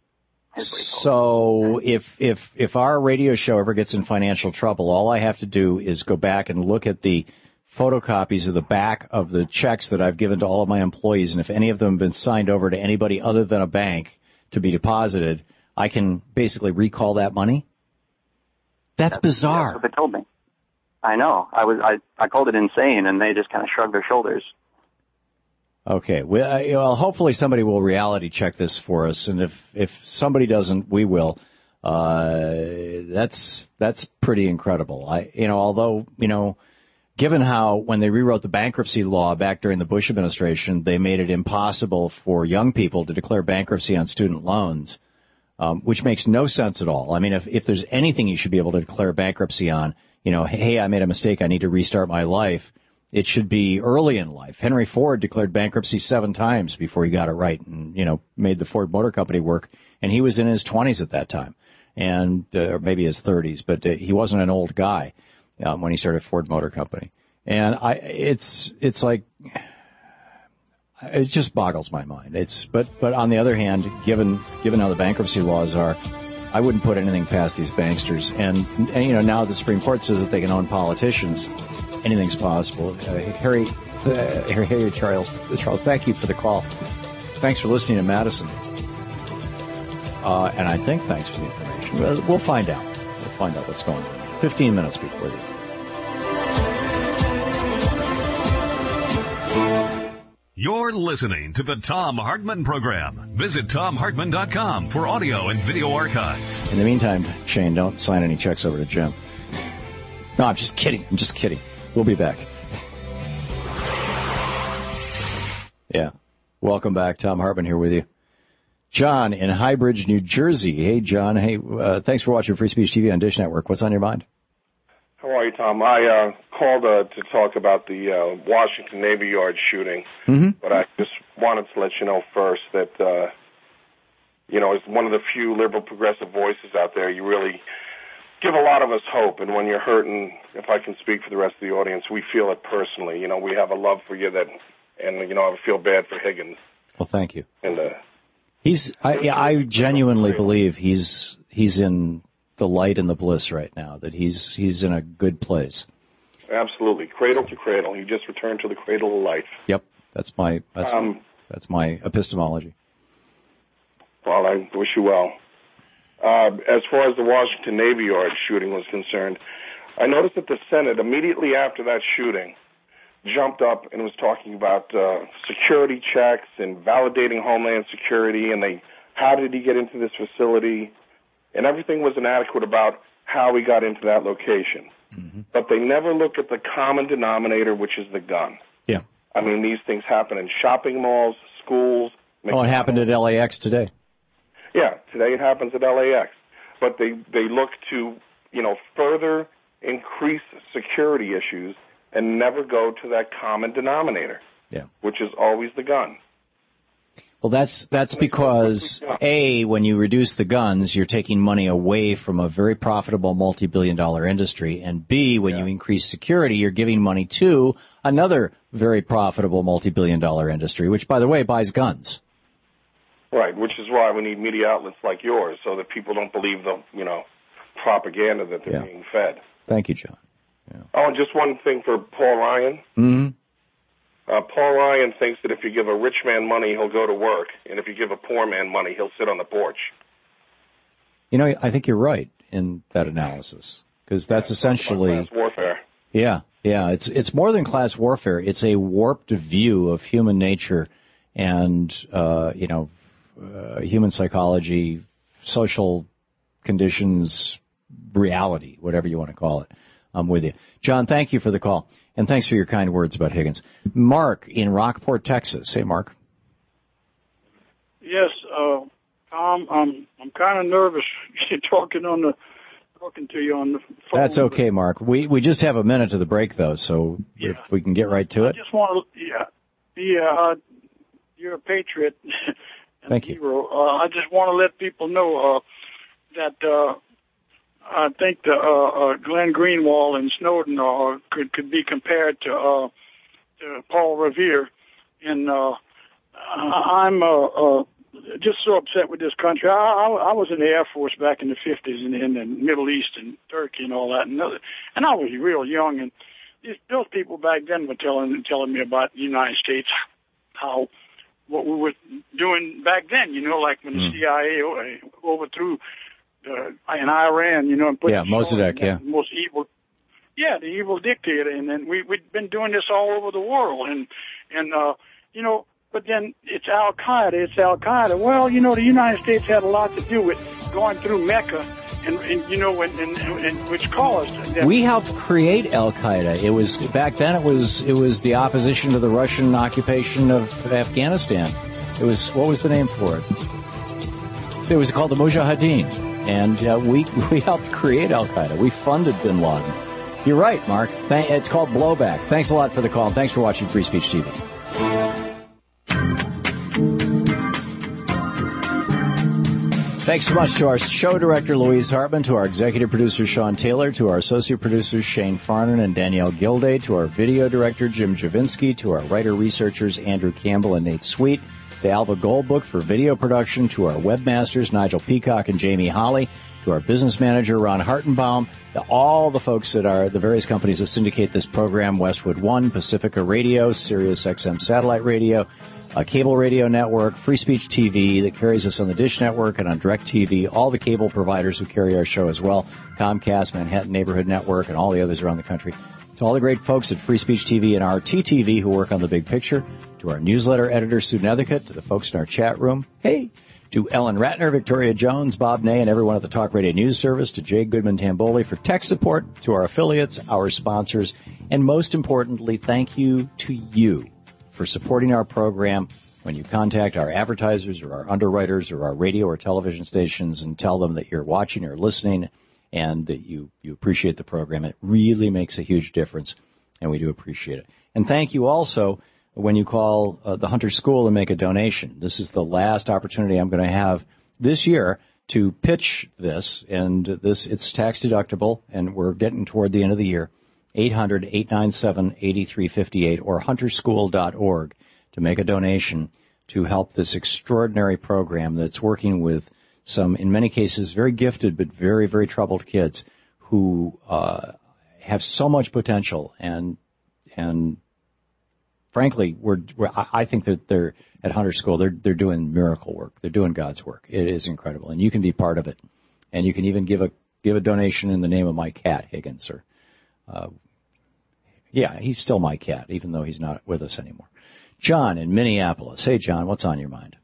B: So if if if our radio show ever gets in financial trouble, all I have to do is go back and look at the photocopies of the back of the checks that I've given to all of my employees, and if any of them have been signed over to anybody other than a bank to be deposited, I can basically recall that money? That's, That's bizarre.
I: That's what they told me. I know. I was I, I called it insane, and they just kind of shrugged their shoulders.
B: Okay. Well, uh, well, hopefully somebody will reality check this for us, and if if somebody doesn't, we will. Uh, that's that's pretty incredible. I, you know, although you know, given how when they rewrote the bankruptcy law back during the Bush administration, they made it impossible for young people to declare bankruptcy on student loans, um, which makes no sense at all. I mean, if if there's anything you should be able to declare bankruptcy on, you know, hey, I made a mistake, I need to restart my life. It should be early in life. Henry Ford declared bankruptcy seven times before he got it right and, you know, made the Ford Motor Company work. And he was in his twenties at that time, and uh, or maybe his thirties, but uh, he wasn't an old guy um, when he started Ford Motor Company. And I, it's it's like, it just boggles my mind. It's but but on the other hand, given given how the bankruptcy laws are, I wouldn't put anything past these banksters. And, and you know, now the Supreme Court says that they can own politicians. anything's possible. Uh, Harry, uh, Harry Charles, Charles, thank you for the call. Thanks for listening to Madison. Uh, and I think thanks for the information. We'll, we'll find out. We'll find out what's going on. Fifteen minutes before the.
A: You're listening to the Thom Hartmann Program. Visit Thom Hartmann dot com for audio and video archives.
B: In the meantime, Shane, don't sign any checks over to Jim. No, I'm just kidding. I'm just kidding. We'll be back. Yeah. Welcome back. Thom Hartmann here with you. John in Highbridge, New Jersey. Hey, John. Hey, uh, thanks for watching Free Speech T V on Dish Network. What's on your mind?
J: How are you, Tom? I uh, called uh, to talk about the uh, Washington Navy Yard shooting,
B: mm-hmm.
J: but I just wanted to let you know first that, uh, you know, as one of the few liberal progressive voices out there, you really give a lot of us hope. And when you're hurting, if I can speak for the rest of the audience, we feel it personally. You know, we have a love for you that, and, you know, I feel bad for Higgins.
B: Well, thank you.
J: And uh,
B: he's, I, yeah, I genuinely believe he's he's in the light and the bliss right now, that he's he's in a good place.
J: Absolutely. Cradle to cradle. He just returned to the cradle of life.
B: Yep. That's my that's,
J: um,
B: that's my epistemology.
J: Well, I wish you well. Uh, as far as the Washington Navy Yard shooting was concerned, I noticed that the Senate, immediately after that shooting, jumped up and was talking about uh, security checks and validating Homeland Security, and they, how did he get into this facility? And everything was inadequate about how he got into that location. Mm-hmm. But they never look at the common denominator, which is the gun.
B: Yeah.
J: I mean, these things happen in shopping malls, schools.
B: Oh, it happened at L A X today.
J: Yeah, today it happens at L A X. But they, they look to, you know, further increase security issues and never go to that common denominator,
B: yeah,
J: which is always the gun.
B: Well, that's that's because, A, when you reduce the guns, you're taking money away from a very profitable multi-billion dollar industry, and B, when yeah. you increase security, you're giving money to another very profitable multi-billion dollar industry, which, by the way, buys guns.
J: Right, which is why we need media outlets like yours, so that people don't believe the, you know, propaganda that they're
B: yeah.
J: being fed.
B: Thank you, John.
J: Yeah. Oh, and just one thing for Paul Ryan.
B: Mm-hmm.
J: Uh, Paul Ryan thinks that if you give a rich man money, he'll go to work, and if you give a poor man money, he'll sit on the porch.
B: You know, I think you're right in that analysis, because that's
J: yeah,
B: essentially
J: class warfare.
B: Yeah, yeah, it's it's more than class warfare. It's a warped view of human nature, and uh, you know, uh, human psychology, social conditions, reality, whatever you want to call it. I'm with you, John. Thank you for the call. And thanks for your kind words about Higgins. Mark in Rockport, Texas. Hey, Mark.
V: Yes, uh, Tom. I'm I'm kind of nervous talking on the talking to you on the phone.
B: That's okay, Mark. We we just have a minute to the break, though, so yeah. if we can get right to
V: I
B: it.
V: I just want to. Yeah, yeah. Uh, you're a patriot.
B: Thank you.
V: Hero. Uh, I just want to let people know uh, that. Uh, I think the uh, uh, Glenn Greenwald and Snowden uh, could could be compared to, uh, to Paul Revere, and uh, I'm uh, uh, just so upset with this country. I, I, I was in the Air Force back in the fifties in, in the Middle East and Turkey and all that, and, and I was real young. And these, those people back then were telling telling me about the United States, how what we were doing back then. You know, like when the mm. C I A overthrew. Uh, in Iran, you know, and put
B: yeah, Mossadegh, yeah,
V: most evil, yeah, the evil dictator, and then we we've been doing this all over the world, and and uh, you know, but then it's Al Qaeda, it's Al Qaeda. Well, you know, the United States had a lot to do with going through Mecca, and, and you know, and, and, and which caused that.
B: We helped create Al Qaeda. It was back then. It was it was the opposition to the Russian occupation of Afghanistan. It was what was the name for it? It was called the Mujahideen. And uh, we we helped create Al Qaeda. We funded Bin Laden. You're right, Mark. Th- it's called blowback. Thanks a lot for the call. Thanks for watching Free Speech T V. Thanks so much to our show director, Louise Hartman, to our executive producer, Sean Taylor, to our associate producers, Shane Farnan and Danielle Gilday, to our video director, Jim Javinsky, to our writer-researchers, Andrew Campbell and Nate Sweet, to Alva Goldbook for video production, to our webmasters, Nigel Peacock and Jamie Holly, to our business manager, Ron Hartenbaum, to all the folks at our, the various companies that syndicate this program, Westwood One, Pacifica Radio, Sirius X M Satellite Radio, a cable radio network, Free Speech T V that carries us on the Dish Network and on DirecTV, all the cable providers who carry our show as well, Comcast, Manhattan Neighborhood Network, and all the others around the country. To all the great folks at Free Speech T V and R T T V who work on the big picture, to our newsletter editor, Sue Nethercutt, to the folks in our chat room, hey, to Ellen Ratner, Victoria Jones, Bob Ney, and everyone at the Talk Radio News Service, to Jay Goodman-Tamboli for tech support, to our affiliates, our sponsors, and most importantly, thank you to you for supporting our program when you contact our advertisers or our underwriters or our radio or television stations and tell them that you're watching or listening and that you, you appreciate the program. It really makes a huge difference, and we do appreciate it. And thank you also when you call uh, the Hunter School and make a donation. This is the last opportunity I'm going to have this year to pitch this, and this it's tax deductible, and we're getting toward the end of the year. eight hundred, eight nine seven, eight three five eight or hunter school dot org to make a donation to help this extraordinary program that's working with some, in many cases, very gifted but very, very troubled kids who uh, have so much potential. And, and frankly, we're, we're, I think that they're at Hunter School, they're, they're doing miracle work. They're doing God's work. It is incredible. And you can be part of it. And you can even give a, give a donation in the name of my cat, Higgins, or uh, yeah, he's still my cat, even though he's not with us anymore. John in Minneapolis. Hey, John, what's on your mind?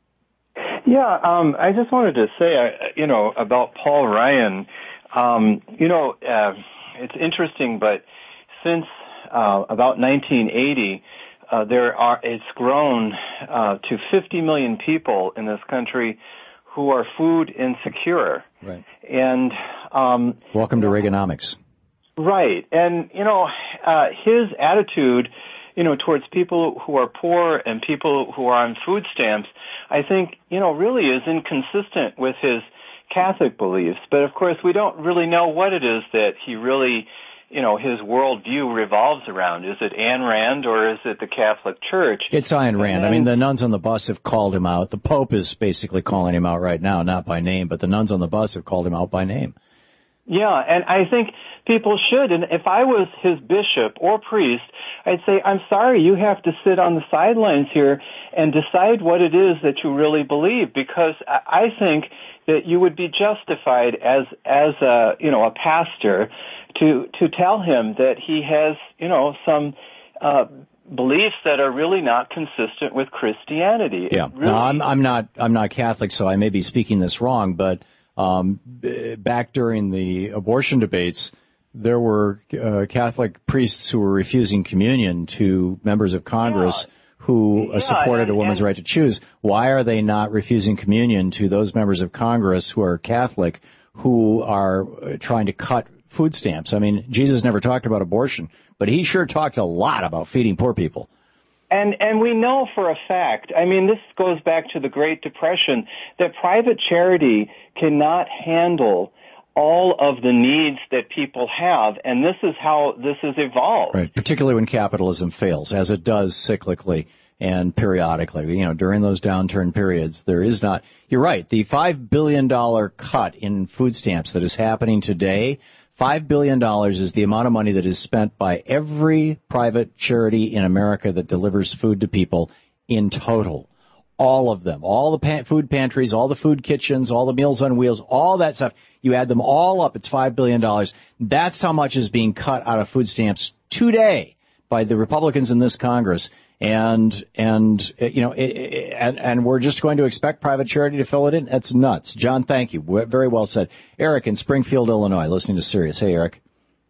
K: Yeah, um, I just wanted to say, uh, you know, about Paul Ryan. Um, you know, uh, it's interesting, but since uh, about nineteen eighty, uh, there are it's grown uh, to fifty million people in this country who are food insecure.
B: Right.
K: And um,
B: welcome to Reaganomics.
K: Right. And, you know, uh, his attitude, you know, towards people who are poor and people who are on food stamps, I think, you know, really is inconsistent with his Catholic beliefs. But, of course, we don't really know what it is that he really, you know, his worldview revolves around. Is it Ayn Rand or is it the Catholic Church?
B: It's Ayn Rand. I mean, the nuns on the bus have called him out. The Pope is basically calling him out right now, not by name, but the nuns on the bus have called him out by name.
K: Yeah, and I think people should. And if I was his bishop or priest, I'd say, I'm sorry, you have to sit on the sidelines here and decide what it is that you really believe, because I think that you would be justified as as a, you know, a pastor to to tell him that he has, you know, some uh beliefs that are really not consistent with Christianity.
B: Yeah.
K: Really,
B: no, I'm I'm not I'm not Catholic, so I may be speaking this wrong, but Um, back during the abortion debates, there were uh, Catholic priests who were refusing communion to members of Congress yeah. who uh,
K: yeah,
B: supported
K: and,
B: a woman's
K: and,
B: right to choose. Why are they not refusing communion to those members of Congress who are Catholic who are uh, trying to cut food stamps? I mean, Jesus never talked about abortion, but he sure talked a lot about feeding poor people.
K: And and we know for a fact, I mean, this goes back to the Great Depression, that private charity cannot handle all of the needs that people have, and this is how this has evolved.
B: Right, particularly when capitalism fails, as it does cyclically and periodically. You know, during those downturn periods, there is not, you're right, the five billion dollars cut in food stamps that is happening today, five billion dollars is the amount of money that is spent by every private charity in America that delivers food to people in total. All of them. All the pan- food pantries, all the food kitchens, all the Meals on Wheels, all that stuff. You add them all up, it's five billion dollars. That's how much is being cut out of food stamps today by the Republicans in this Congress. And, and you know, it, it, and, and we're just going to expect private charity to fill it in? That's nuts. John, thank you. Very well said. Eric in Springfield, Illinois, listening to Sirius. Hey, Eric.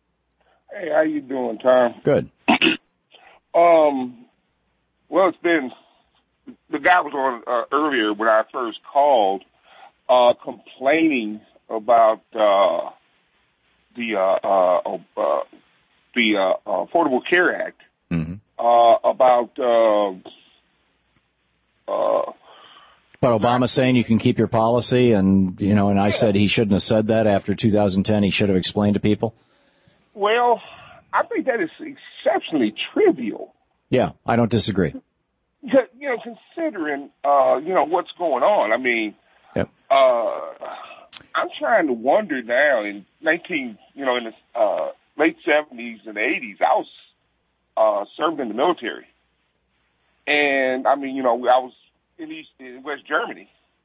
L: Hey, how you doing, Tom?
B: Good.
L: um, well, it's been, the guy was on uh, earlier when I first called, uh, complaining about uh, the uh, uh, uh, the uh, Affordable Care Act.
B: Mm-hmm.
L: Uh, about, uh, uh,
B: But Obama saying you can keep your policy, and, you know, and I said he shouldn't have said that after two thousand ten. He should have explained to people.
L: Well, I think that is exceptionally trivial.
B: Yeah, I don't disagree.
L: You know, considering, uh, you know, what's going on. I mean,
B: yep.
L: uh, I'm trying to wonder now. In nineteen, you know, in the uh, late seventies and eighties, I was uh, serving in the military, and I mean, you know, I was in East in West Germany,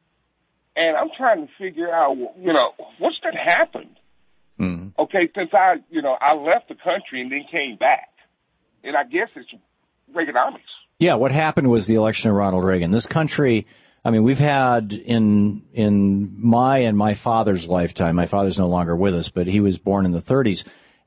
L: and I'm trying to figure out, you know, what's that happened?
B: Mm.
L: Okay, since I, you know, I left the country and then came back, and I guess it's Reaganomics.
B: Yeah, what happened was the election of Ronald Reagan. This country, I mean, we've had in in my and my father's lifetime. My father's no longer with us, but he was born in the thirties,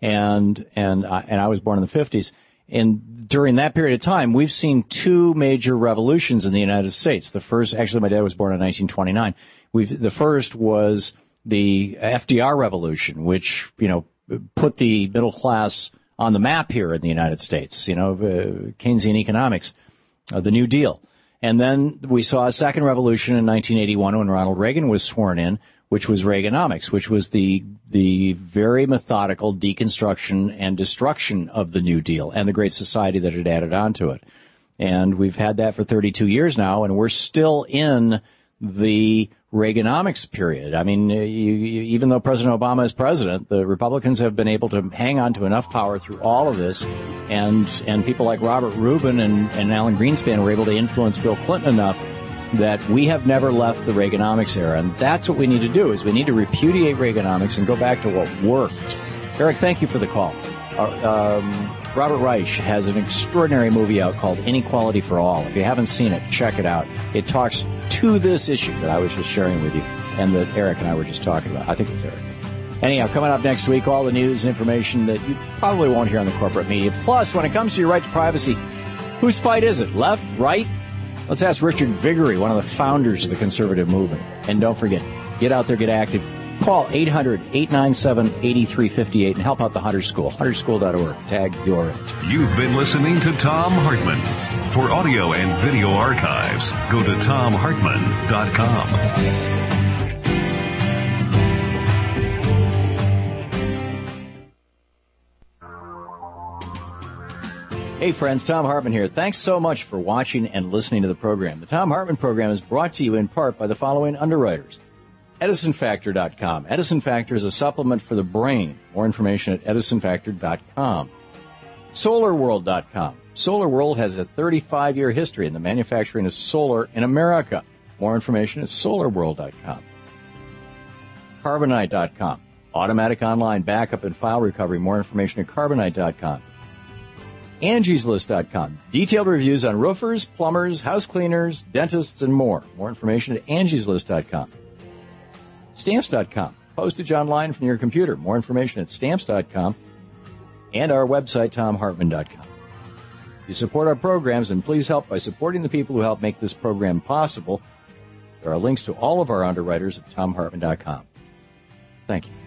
B: and and I, and I was born in the fifties. And during that period of time, we've seen two major revolutions in the United States. The first, actually, my dad was born in nineteen twenty-nine. We've the first was the F D R revolution, which, you know, put the middle class on the map here in the United States, you know, uh, Keynesian economics, uh, the New Deal. And then we saw a second revolution in nineteen eighty-one when Ronald Reagan was sworn in, which was Reaganomics, which was the the very methodical deconstruction and destruction of the New Deal and the Great Society that had added onto it. And we've had that for thirty-two years now, and we're still in the Reaganomics period. I mean, you, you, even though President Obama is president, the Republicans have been able to hang on to enough power through all of this, and and people like Robert Rubin and, and Alan Greenspan were able to influence Bill Clinton enough that we have never left the Reaganomics era. And that's what we need to do, is we need to repudiate Reaganomics and go back to what worked. Eric, thank you for the call. Uh, um, Robert Reich has an extraordinary movie out called Inequality for All. If you haven't seen it, check it out. It talks to this issue that I was just sharing with you and that Eric and I were just talking about. I think it was Eric. Anyhow, coming up next week, all the news and information that you probably won't hear on the corporate media. Plus, when it comes to your right to privacy, whose fight is it? Left? Right? Let's ask Richard Viguerie, one of the founders of the conservative movement. And don't forget, get out there, get active. Call eight hundred, eight nine seven, eight three five eight and help out the Hunter School. hunter school dot org. Tag you're it.
A: You've been listening to Thom Hartmann. For audio and video archives, go to thom hartmann dot com.
B: Hey friends, Thom Hartmann here. Thanks so much for watching and listening to the program. The Thom Hartmann program is brought to you in part by the following underwriters. Edison Factor dot com. Edison Factor is a supplement for the brain. More information at Edison Factor dot com. Solar World dot com. Solar World has a thirty-five year history in the manufacturing of solar in America. More information at Solar World dot com. Carbonite dot com. Automatic online backup and file recovery. More information at Carbonite dot com. Angie's List dot com. Detailed reviews on roofers, plumbers, house cleaners, dentists, and more. More information at Angie's List dot com. Stamps dot com. Postage online from your computer. More information at Stamps dot com. And our website, Thom Hartmann dot com. You support our programs, and please help by supporting the people who help make this program possible. There are links to all of our underwriters at Thom Hartmann dot com. Thank you.